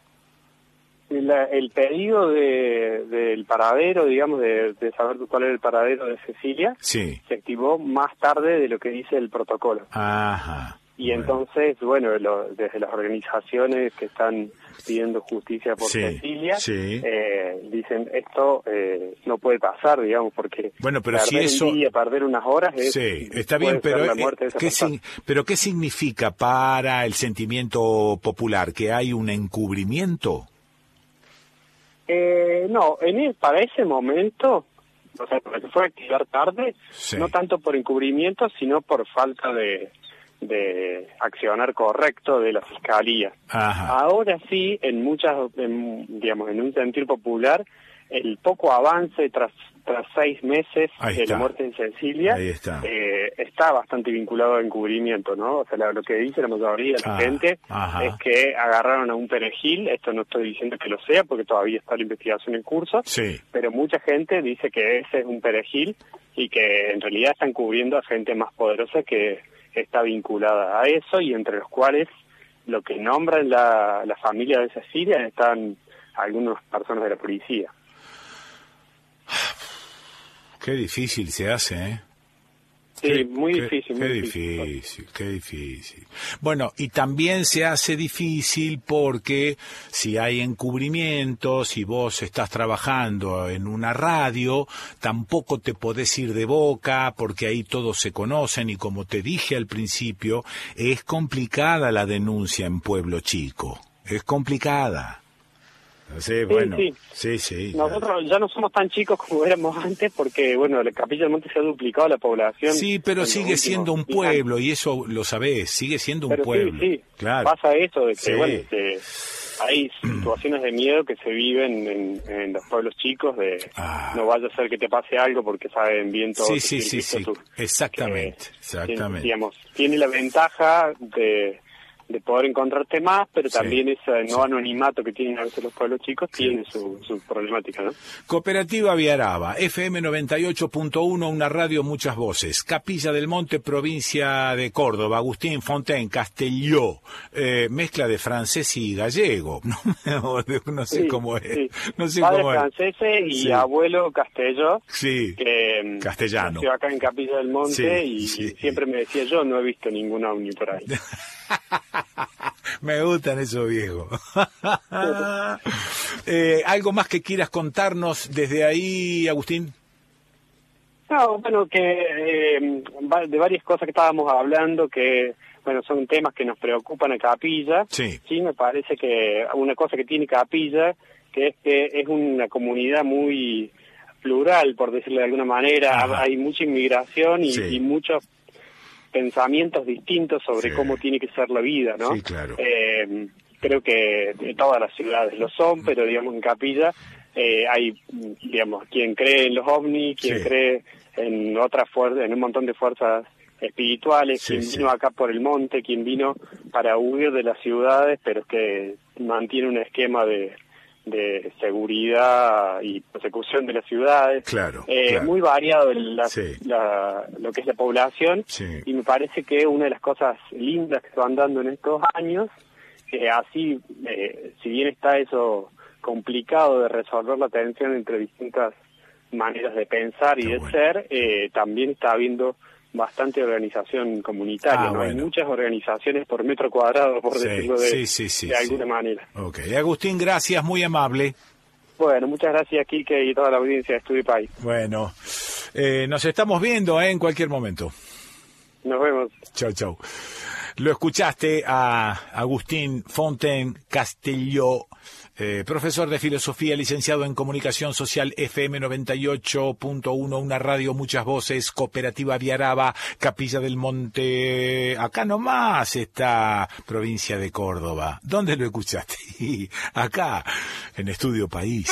El pedido del paradero, digamos, de saber cuál era el paradero de Cecilia, se activó más tarde de lo que dice el protocolo. Y entonces, bueno, desde las organizaciones que están pidiendo justicia por Cecilia, dicen esto no puede pasar, digamos, porque bueno, pero perder si eso... un día, perder unas horas está bien, pero ¿qué significa para el sentimiento popular? ¿Que hay un encubrimiento? No, para ese momento, o sea, porque fue a activar tarde, no tanto por encubrimiento, sino por falta de accionar correcto de la fiscalía. Ajá. Ahora sí, en un sentir popular, el poco avance tras 6 meses de la muerte de Cecilia está bastante vinculado a encubrimiento, ¿no? O sea, lo que dice la mayoría de la gente es que agarraron a un perejil. Esto no estoy diciendo que lo sea porque todavía está la investigación en curso, pero mucha gente dice que ese es un perejil y que en realidad están cubriendo a gente más poderosa que está vinculada a eso, y entre los cuales lo que nombran la familia de Cecilia están algunas personas de la policía. Qué difícil se hace, ¿eh? Sí, muy difícil. Qué difícil. Bueno, y también se hace difícil porque si hay encubrimiento, si vos estás trabajando en una radio, tampoco te podés ir de boca porque ahí todos se conocen y como te dije al principio, es complicada la denuncia en pueblo chico. Es complicada. Sí, bueno, sí. Nosotros ya no somos tan chicos como éramos antes porque, bueno, la Capilla del Monte se ha duplicado la población. Sí, pero sigue siendo un pueblo y eso lo sabés, sigue siendo un pueblo. Sí, claro. Pasa eso de que, bueno, hay situaciones de miedo que se viven en los pueblos chicos de no vaya a ser que te pase algo porque saben bien todo. Sí, exactamente. Digamos, tiene la ventaja de poder encontrarte más, pero también ese no anonimato que tienen a veces los pueblos chicos tiene su problemática, ¿no? Cooperativa Viaraba, FM 98.1, una radio, muchas voces. Capilla del Monte, provincia de Córdoba, Agustín Fontaine, Castelló, mezcla de francés y gallego. No sé cómo es. No sé padre cómo es. Franceses y abuelo Castelló. Que, castellano. Nació acá en Capilla del Monte y siempre me decía yo, no he visto ningún ovni por ahí. Me gustan esos viejos. ¿Algo más que quieras contarnos desde ahí, Agustín? No, bueno, que de varias cosas que estábamos hablando, que bueno, son temas que nos preocupan a Capilla. Sí, me parece que una cosa que tiene Capilla, que es una comunidad muy plural, por decirlo de alguna manera. Hay mucha inmigración y muchos pensamientos distintos sobre cómo tiene que ser la vida, ¿no? Sí, claro. Creo que de todas las ciudades lo son, pero digamos en Capilla hay, digamos, quien cree en los ovnis, quien cree en otras fuerzas, en un montón de fuerzas espirituales, quien vino acá por el monte, quien vino para huir de las ciudades, pero que mantiene un esquema de seguridad y persecución de las ciudades. Claro. Muy variado lo que es la población, y me parece que una de las cosas lindas que se van dando en estos años, así, si bien está eso complicado de resolver la tensión entre distintas maneras de pensar y de ser, también está habiendo bastante organización comunitaria, ¿no? Hay muchas organizaciones por metro cuadrado, por decirlo de alguna manera. Ok, Agustín, gracias, muy amable. Bueno, muchas gracias, Quique, y toda la audiencia de Estudio País. Bueno, nos estamos viendo en cualquier momento. Nos vemos. Chau. Lo escuchaste a Agustín Fontaine Castelló, profesor de filosofía, licenciado en comunicación social, FM 98.1, una radio, muchas voces, Cooperativa Viaraba, Capilla del Monte, acá nomás está provincia de Córdoba. ¿Dónde lo escuchaste? Acá, en Estudio País.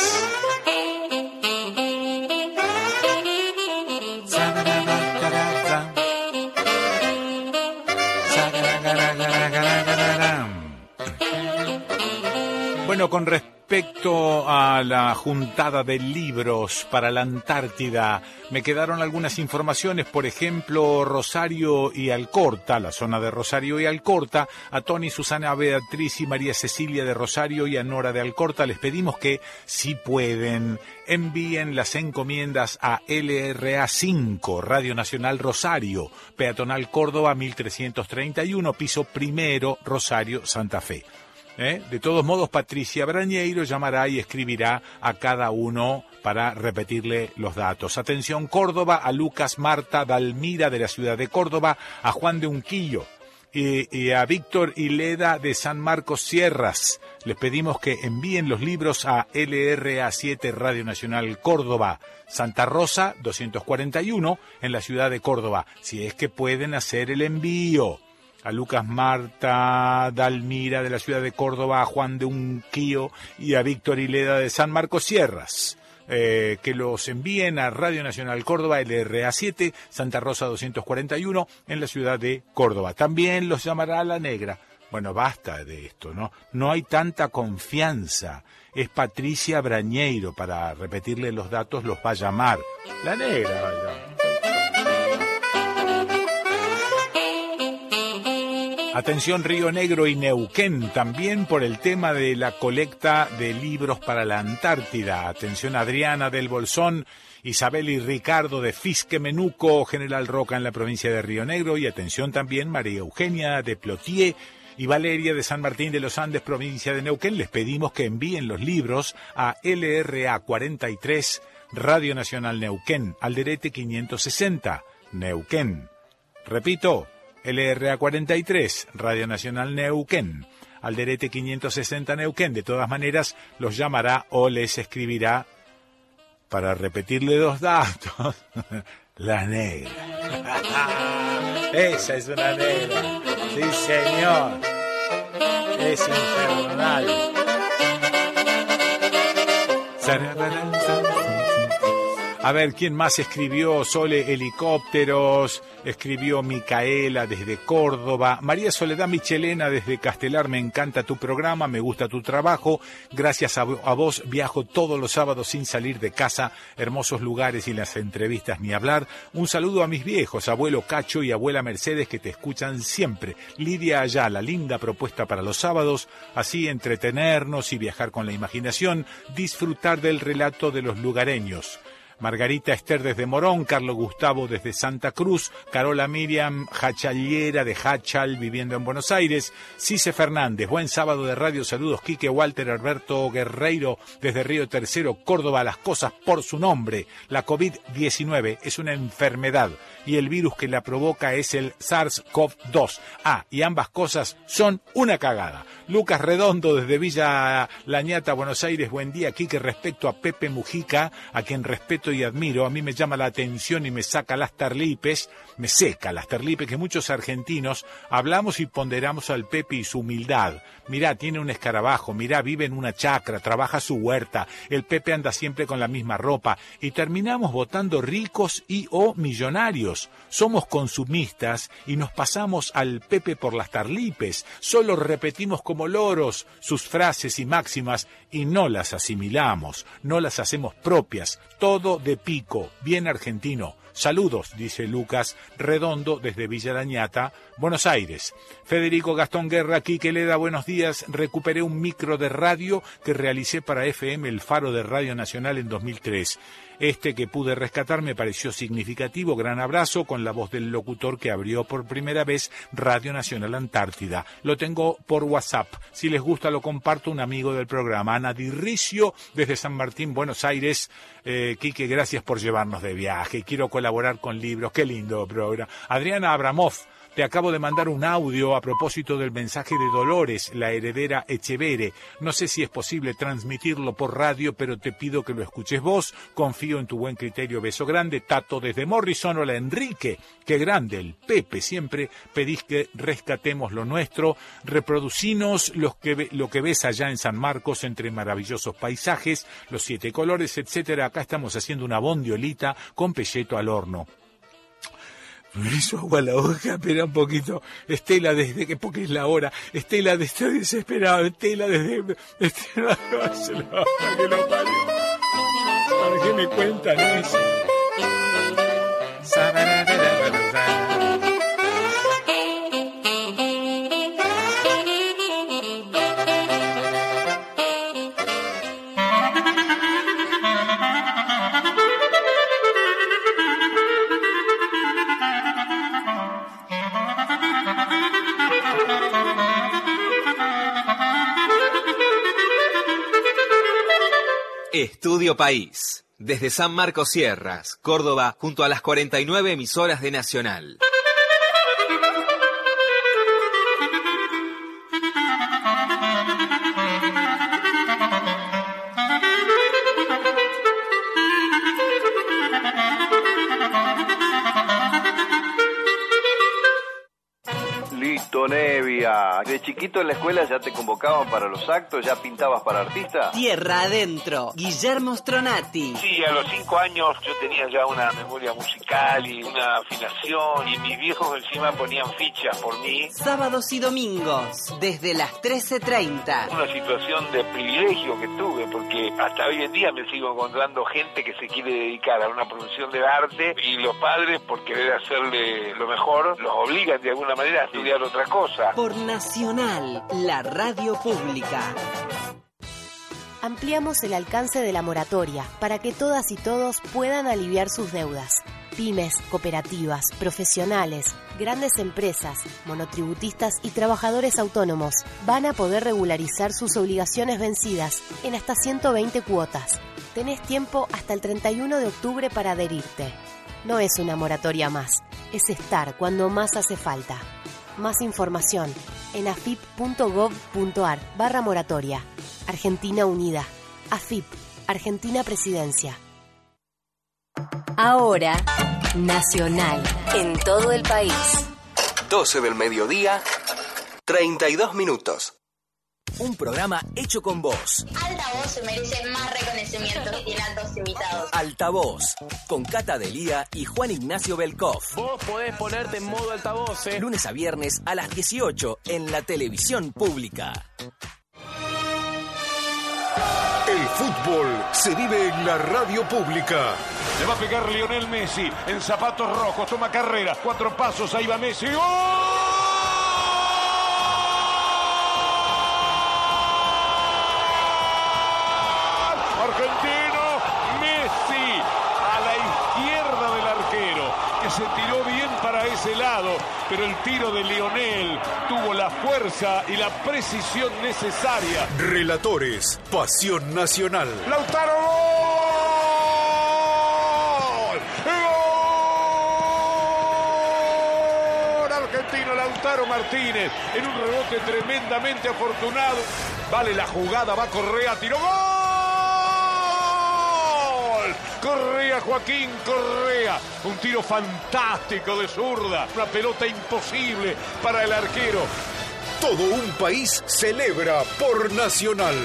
Bueno, con respecto respecto a la juntada de libros para la Antártida, me quedaron algunas informaciones, por ejemplo, Rosario y Alcorta, la zona de Rosario y Alcorta, a Tony, Susana, Beatriz y María Cecilia de Rosario y a Nora de Alcorta, les pedimos que, si pueden, envíen las encomiendas a LRA 5, Radio Nacional Rosario, Peatonal Córdoba 1331, piso primero, Rosario, Santa Fe. De todos modos, Patricia Brañeiro llamará y escribirá a cada uno para repetirle los datos. Atención, Córdoba, a Lucas Marta Dalmira de la ciudad de Córdoba, a Juan de Unquillo y a Víctor Ileda de San Marcos Sierras. Les pedimos que envíen los libros a LRA 7 Radio Nacional Córdoba, Santa Rosa 241 en la ciudad de Córdoba, si es que pueden hacer el envío. A Lucas Marta Dalmira de la ciudad de Córdoba, a Juan de Unquillo y a Víctor Ileda de San Marcos Sierras. Que los envíen a Radio Nacional Córdoba, LRA 7, Santa Rosa 241, en la ciudad de Córdoba. También los llamará La Negra. Bueno, basta de esto, ¿no? No hay tanta confianza. Es Patricia Brañeiro, para repetirle los datos, los va a llamar. La Negra, vaya. Atención, Río Negro y Neuquén, también por el tema de la colecta de libros para la Antártida. Atención, Adriana del Bolsón, Isabel y Ricardo de Fisque Menuco, General Roca en la provincia de Río Negro. Y atención también, María Eugenia de Plotier y Valeria de San Martín de los Andes, provincia de Neuquén. Les pedimos que envíen los libros a LRA 43, Radio Nacional Neuquén, Alderete 560, Neuquén. Repito, LRA 43, Radio Nacional Neuquén, Alderete 560 Neuquén. De todas maneras, los llamará o les escribirá para repetirle los datos. La Negra. Esa es una negra. Sí, señor. Es infernal. A ver, ¿quién más escribió? Sole Helicópteros, escribió Micaela desde Córdoba, María Soledad Michelena desde Castelar, me encanta tu programa, me gusta tu trabajo, gracias a vos viajo todos los sábados sin salir de casa, hermosos lugares y las entrevistas ni hablar. Un saludo a mis viejos, abuelo Cacho y abuela Mercedes, que te escuchan siempre. Lidia Ayala, linda propuesta para los sábados, así entretenernos y viajar con la imaginación, disfrutar del relato de los lugareños. Margarita Esther desde Morón, Carlos Gustavo desde Santa Cruz, Carola Miriam Hachallera de Hachal viviendo en Buenos Aires, Cice Fernández, buen sábado de radio, saludos Quique, Walter Alberto Guerreiro desde Río Tercero, Córdoba, las cosas por su nombre, la COVID-19 es una enfermedad y el virus que la provoca es el SARS-CoV-2, y ambas cosas son una cagada. Lucas Redondo desde Villa Lañata, Buenos Aires, buen día Quique, respecto a Pepe Mujica, a quien respeto y admiro, a mí me llama la atención y me seca las tarlipes que muchos argentinos hablamos y ponderamos al Pepe y su humildad. Mirá, tiene un escarabajo, mirá, vive en una chacra, trabaja su huerta, el Pepe anda siempre con la misma ropa y terminamos votando ricos y o millonarios. Somos consumistas y nos pasamos al Pepe por las tarlipes, solo repetimos como loros sus frases y máximas y no las asimilamos, no las hacemos propias, todo de pico, bien argentino. Saludos, dice Lucas Redondo desde Villa Lañata, Buenos Aires. Federico Gastón Guerra, Quique Leda, buenos días. Recuperé un micro de radio que realicé para FM El Faro de Radio Nacional en 2003. Este que pude rescatar me pareció significativo. Gran abrazo, con la voz del locutor que abrió por primera vez Radio Nacional Antártida. Lo tengo por WhatsApp. Si les gusta lo comparto, un amigo del programa. Ana Dirricio desde San Martín, Buenos Aires. Quique, gracias por llevarnos de viaje. Quiero colaborar con libros. Qué lindo programa. Adriana Abramov, te acabo de mandar un audio a propósito del mensaje de Dolores, la heredera Echevere. No sé si es posible transmitirlo por radio, pero te pido que lo escuches vos. Confío en tu buen criterio. Beso grande. Tato desde Morrison. Hola, Enrique. Qué grande el Pepe. Siempre pedís que rescatemos lo nuestro. Reproducinos lo que ves allá en San Marcos entre maravillosos paisajes, los 7 colores, etcétera. Acá estamos haciendo una bondiolita con pelleto al horno. Me hizo agua la boca, espera un poquito. Estela, desde que, porque es la hora. Estela, estoy desesperado. Estela, desde... Estela, que lo parió. ¿Para qué me cuentan eso? Estudio País. Desde San Marcos Sierras, Córdoba, junto a las 49 emisoras de Nacional. Nevia, ¿de chiquito en la escuela ya te convocaban para los actos? ¿Ya pintabas para artista? Tierra adentro, Guillermo Stronati. Sí, a los 5 años yo tenía ya una memoria musical y una afinación, y mis viejos encima ponían fichas por mí. Sábados y domingos, desde las 13:30. Una situación de privilegio que tuve, porque hasta hoy en día me sigo encontrando gente que se quiere dedicar a una profesión del arte, y los padres, por querer hacerle lo mejor, los obligan de alguna manera a estudiar otra cosa. Por Nacional, la radio pública. Ampliamos el alcance de la moratoria para que todas y todos puedan aliviar sus deudas. Pymes, cooperativas, profesionales, grandes empresas, monotributistas y trabajadores autónomos van a poder regularizar sus obligaciones vencidas en hasta 120 cuotas. Tenés tiempo hasta el 31 de octubre para adherirte. No es una moratoria más, es estar cuando más hace falta. Más información en afip.gov.ar/moratoria. Argentina Unida. AFIP, Argentina Presidencia. Ahora, Nacional, en todo el país. 12 del mediodía, 32 minutos. Un programa hecho con vos. Altavoz se merece más reconocimiento que tiene altos invitados. Altavoz, con Cata Delía y Juan Ignacio Belkov. Vos podés ponerte en modo altavoz, Lunes a viernes a las 18 en la televisión pública. El fútbol se vive en la radio pública. Le va a pegar Lionel Messi en zapatos rojos, toma carrera, 4 pasos, ahí va Messi. ¡Gol! Argentino, Messi, a la izquierda del arquero, que se tiró bien para ese lado, pero el tiro de Lionel tuvo la fuerza y la precisión necesaria. Relatores, Pasión Nacional. ¡Lautaro, gol! ¡Gol! Argentino, Lautaro Martínez, en un rebote tremendamente afortunado. Vale la jugada, va Correa, tiró, ¡gol! Correa, Joaquín Correa, un tiro fantástico de zurda, una pelota imposible para el arquero. Todo un país celebra por Nacional.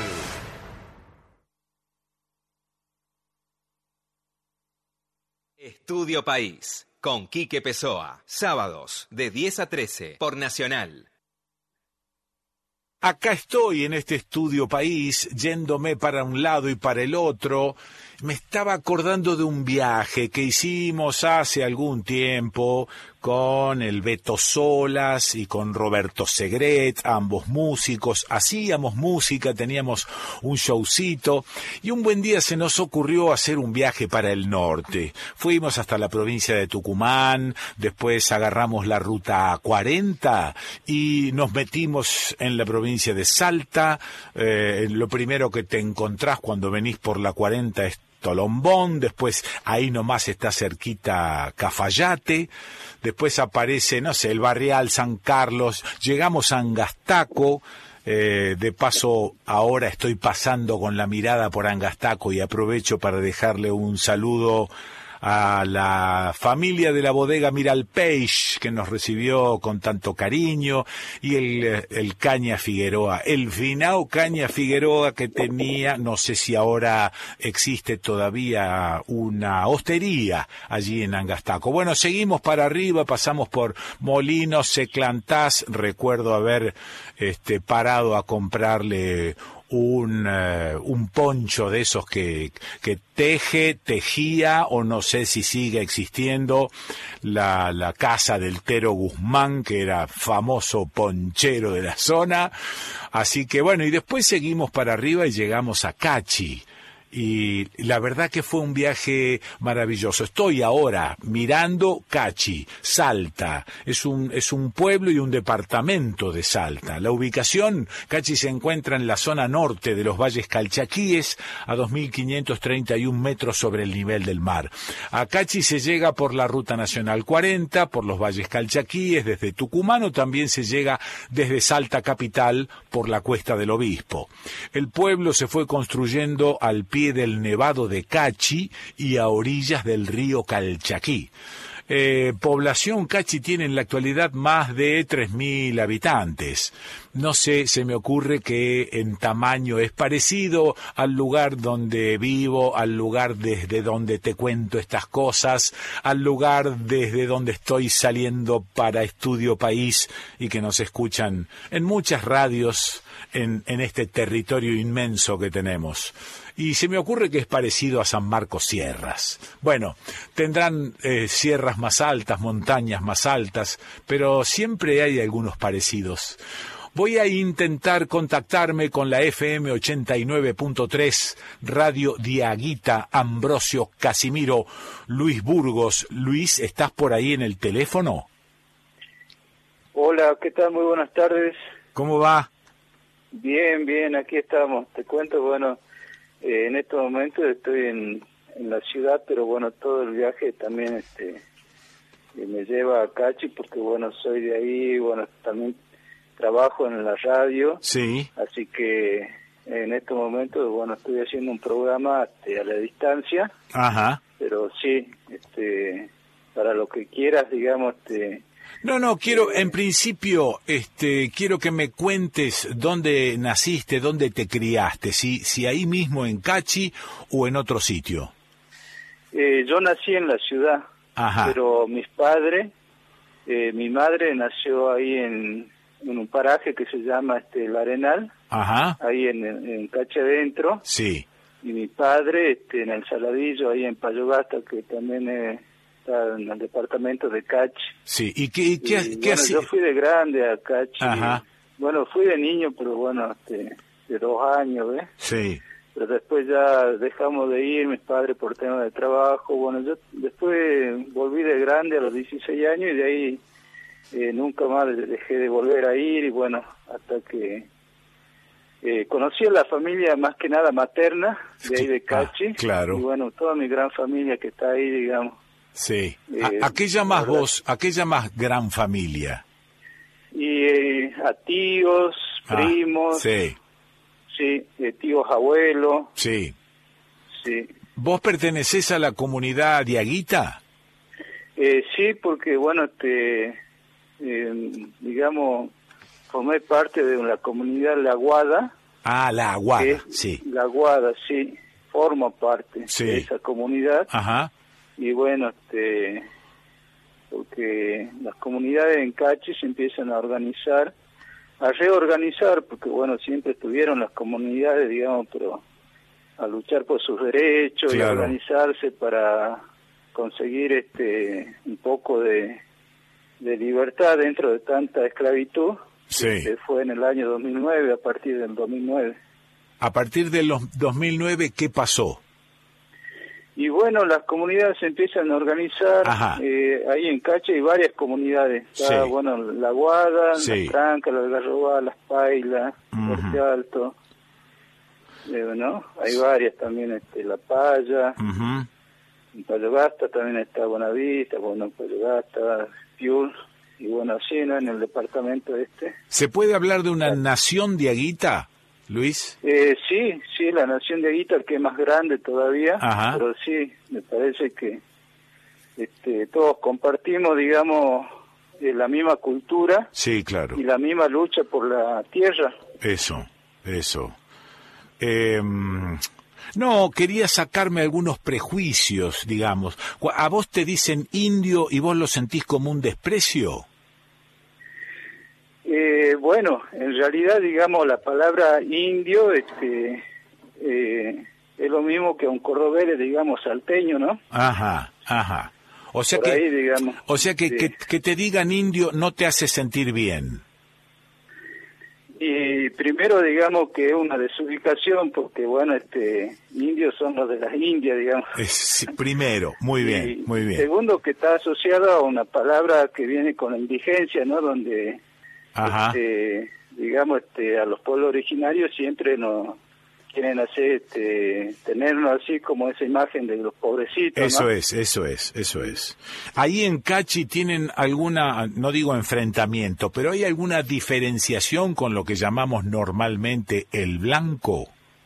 Estudio País, con Quique Pessoa, sábados de 10 a 13 por Nacional. Acá estoy en este Estudio País, yéndome para un lado y para el otro. Me estaba acordando de un viaje que hicimos hace algún tiempo con el Beto Solas y con Roberto Segret, ambos músicos. Hacíamos música, teníamos un showcito y un buen día se nos ocurrió hacer un viaje para el norte. Fuimos hasta la provincia de Tucumán, después agarramos la ruta 40 y nos metimos en la provincia de Salta. Lo primero que te encontrás cuando venís por la 40 es Tolombón, después ahí nomás está cerquita Cafayate, después aparece, no sé, el Barrial, San Carlos, llegamos a Angastaco, de paso ahora estoy pasando con la mirada por Angastaco y aprovecho para dejarle un saludo a la familia de la bodega Miralpeix, que nos recibió con tanto cariño, y el Caña Figueroa, el finao Caña Figueroa, que tenía, no sé si ahora existe todavía, una hostería allí en Angastaco. Bueno, seguimos para arriba, pasamos por Molinos, Seclantás, recuerdo haber parado a comprarle un poncho de esos que tejía, o no sé si sigue existiendo, la casa del Tero Guzmán, que era famoso ponchero de la zona. Así que bueno, y después seguimos para arriba y llegamos a Cachi. Y la verdad que fue un viaje maravilloso. Estoy ahora mirando Cachi, Salta. Es un pueblo y un departamento de Salta. La ubicación, Cachi se encuentra en la zona norte de los valles calchaquíes, a 2.531 metros sobre el nivel del mar. A Cachi se llega por la Ruta Nacional 40, por los valles calchaquíes, desde Tucumán, o también se llega desde Salta capital por la Cuesta del Obispo. El pueblo se fue construyendo al pie del Nevado de Cachi y a orillas del río Calchaquí. Población, Cachi tiene en la actualidad más de 3.000 habitantes. No sé, se me ocurre que en tamaño es parecido al lugar donde vivo, al lugar desde donde te cuento estas cosas, al lugar desde donde estoy saliendo para Estudio País y que nos escuchan en muchas radios en este territorio inmenso que tenemos. Y se me ocurre que es parecido a San Marcos Sierras. Bueno, tendrán sierras más altas, montañas más altas, pero siempre hay algunos parecidos. Voy a intentar contactarme con la FM 89.3, Radio Diaguita, Ambrosio Casimiro, Luis Burgos. Luis, ¿estás por ahí en el teléfono? Hola, ¿qué tal? Muy buenas tardes. ¿Cómo va? Bien, bien, aquí estamos. Te cuento, bueno, en estos momentos estoy en la ciudad, pero bueno, todo el viaje también me lleva a Cachi, porque bueno, soy de ahí, bueno, también trabajo en la radio. Sí. Así que en estos momentos, bueno, estoy haciendo un programa a la distancia. Ajá. Pero sí, para lo que quieras, digamos, No, quiero, en principio, quiero que me cuentes dónde naciste, dónde te criaste, si ahí mismo en Cachi o en otro sitio. Yo nací en la ciudad. Ajá. Pero mis padres, mi madre nació ahí en un paraje que se llama El Arenal. Ajá. Ahí en Cachi adentro. Sí. Y mi padre en el Saladillo, ahí en Payogasta, que también está en el departamento de Cachi. Sí, ¿y qué hacía? Yo fui de grande a Cachi. Ajá. Bueno, fui de niño, pero bueno, de 2 años, ¿ves? Sí. Pero después ya dejamos de ir, mis padres por temas de trabajo. Bueno, yo después volví de grande a los 16 años y de ahí nunca más dejé de volver a ir. Y bueno, hasta que conocí a la familia más que nada materna de ahí de Cachi. Claro. Y bueno, toda mi gran familia que está ahí, digamos. Sí. ¿A qué llamás vos? ¿A qué llamás gran familia? Y a tíos, primos. Sí. Sí, tíos abuelos. Sí. Sí. ¿Vos pertenecés a la comunidad diaguita? Sí, porque bueno, digamos, formé parte de la comunidad La Aguada. Ah, La Aguada, sí. La Aguada, sí, formo parte de esa comunidad. Ajá. Y bueno, porque las comunidades en Cachi se empiezan a reorganizar, porque bueno, siempre estuvieron las comunidades, digamos, pero a luchar por sus derechos. Claro. Y a organizarse para conseguir un poco de libertad dentro de tanta esclavitud. Sí. Que fue en el año 2009, a partir del 2009. A partir del 2009, ¿qué pasó? Y bueno, las comunidades se empiezan a organizar. Ahí en Cachi hay varias comunidades. Está, bueno, La Aguada, Las Trancas, La Algarroba, Las Pailas, Puente Alto. ¿No? Hay varias también, La Paya. En Payogasta también está Buenavista, Payogasta, Piul. Y bueno, así, ¿no? En el departamento ¿Se puede hablar de una nación diaguita, Luis? Sí, la nación diaguita, que es más grande todavía. Ajá. Pero sí, me parece que todos compartimos, digamos, la misma cultura. Sí, claro. Y la misma lucha por la tierra. Eso. No, quería sacarme algunos prejuicios, digamos. ¿A vos te dicen indio y vos lo sentís como un desprecio? Bueno, en realidad, digamos, la palabra indio es lo mismo que un cordobés, digamos, salteño, ¿no? Ajá. O sea por ahí, digamos, que te digan indio no te hace sentir bien. Y primero, digamos, que es una desubicación, porque, bueno, indios son los de las Indias, digamos. Primero, muy bien. Segundo, que está asociado a una palabra que viene con la indigencia, ¿no? Donde, digamos, a los pueblos originarios siempre nos quieren hacer, tenernos así como esa imagen de los pobrecitos, Eso ¿no? Eso es. Ahí en Cachi tienen alguna, no digo enfrentamiento, pero ¿hay alguna diferenciación con lo que llamamos normalmente el blanco?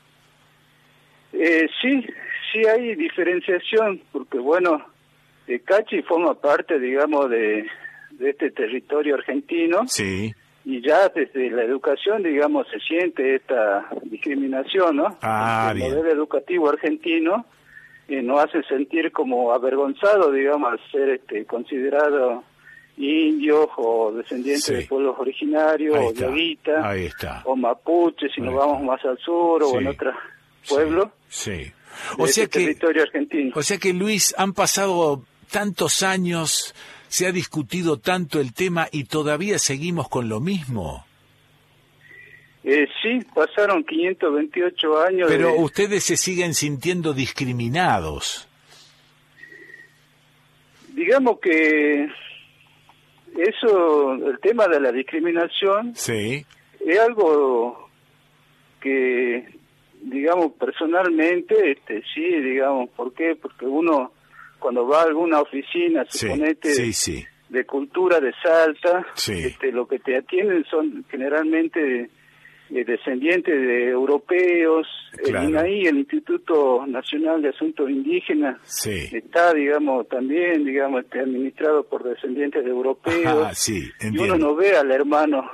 Sí hay diferenciación, porque bueno, Cachi forma parte, digamos, de este territorio argentino. Sí. Y ya desde la educación, digamos, se siente esta discriminación, ¿no? El modelo educativo argentino nos hace sentir como avergonzado, digamos, al ser considerado indios o descendientes de pueblos originarios, o yaguita, o mapuche, si nos vamos más al sur, o en otros pueblos. Sí. O sea que territorio argentino. O sea que, Luis, han pasado tantos años, se ha discutido tanto el tema y todavía seguimos con lo mismo. Sí, pasaron 528 años. Pero ustedes se siguen sintiendo discriminados. Digamos que eso, el tema de la discriminación, es algo que, digamos, personalmente, sí, digamos, ¿por qué? Porque uno, cuando va a alguna oficina, suponete, de cultura de Salta, lo que te atienden son generalmente descendientes de europeos. El INAI, el Instituto Nacional de Asuntos Indígenas, está, digamos, también, digamos, administrado por descendientes de europeos. Y uno no ve al hermano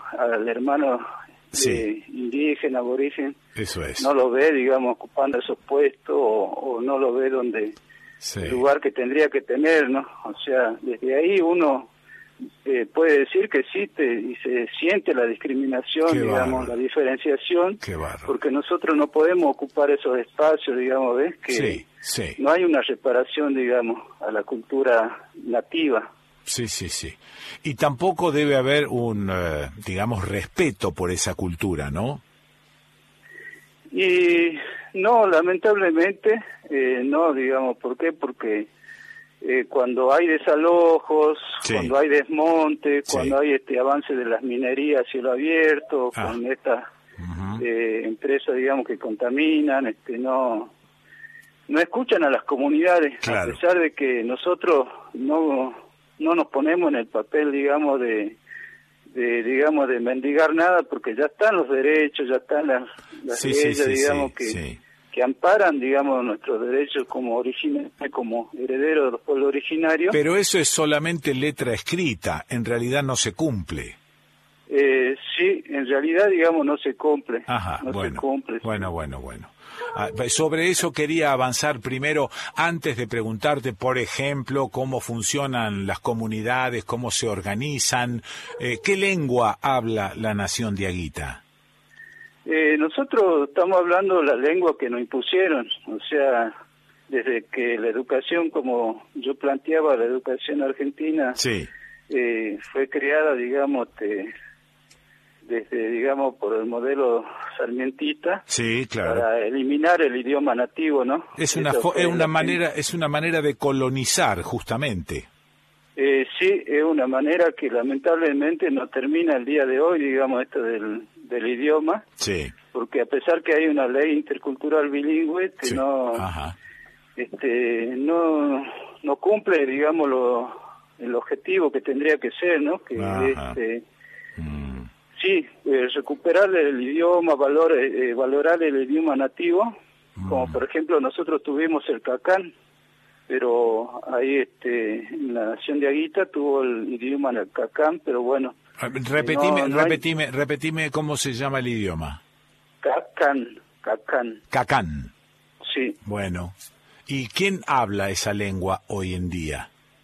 indígena, aborigen. Eso es. No lo ve, digamos, ocupando esos puestos, o no lo ve donde el lugar que tendría que tener, ¿no? O sea, desde ahí uno puede decir que existe y se siente la discriminación, digamos, la diferenciación, porque nosotros no podemos ocupar esos espacios, digamos, ¿ves? Que no hay una reparación, digamos, a la cultura nativa. Sí. Y tampoco debe haber un, digamos, respeto por esa cultura, ¿no? Y no, lamentablemente, no, digamos, ¿por qué? Porque cuando hay desalojos, cuando hay desmonte, cuando hay avance de las minerías a cielo abierto, con estas empresas, digamos, que contaminan, no escuchan a las comunidades, a pesar de que nosotros no nos ponemos en el papel, digamos, de mendigar nada, porque ya están los derechos, ya están las leyes, digamos, que amparan, digamos, nuestros derechos como herederos de los pueblos originarios. Pero eso es solamente letra escrita, en realidad no se cumple. Sí, en realidad, digamos, no se cumple. Se cumple. Bueno. Sobre eso quería avanzar primero, antes de preguntarte, por ejemplo, cómo funcionan las comunidades, cómo se organizan, ¿qué lengua habla la nación diaguita? Nosotros estamos hablando la lengua que nos impusieron, o sea, desde que la educación, como yo planteaba, la educación argentina, fue creada, digamos, desde, digamos, por el modelo sarmientista, para eliminar el idioma nativo, ¿no? Es una manera de colonizar, justamente. Sí, es una manera que lamentablemente no termina el día de hoy, digamos, esto del idioma, porque a pesar que hay una ley intercultural bilingüe, no cumple, digamos, el objetivo que tendría que ser, ¿no? Que recuperar el idioma, valorar el idioma nativo, como por ejemplo nosotros tuvimos el cacán, pero ahí en la nación de Aguita tuvo el idioma el cacán, pero bueno. Repetime cómo se llama el idioma. Cacán. Cacán. Sí. Bueno, ¿y quién habla esa lengua hoy en día?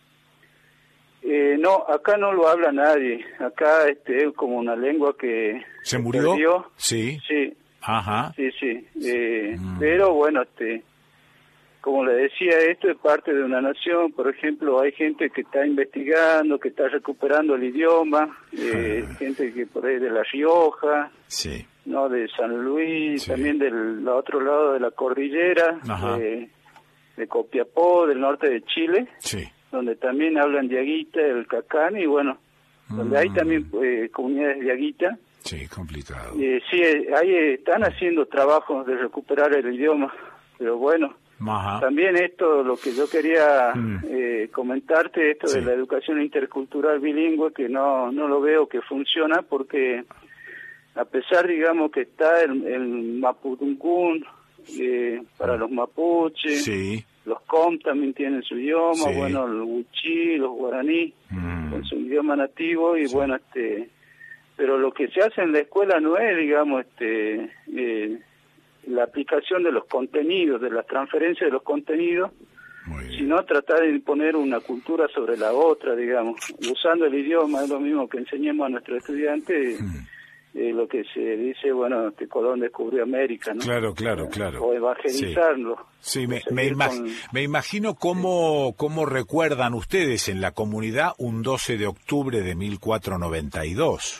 No, acá no lo habla nadie. Acá es como una lengua que se murió. Perdió. Sí. Sí. Ajá. Sí. Pero bueno, como le decía, esto es parte de una nación. Por ejemplo, hay gente que está investigando, que está recuperando el idioma, gente que por ahí de La Rioja, sí, no, de San Luis, sí, también del otro lado de la cordillera, de Copiapó, del norte de Chile, sí, donde también hablan de Aguita, el cacán, y bueno, donde hay también comunidades de Aguita. Sí, complicado. Sí, ahí están haciendo trabajos de recuperar el idioma, pero bueno. Ajá. También esto, lo que yo quería comentarte, esto de la educación intercultural bilingüe, que no lo veo que funciona, porque a pesar, digamos, que está el mapudungún para los mapuches, sí, los com también tienen su idioma, sí, bueno, los wichí, los guaraní, con su idioma nativo, y sí, bueno, pero lo que se hace en la escuela no es, digamos, la aplicación de los contenidos, de la transferencia de los contenidos, sino tratar de imponer una cultura sobre la otra, digamos, usando el idioma. Es lo mismo que enseñemos a nuestros estudiantes, lo que se dice, bueno, que Colón descubrió América, ¿no? Claro. O evangelizarlo. Sí, me imagino cómo recuerdan ustedes en la comunidad un 12 de octubre de 1492.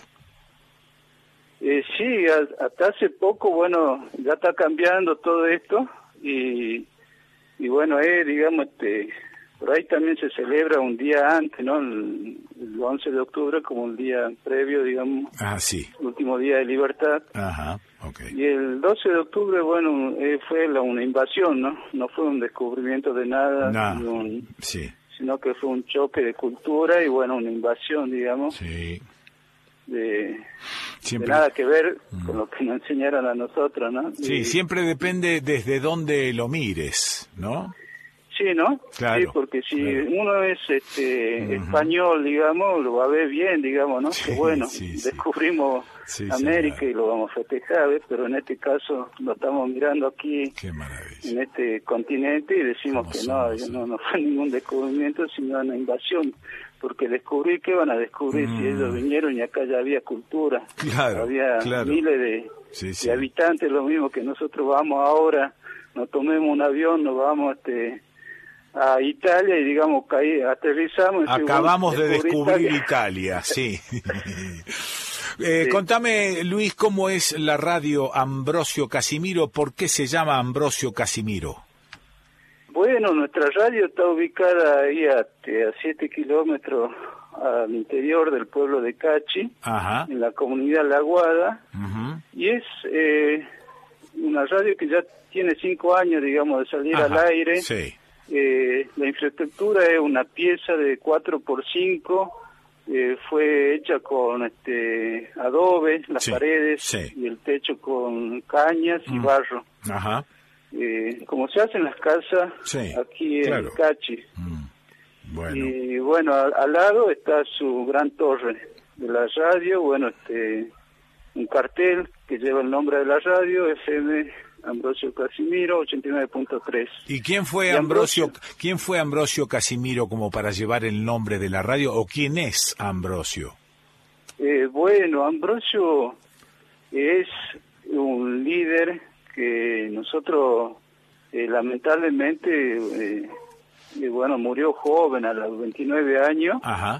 Sí, hasta hace poco, bueno, ya está cambiando todo esto, y bueno, digamos, por ahí también se celebra un día antes, ¿no? El 11 de octubre como el día previo, digamos, sí, el último día de libertad. Ajá, okay. Y el 12 de octubre, bueno, fue una invasión, ¿no? No fue un descubrimiento de nada, sí, sino que fue un choque de cultura y, bueno, una invasión, digamos. Sí. De nada que ver con lo que nos enseñaron a nosotros, ¿no? Sí, siempre depende desde dónde lo mires, ¿no? Sí, ¿no? Claro, sí, porque si uno es español, digamos, lo va a ver bien, digamos, ¿no? Sí, que bueno, descubrimos América y lo vamos a festejar, ¿ves? Pero en este caso lo estamos mirando aquí, en este continente, y decimos que no fue ningún descubrimiento, sino una invasión. Porque ¿qué van a descubrir si ellos vinieron y acá ya había cultura? Había miles de habitantes, lo mismo que nosotros vamos ahora, nos tomemos un avión, nos vamos a Italia y, digamos, aterrizamos. Acabamos de descubrir Italia, sí. Contame, Luis, ¿cómo es la radio Ambrosio Casimiro? ¿Por qué se llama Ambrosio Casimiro? Bueno, nuestra radio está ubicada ahí a 7 kilómetros al interior del pueblo de Cachi, en la comunidad La Aguada, y es una radio que ya tiene 5 años, digamos, de salir al aire. Sí. La infraestructura es una pieza de 4x5, fue hecha con adobe, las paredes y el techo con cañas y barro. Como se hacen las casas aquí en Cachi. Bueno. Y bueno, al lado está su gran torre de la radio, bueno, un cartel que lleva el nombre de la radio, FM Ambrosio Casimiro 89.3. ¿Y quién fue Ambrosio Casimiro como para llevar el nombre de la radio, o quién es Ambrosio? Bueno, Ambrosio es un líder que nosotros lamentablemente bueno, murió joven a los 29 años.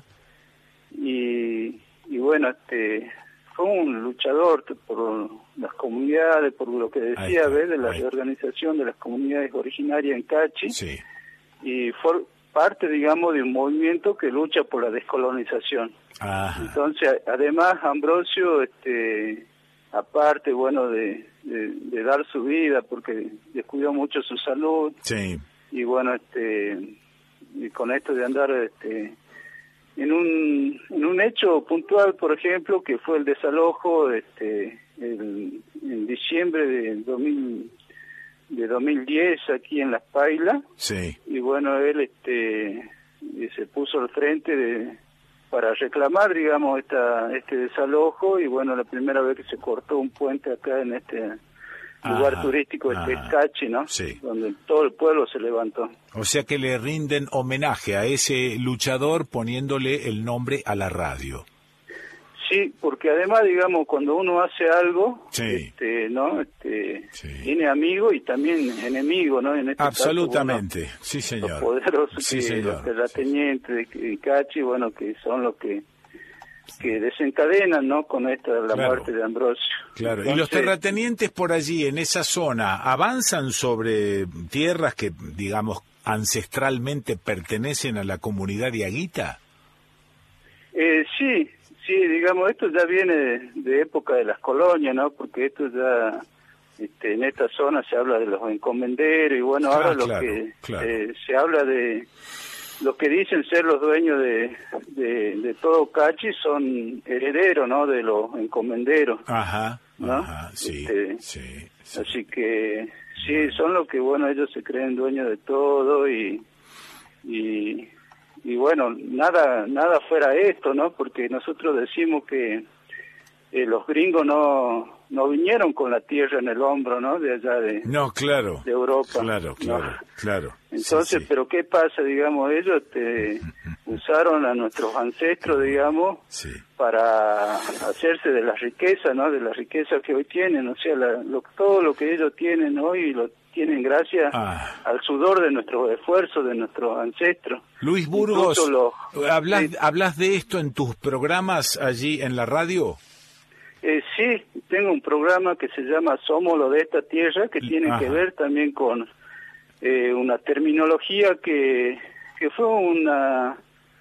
Y bueno, fue un luchador por las comunidades, por lo que decía, ¿ves? De la reorganización de las comunidades originarias en Cachi, y fue parte, digamos, de un movimiento que lucha por la descolonización. Entonces, además, Ambrosio, aparte, bueno, de dar su vida, porque descuidó mucho su salud, y bueno, y con esto de andar en un hecho puntual, por ejemplo, que fue el desalojo en diciembre del 2010 aquí en Las Pailas. Sí. Y bueno, él se puso al frente para reclamar, digamos, este desalojo, y bueno, la primera vez que se cortó un puente acá en este lugar turístico, Cachi, ¿no? Sí. Donde todo el pueblo se levantó. O sea que le rinden homenaje a ese luchador poniéndole el nombre a la radio. Sí, porque además, digamos, cuando uno hace algo, sí. ¿no? Sí. Tiene amigos y también enemigos, ¿no? En este absolutamente, caso, bueno, sí, señor. Los poderosos, sí, señor. Los terratenientes de Cachi, bueno, que son los que desencadenan, ¿no? Con la muerte de Ambrosio. Claro. Entonces, ¿y los terratenientes por allí, en esa zona, avanzan sobre tierras que, digamos, ancestralmente pertenecen a la comunidad diaguita? Sí, digamos, esto ya viene de época de las colonias, ¿no? Porque esto ya, en esta zona se habla de los encomenderos, y bueno, ahora se habla de los que dicen ser los dueños de todo Cachi son herederos, ¿no? De los encomenderos. Ajá, ¿no? Ajá, sí, sí. Así que, sí, son los que, bueno, ellos se creen dueños de todo, y bueno, nada fuera esto, ¿no? Porque nosotros decimos que los gringos no vinieron con la tierra en el hombro, ¿no? De allá de Europa. Claro. Entonces, sí. Pero ¿qué pasa? Digamos, ellos usaron a nuestros ancestros, digamos, para hacerse de las riquezas, ¿no? De las riquezas que hoy tienen, o sea, todo lo que ellos tienen hoy lo tienen gracias al sudor de nuestros esfuerzos, de nuestros ancestros. Luis Burgos, ¿hablas de esto en tus programas allí en la radio? Sí, tengo un programa que se llama Somos lo de esta tierra, que tiene que ver también con una terminología que fue una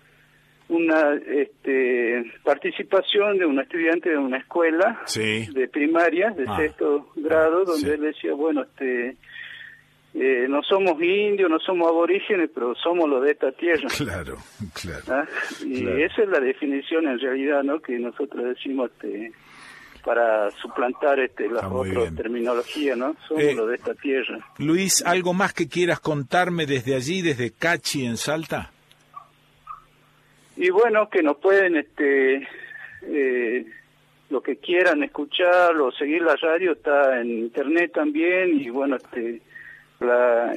participación de un estudiante de una escuela de primaria, de sexto grado, donde él decía, bueno, no somos indios, no somos aborígenes, pero somos los de esta tierra. Claro. Y esa es la definición en realidad, ¿no? Que nosotros decimos para suplantar las otras terminologías, ¿no? Somos los de esta tierra. Luis, ¿algo más que quieras contarme desde allí, desde Cachi en Salta? Y bueno, que nos pueden, lo que quieran escuchar o seguir la radio está en internet también, y bueno, la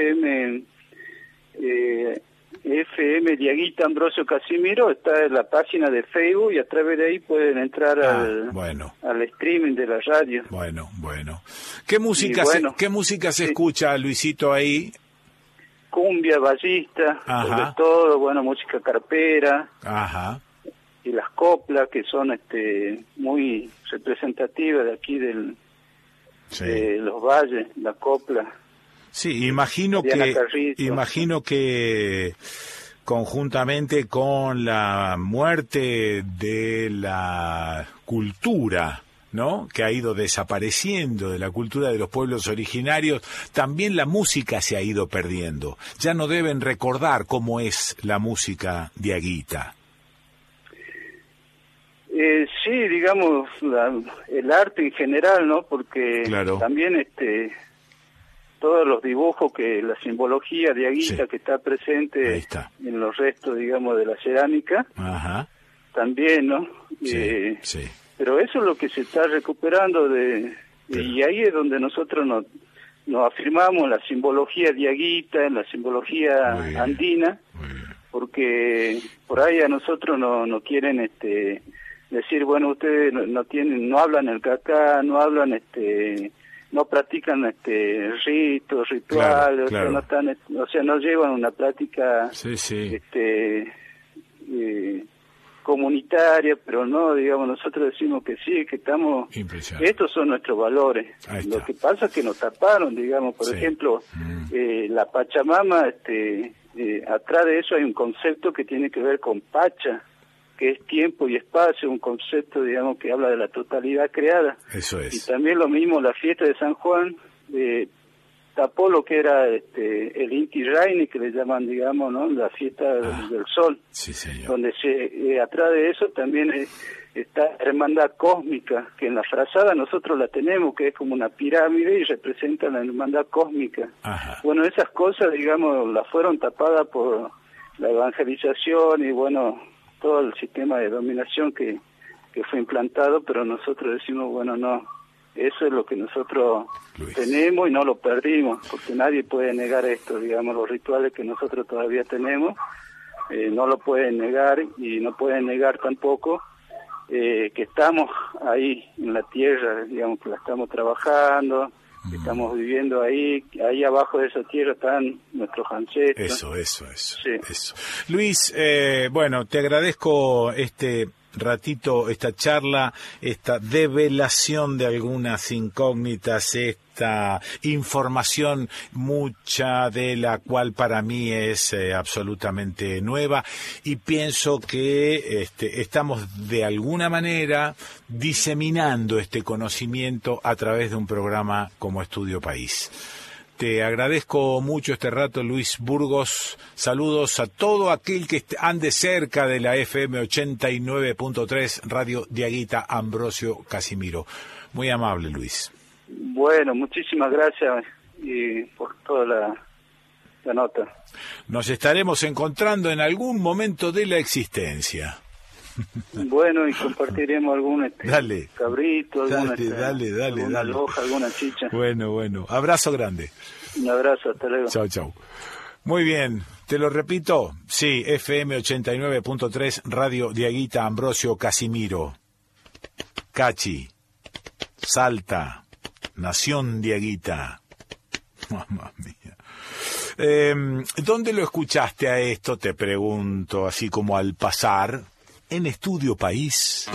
FM Diaguita Ambrosio Casimiro está en la página de Facebook, y a través de ahí pueden entrar al streaming de la radio. Bueno. ¿Qué música se escucha, Luisito, ahí? Cumbia, ballista, sobre todo, bueno, música carpera. Y las coplas, que son muy representativas de aquí de los valles, la copla. Sí, imagino que conjuntamente con la muerte de la cultura, ¿no?, que ha ido desapareciendo, de la cultura de los pueblos originarios, también la música se ha ido perdiendo. Ya no deben recordar cómo es la música diaguita. Sí, digamos, el arte en general, ¿no? Porque también todos los dibujos, la simbología diaguita que está presente en los restos, digamos, de la cerámica, también, ¿no? Pero eso es lo que se está recuperando y ahí es donde nosotros nos afirmamos en la simbología diaguita, en la simbología andina, porque por ahí a nosotros no quieren decir, bueno, ustedes no hablan el cacá, no hablan no practican ritos, rituales, o sea, no llevan una práctica comunitaria, pero no, digamos, nosotros decimos que sí, que estamos, estos son nuestros valores. Lo que pasa es que nos taparon, digamos, por ejemplo, la Pachamama, atrás de eso hay un concepto que tiene que ver con Pacha, que es tiempo y espacio, un concepto, digamos, que habla de la totalidad creada. Eso es. Y también lo mismo, la fiesta de San Juan tapó lo que era el Inti Raymi, que le llaman, digamos, ¿no?, la fiesta del sol. Sí, señor. Donde atrás de eso también está Hermandad Cósmica, que en la frazada nosotros la tenemos, que es como una pirámide y representa la Hermandad Cósmica. Ajá. Bueno, esas cosas, digamos, las fueron tapadas por la evangelización y, bueno, todo el sistema de dominación que fue implantado, pero nosotros decimos, bueno, no, eso es lo que nosotros tenemos y no lo perdimos, porque nadie puede negar esto, digamos, los rituales que nosotros todavía tenemos, no lo pueden negar y no pueden negar tampoco que estamos ahí en la tierra, digamos, que la estamos trabajando, que estamos viviendo ahí abajo de esa tierra están nuestros ancestros. Eso. Luis, bueno, te agradezco este ratito, esta charla, esta develación de algunas incógnitas, esta información, mucha de la cual para mí es absolutamente nueva, y pienso que estamos de alguna manera diseminando este conocimiento a través de un programa como Estudio País. Te agradezco mucho este rato, Luis Burgos. Saludos a todo aquel que ande cerca de la FM 89.3, Radio Diaguita Ambrosio Casimiro. Muy amable, Luis. Bueno, muchísimas gracias por toda la nota. Nos estaremos encontrando en algún momento de la existencia. Bueno, y compartiremos algún cabrito, alguna loja, alguna chicha. Bueno, abrazo grande. Un abrazo, hasta luego. Chau. Muy bien, te lo repito, sí, FM 89.3, Radio Diaguita Ambrosio Casimiro, Cachi, Salta, Nación Diaguita. Mamma mía. ¿Dónde lo escuchaste a esto? Te pregunto, así como al pasar. En Estudio País.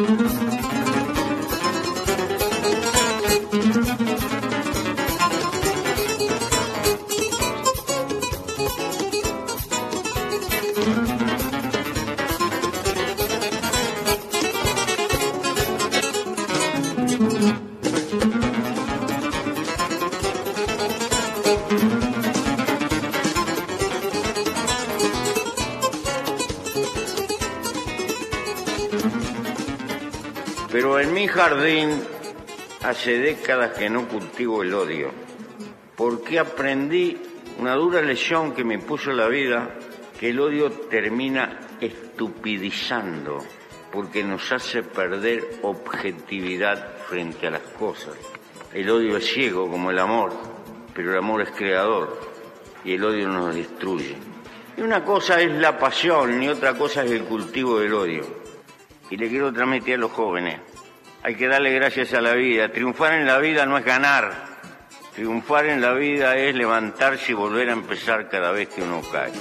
Pero en mi jardín hace décadas que no cultivo el odio, porque aprendí una dura lección que me puso la vida, que el odio termina estupidizando, porque nos hace perder objetividad frente a las cosas. El odio es ciego como el amor, pero el amor es creador y el odio nos destruye. Y una cosa es la pasión y otra cosa es el cultivo del odio. Y le quiero transmitir a los jóvenes, hay que darle gracias a la vida. Triunfar en la vida no es ganar. Triunfar en la vida es levantarse y volver a empezar cada vez que uno cae.